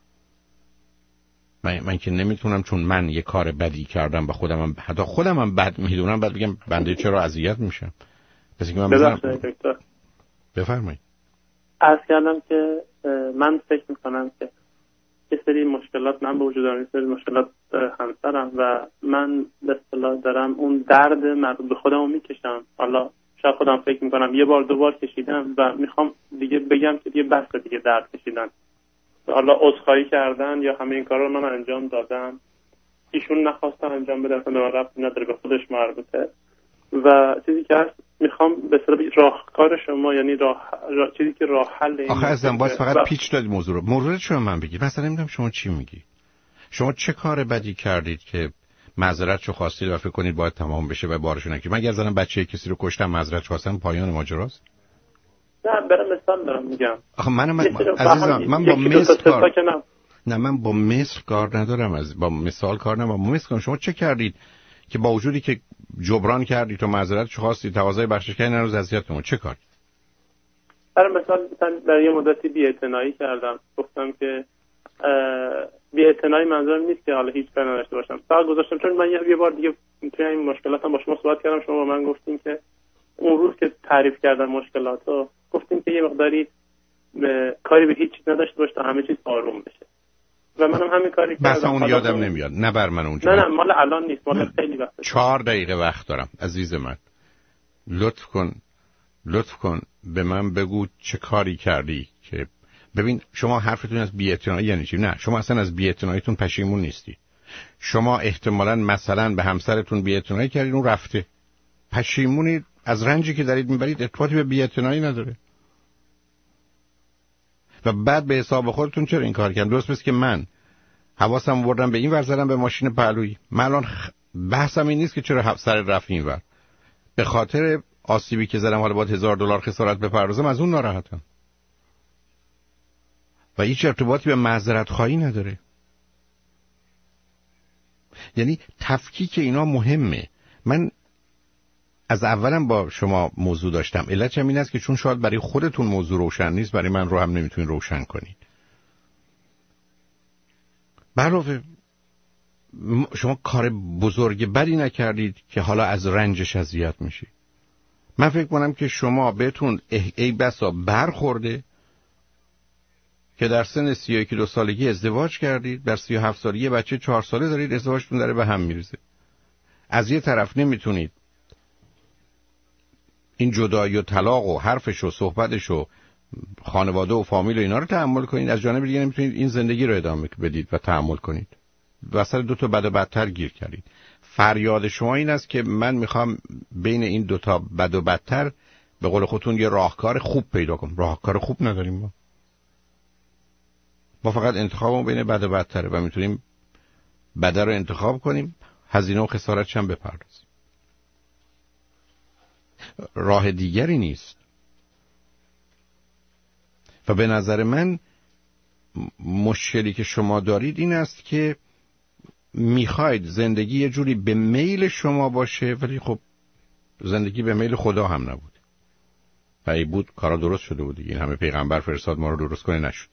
من که نمیتونم چون من یه کار بدی کردم و حتی خودم بد میدونم بعد بگم بنده چرا اذیت میشم. پس اینکه من بفرمایید.
عرض کردم که من فکر میکنم که یه سری مشکلات من به وجود دارم، یه سری مشکلات همسرم و من به اصطلاح دارم اون درد مربوط به خودم رو میکشم. حالا شاید خودم فکر میکنم یه بار 2 بار کشیدم و میخوام دیگه بگم که دیگه بس دیگه درد کشیدن. حالا عذرخواهی کردن یا همه این کارا رو من انجام دادم، ایشون نخواستن انجام بدن، به من ربطی نداره، به خودش مربوطه. و چیزی که هست میخوام به اصطلاح راهکار شما، یعنی چیزی که راه حل این.
آخه ازم باز فقط پیچ دادی موضوع رو. موضوع شما من بگید. مثلا نمیدونم شما چی میگی. شما چه کار بدی کردید که معذرتشو خواستید و فکر کنید باید تمام بشه و بارش نکنید؟ من اگر زدم بچه کسی رو کشتم معذرتشو خواستم پایان ماجراست؟
نه برام مثال دارم میگم.
آخه عزیزم من با مثل کار نه، من با مثل کار ندارم، با مثال کار ندارم. با مثل شما چه کردید که با وجودی که جبران کردید و معذرتشو خواستید، تقاضای بخشش کردید، هنوز اذیتتون چه کار؟
برای مثال در یه مدتی بی‌اعتنایی کردم، گفتم که بی‌اعتنایی منظورم نیست که حالا هیچ کاری نداشته باشم، فقط گذاشتم چون من یه بار دیگه توی این مشکلاتم با شما صحبت کردم، شما با من گفتین که اون روز که تعریف کردم مشکلاتو، گفتین که یه مقداری کاری به هیچ چیز نداشته باش تا همه چیز آروم بشه. و منم همین کاری کردم.
بس اون یادم نمیاد. نه بر من اونجا.
نه مال الان نیست، مال خیلی وقت.
4 دقیقه وقت دارم عزیز من. لطف کن به من بگو چه کاری کردی که ببین شما حرفتون از بی‌اعتنایی یعنی چی؟ نه شما اصلا از بی‌اعتناییتون پشیمون نیستی. شما احتمالاً مثلا به همسرتون بی‌اعتنایی کردین اون رفته. پشیمونید از رنجی که دارید میبرید، ارتباطی به بی‌اعتنایی نداره. و بعد به حساب خودتون چرا این کار کردم؟ درست مثل که من حواسم بردم به این ور زدم به ماشین پهلویی. من الان بحثم این نیست که چرا سر رفت این ور. به خاطر آسیبی که زدم حالا باید $1000 خسارت بپردازم، از اون ناراحتم. و هیچ ارتباطی به معذرت خواهی نداره. یعنی تفکیک اینا مهمه. من از اولم با شما موضوع داشتم. علتش این است که چون شاید برای خودتون موضوع روشن نیست، برای من رو هم نمیتونین روشن کنید. علاوه شما کار بزرگ بدی نکردید که حالا از رنجش اذیت میشید. من فکر کنم که شما بهتون ای بسا برخورده که در سن 31 سالگی ازدواج کردید، در 37 سالگی بچه 4 ساله دارید، ازدواجتون داره به هم میریزه. از یه طرف نمیتونید این جدایی و طلاق و حرفش و صحبتش و خانواده و فامیل و اینا رو تحمل کنید، از جانب دیگه نمیتونید این زندگی رو ادامه بدید و تحمل کنید. وسط دو تا بد و بدتر گیر کردید. فریاد شما این است که من میخوام بین این دو تا بد و بدتر به قول خودتون یه راهکار خوب پیدا کنم. راهکار خوب نداریم ما فقط انتخابمون بین بد و بدتره و میتونیم بد رو انتخاب کنیم، هزینه و خسارتش هم بپردازیم. راه دیگری نیست. و به نظر من مشکلی که شما دارید این است که میخواید زندگی یه جوری به میل شما باشه، ولی خب زندگی به میل خدا هم نبود. و ای بود کارا درست شده بود دیگه. این همه پیغمبر فرستاد ما رو درست کنه، نشد.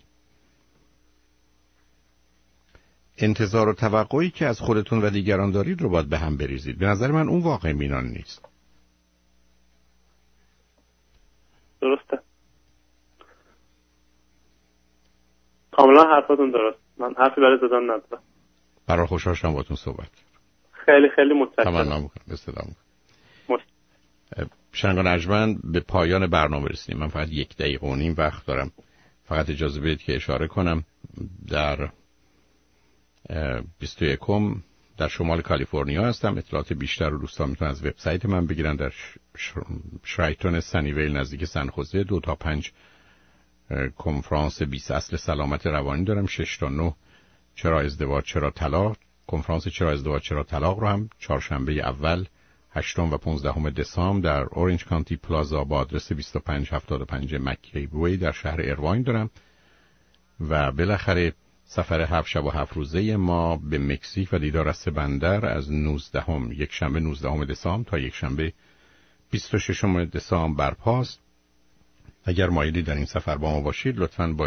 انتظار و توقعی که از خودتون و دیگران دارید رو باید به هم بریزید. به نظر من اون واقع بینانه نیست.
درسته. کاملا حرفتون درست. من حرفی برای زدن ندارم.
برای خوشحال شدم باهاتون صحبت.
خیلی خیلی متشکرم.
تمنا می‌کنم. استفاده شنگان ارجمند به پایان برنامه رسیدیم. من فقط 1 دقیقه و نیم وقت دارم. فقط اجازه بدید که اشاره کنم در 21 در شمال کالیفرنیا هستم. اطلاعات بیشتر رو دوستان میتونن از وبسایت من بگیرن. در شرایتون سنیویل نزدیک سن خوزه 2 تا 5 کنفرانس 20 اصل سلامت روانی دارم. 6 تا 9 چرا ازدواج چرا طلاق. کنفرانس چرا ازدواج چرا طلاق رو هم چهارشنبه اول 8 و 15 دسامبر در اورنج کانتی پلازا با آدرس 2575 مکی وی در شهر ایرواین دارم. و بالاخره سفر 7 شب و 7 روزه ما به مکزیک و دیدار از 3 بندر از 19 یک شنبه 19 دسامبر تا یک شنبه 26 دسامبر برپاست. اگر مایلی در این سفر با ما باشید لطفاً با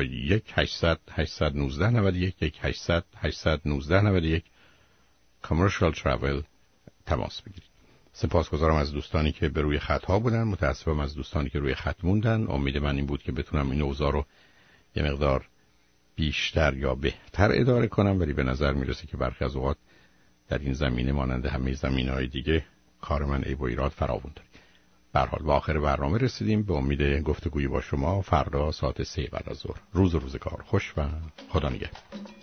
1-800-819-91 Commercial Travel تماس بگیرید. سپاسگزارم از دوستانی که به روی خط ها بودن. متاسفم از دوستانی که روی خط موندن. امید من این بود که بتونم این اوضاع رو یه مقدار بیشتر یا بهتر اداره کنم، ولی به نظر میرسه که برخی از اوقات در این زمینه مانند همه زمینه‌های دیگه کار من عیب و ایراد فراوان داره. به هر حال به آخر برنامه رسیدیم. به امید گفتگویی با شما فردا ساعت 3 بعد از ظهر. روز و روزگار خوش و خدا نگهدار.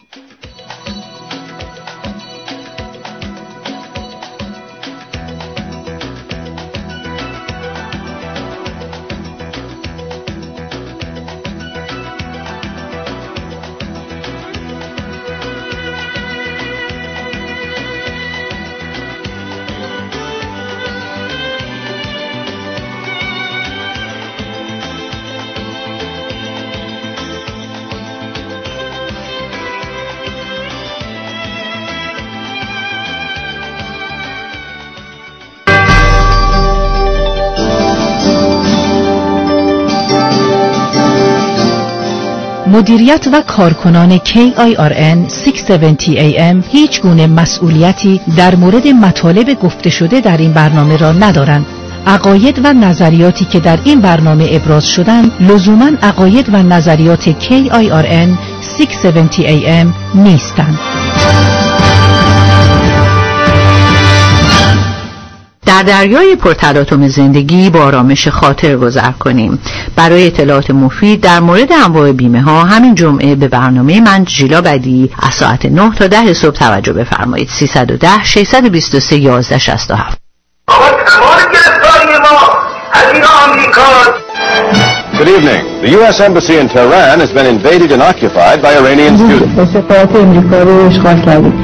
مدیریت و کارکنان KIRN 670 AM هیچ گونه مسئولیتی در مورد مطالب گفته شده در این برنامه را ندارند. عقاید و نظریاتی که در این برنامه ابراز شدند لزوماً عقاید و نظریات KIRN
670 AM نیستند.
در دریای پرتلاطم زندگی با آرامش خاطر گذر کنیم. برای اطلاعات مفید در مورد انواع بیمه ها همین جمعه به برنامه من ژیلا بدی از ساعت 9 تا 10 صبح توجه بفرمایید. 310 623 1167.
آقا تمام گرفتاری ما از این آمریکا.
Good evening. The U.S. Embassy in Tehran has been invaded and occupied by Iranian students.
سفارت امریکا رو اشغال کردیم.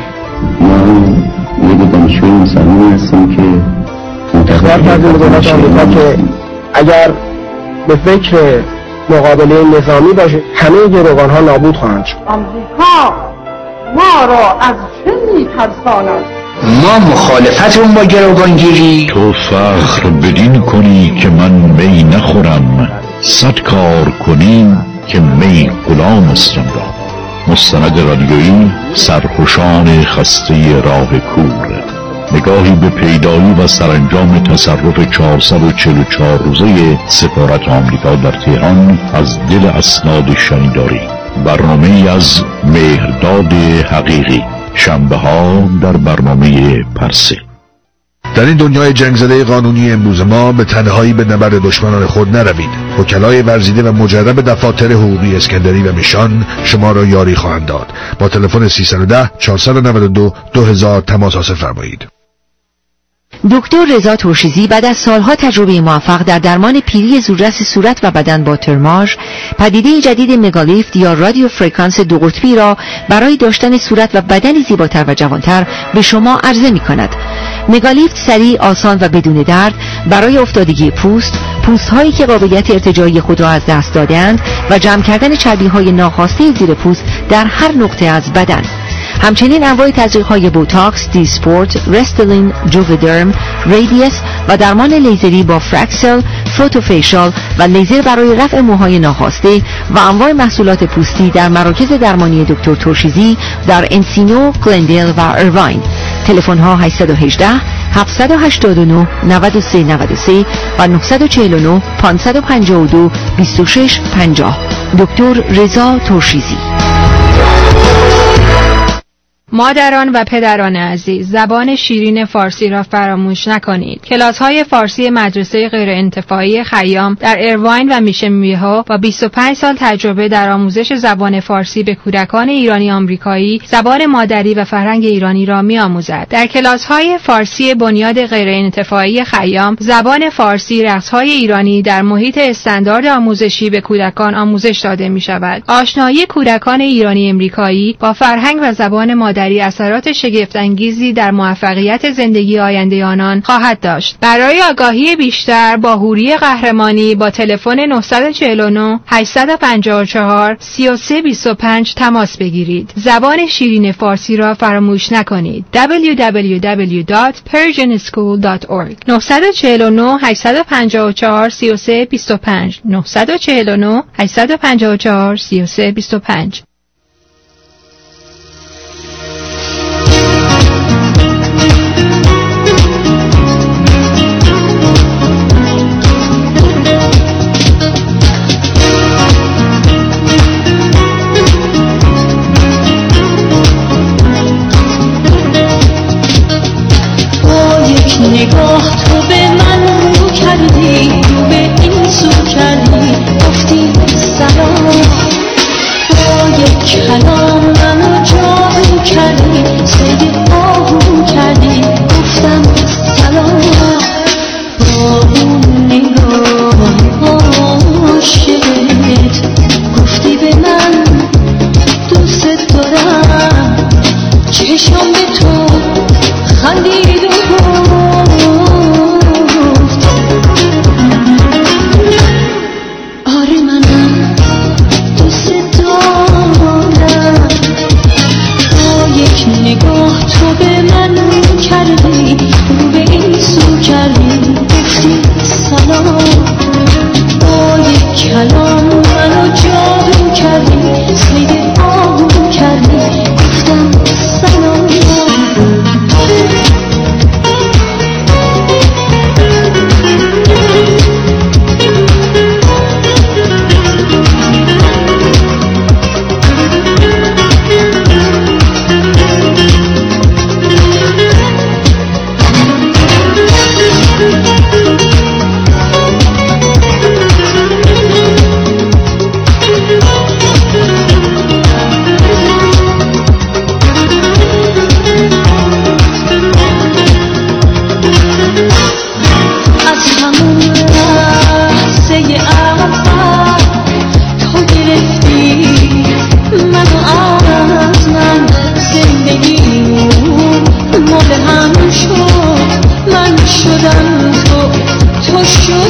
ما یک دانشجوی مسلمان هستیم که
اخبار کردیم به دولت آمریکا که اگر به فکر مقابله نظامی باشه همه گروگان‌ها نابود خواهند شد.
آمریکا ما را از چه می‌ترساند؟
ما مخالفتون با گروگانگیری.
تو فخر بدین کنی که من می نخورم، 100 کار کنی که می غلام است را. مستند رادیویی سرخوشان خسته راه کور، نگاهی به پیدایی و سرانجام تصرف 444 روزه سفارت آمریکا در تهران از دل اسناد شنیداری. برنامه از مهرداد حقیقی، شنبه ها در برنامه پرسه.
در این دنیای جنگ زده قانونی امروز ما به تنهایی به نبرد دشمنان خود نروید. وکلای ورزیده و مجرب دفاتر حقوقی اسکندری و میشان شما را یاری خواهند داد. با تلفن 310 492 2000 تماس حاصل فرمایید.
دکتر رضا ترشیزی بعد از سالها تجربه موفق در درمان پیری زودرس صورت و بدن با ترماژ، پدیده جدید مگالیفت یا رادیو فرکانس دو قطبی را برای داشتن صورت و بدنی زیباتر و جوانتر به شما عرضه می کند. مگالیفت سریع، آسان و بدون درد برای افتادگی پوست هایی که قابلیت ارتجاعی خود را از دست دادند و جمع کردن چربی های ناخواسته زیر پوست در هر نقطه از بدن. همچنین انواع تزریق‌های بوتاکس، دیسپورت، رستلین، جوودرم، ریدیس و درمان لیزری با فرکسل، فوتوفیشال و لیزر برای رفع موهای ناخواسته و انواع محصولات پوستی در مراکز درمانی دکتر ترشیزی در انسینو، گلندیل و ایرواین. تلفن ها 818 789 9393 و 949 552 2650. دکتر رضا ترشیزی.
مادران و پدران عزیز، زبان شیرین فارسی را فراموش نکنید. کلاس‌های فارسی مدرسه غیرانتفاعی خیام در ایرواین و میشن میهو با 25 سال تجربه در آموزش زبان فارسی به کودکان ایرانی آمریکایی زبان مادری و فرهنگ ایرانی را می‌آموزد. در کلاس‌های فارسی بنیاد غیرانتفاعی خیام، زبان فارسی، رقص‌های ایرانی در محیط استاندارد آموزشی به کودکان آموزش داده می‌شود. آشنایی کودکان ایرانی آمریکایی با فرهنگ و زبان مادری اثرات شگفت‌انگیزی در موفقیت زندگی آینده آنان خواهد داشت. برای آگاهی بیشتر با حوری قهرمانی با تلفن 949 854 3325 تماس بگیرید. زبان شیرین فارسی را فراموش نکنید. www.persianschool.org 949 854 3325 949 854 3325.
نگاه تو به من رو کردی، رو به این سو کردی، گفتی سلام. با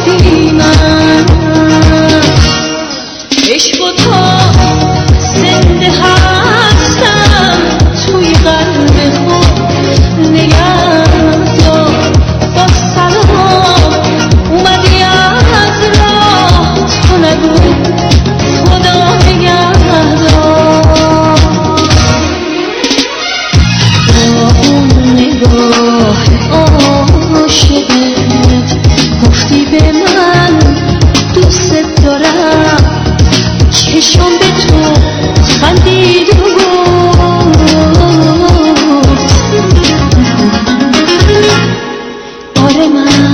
بی من عشق و تا زنده هستم توی قلب خود نگهدار با سلام اومدی از راه تو نگو خدا نگهدار با اون نگاه عاشقت گفتی به من دوست دارم چشم به تو خندید و گفت آره من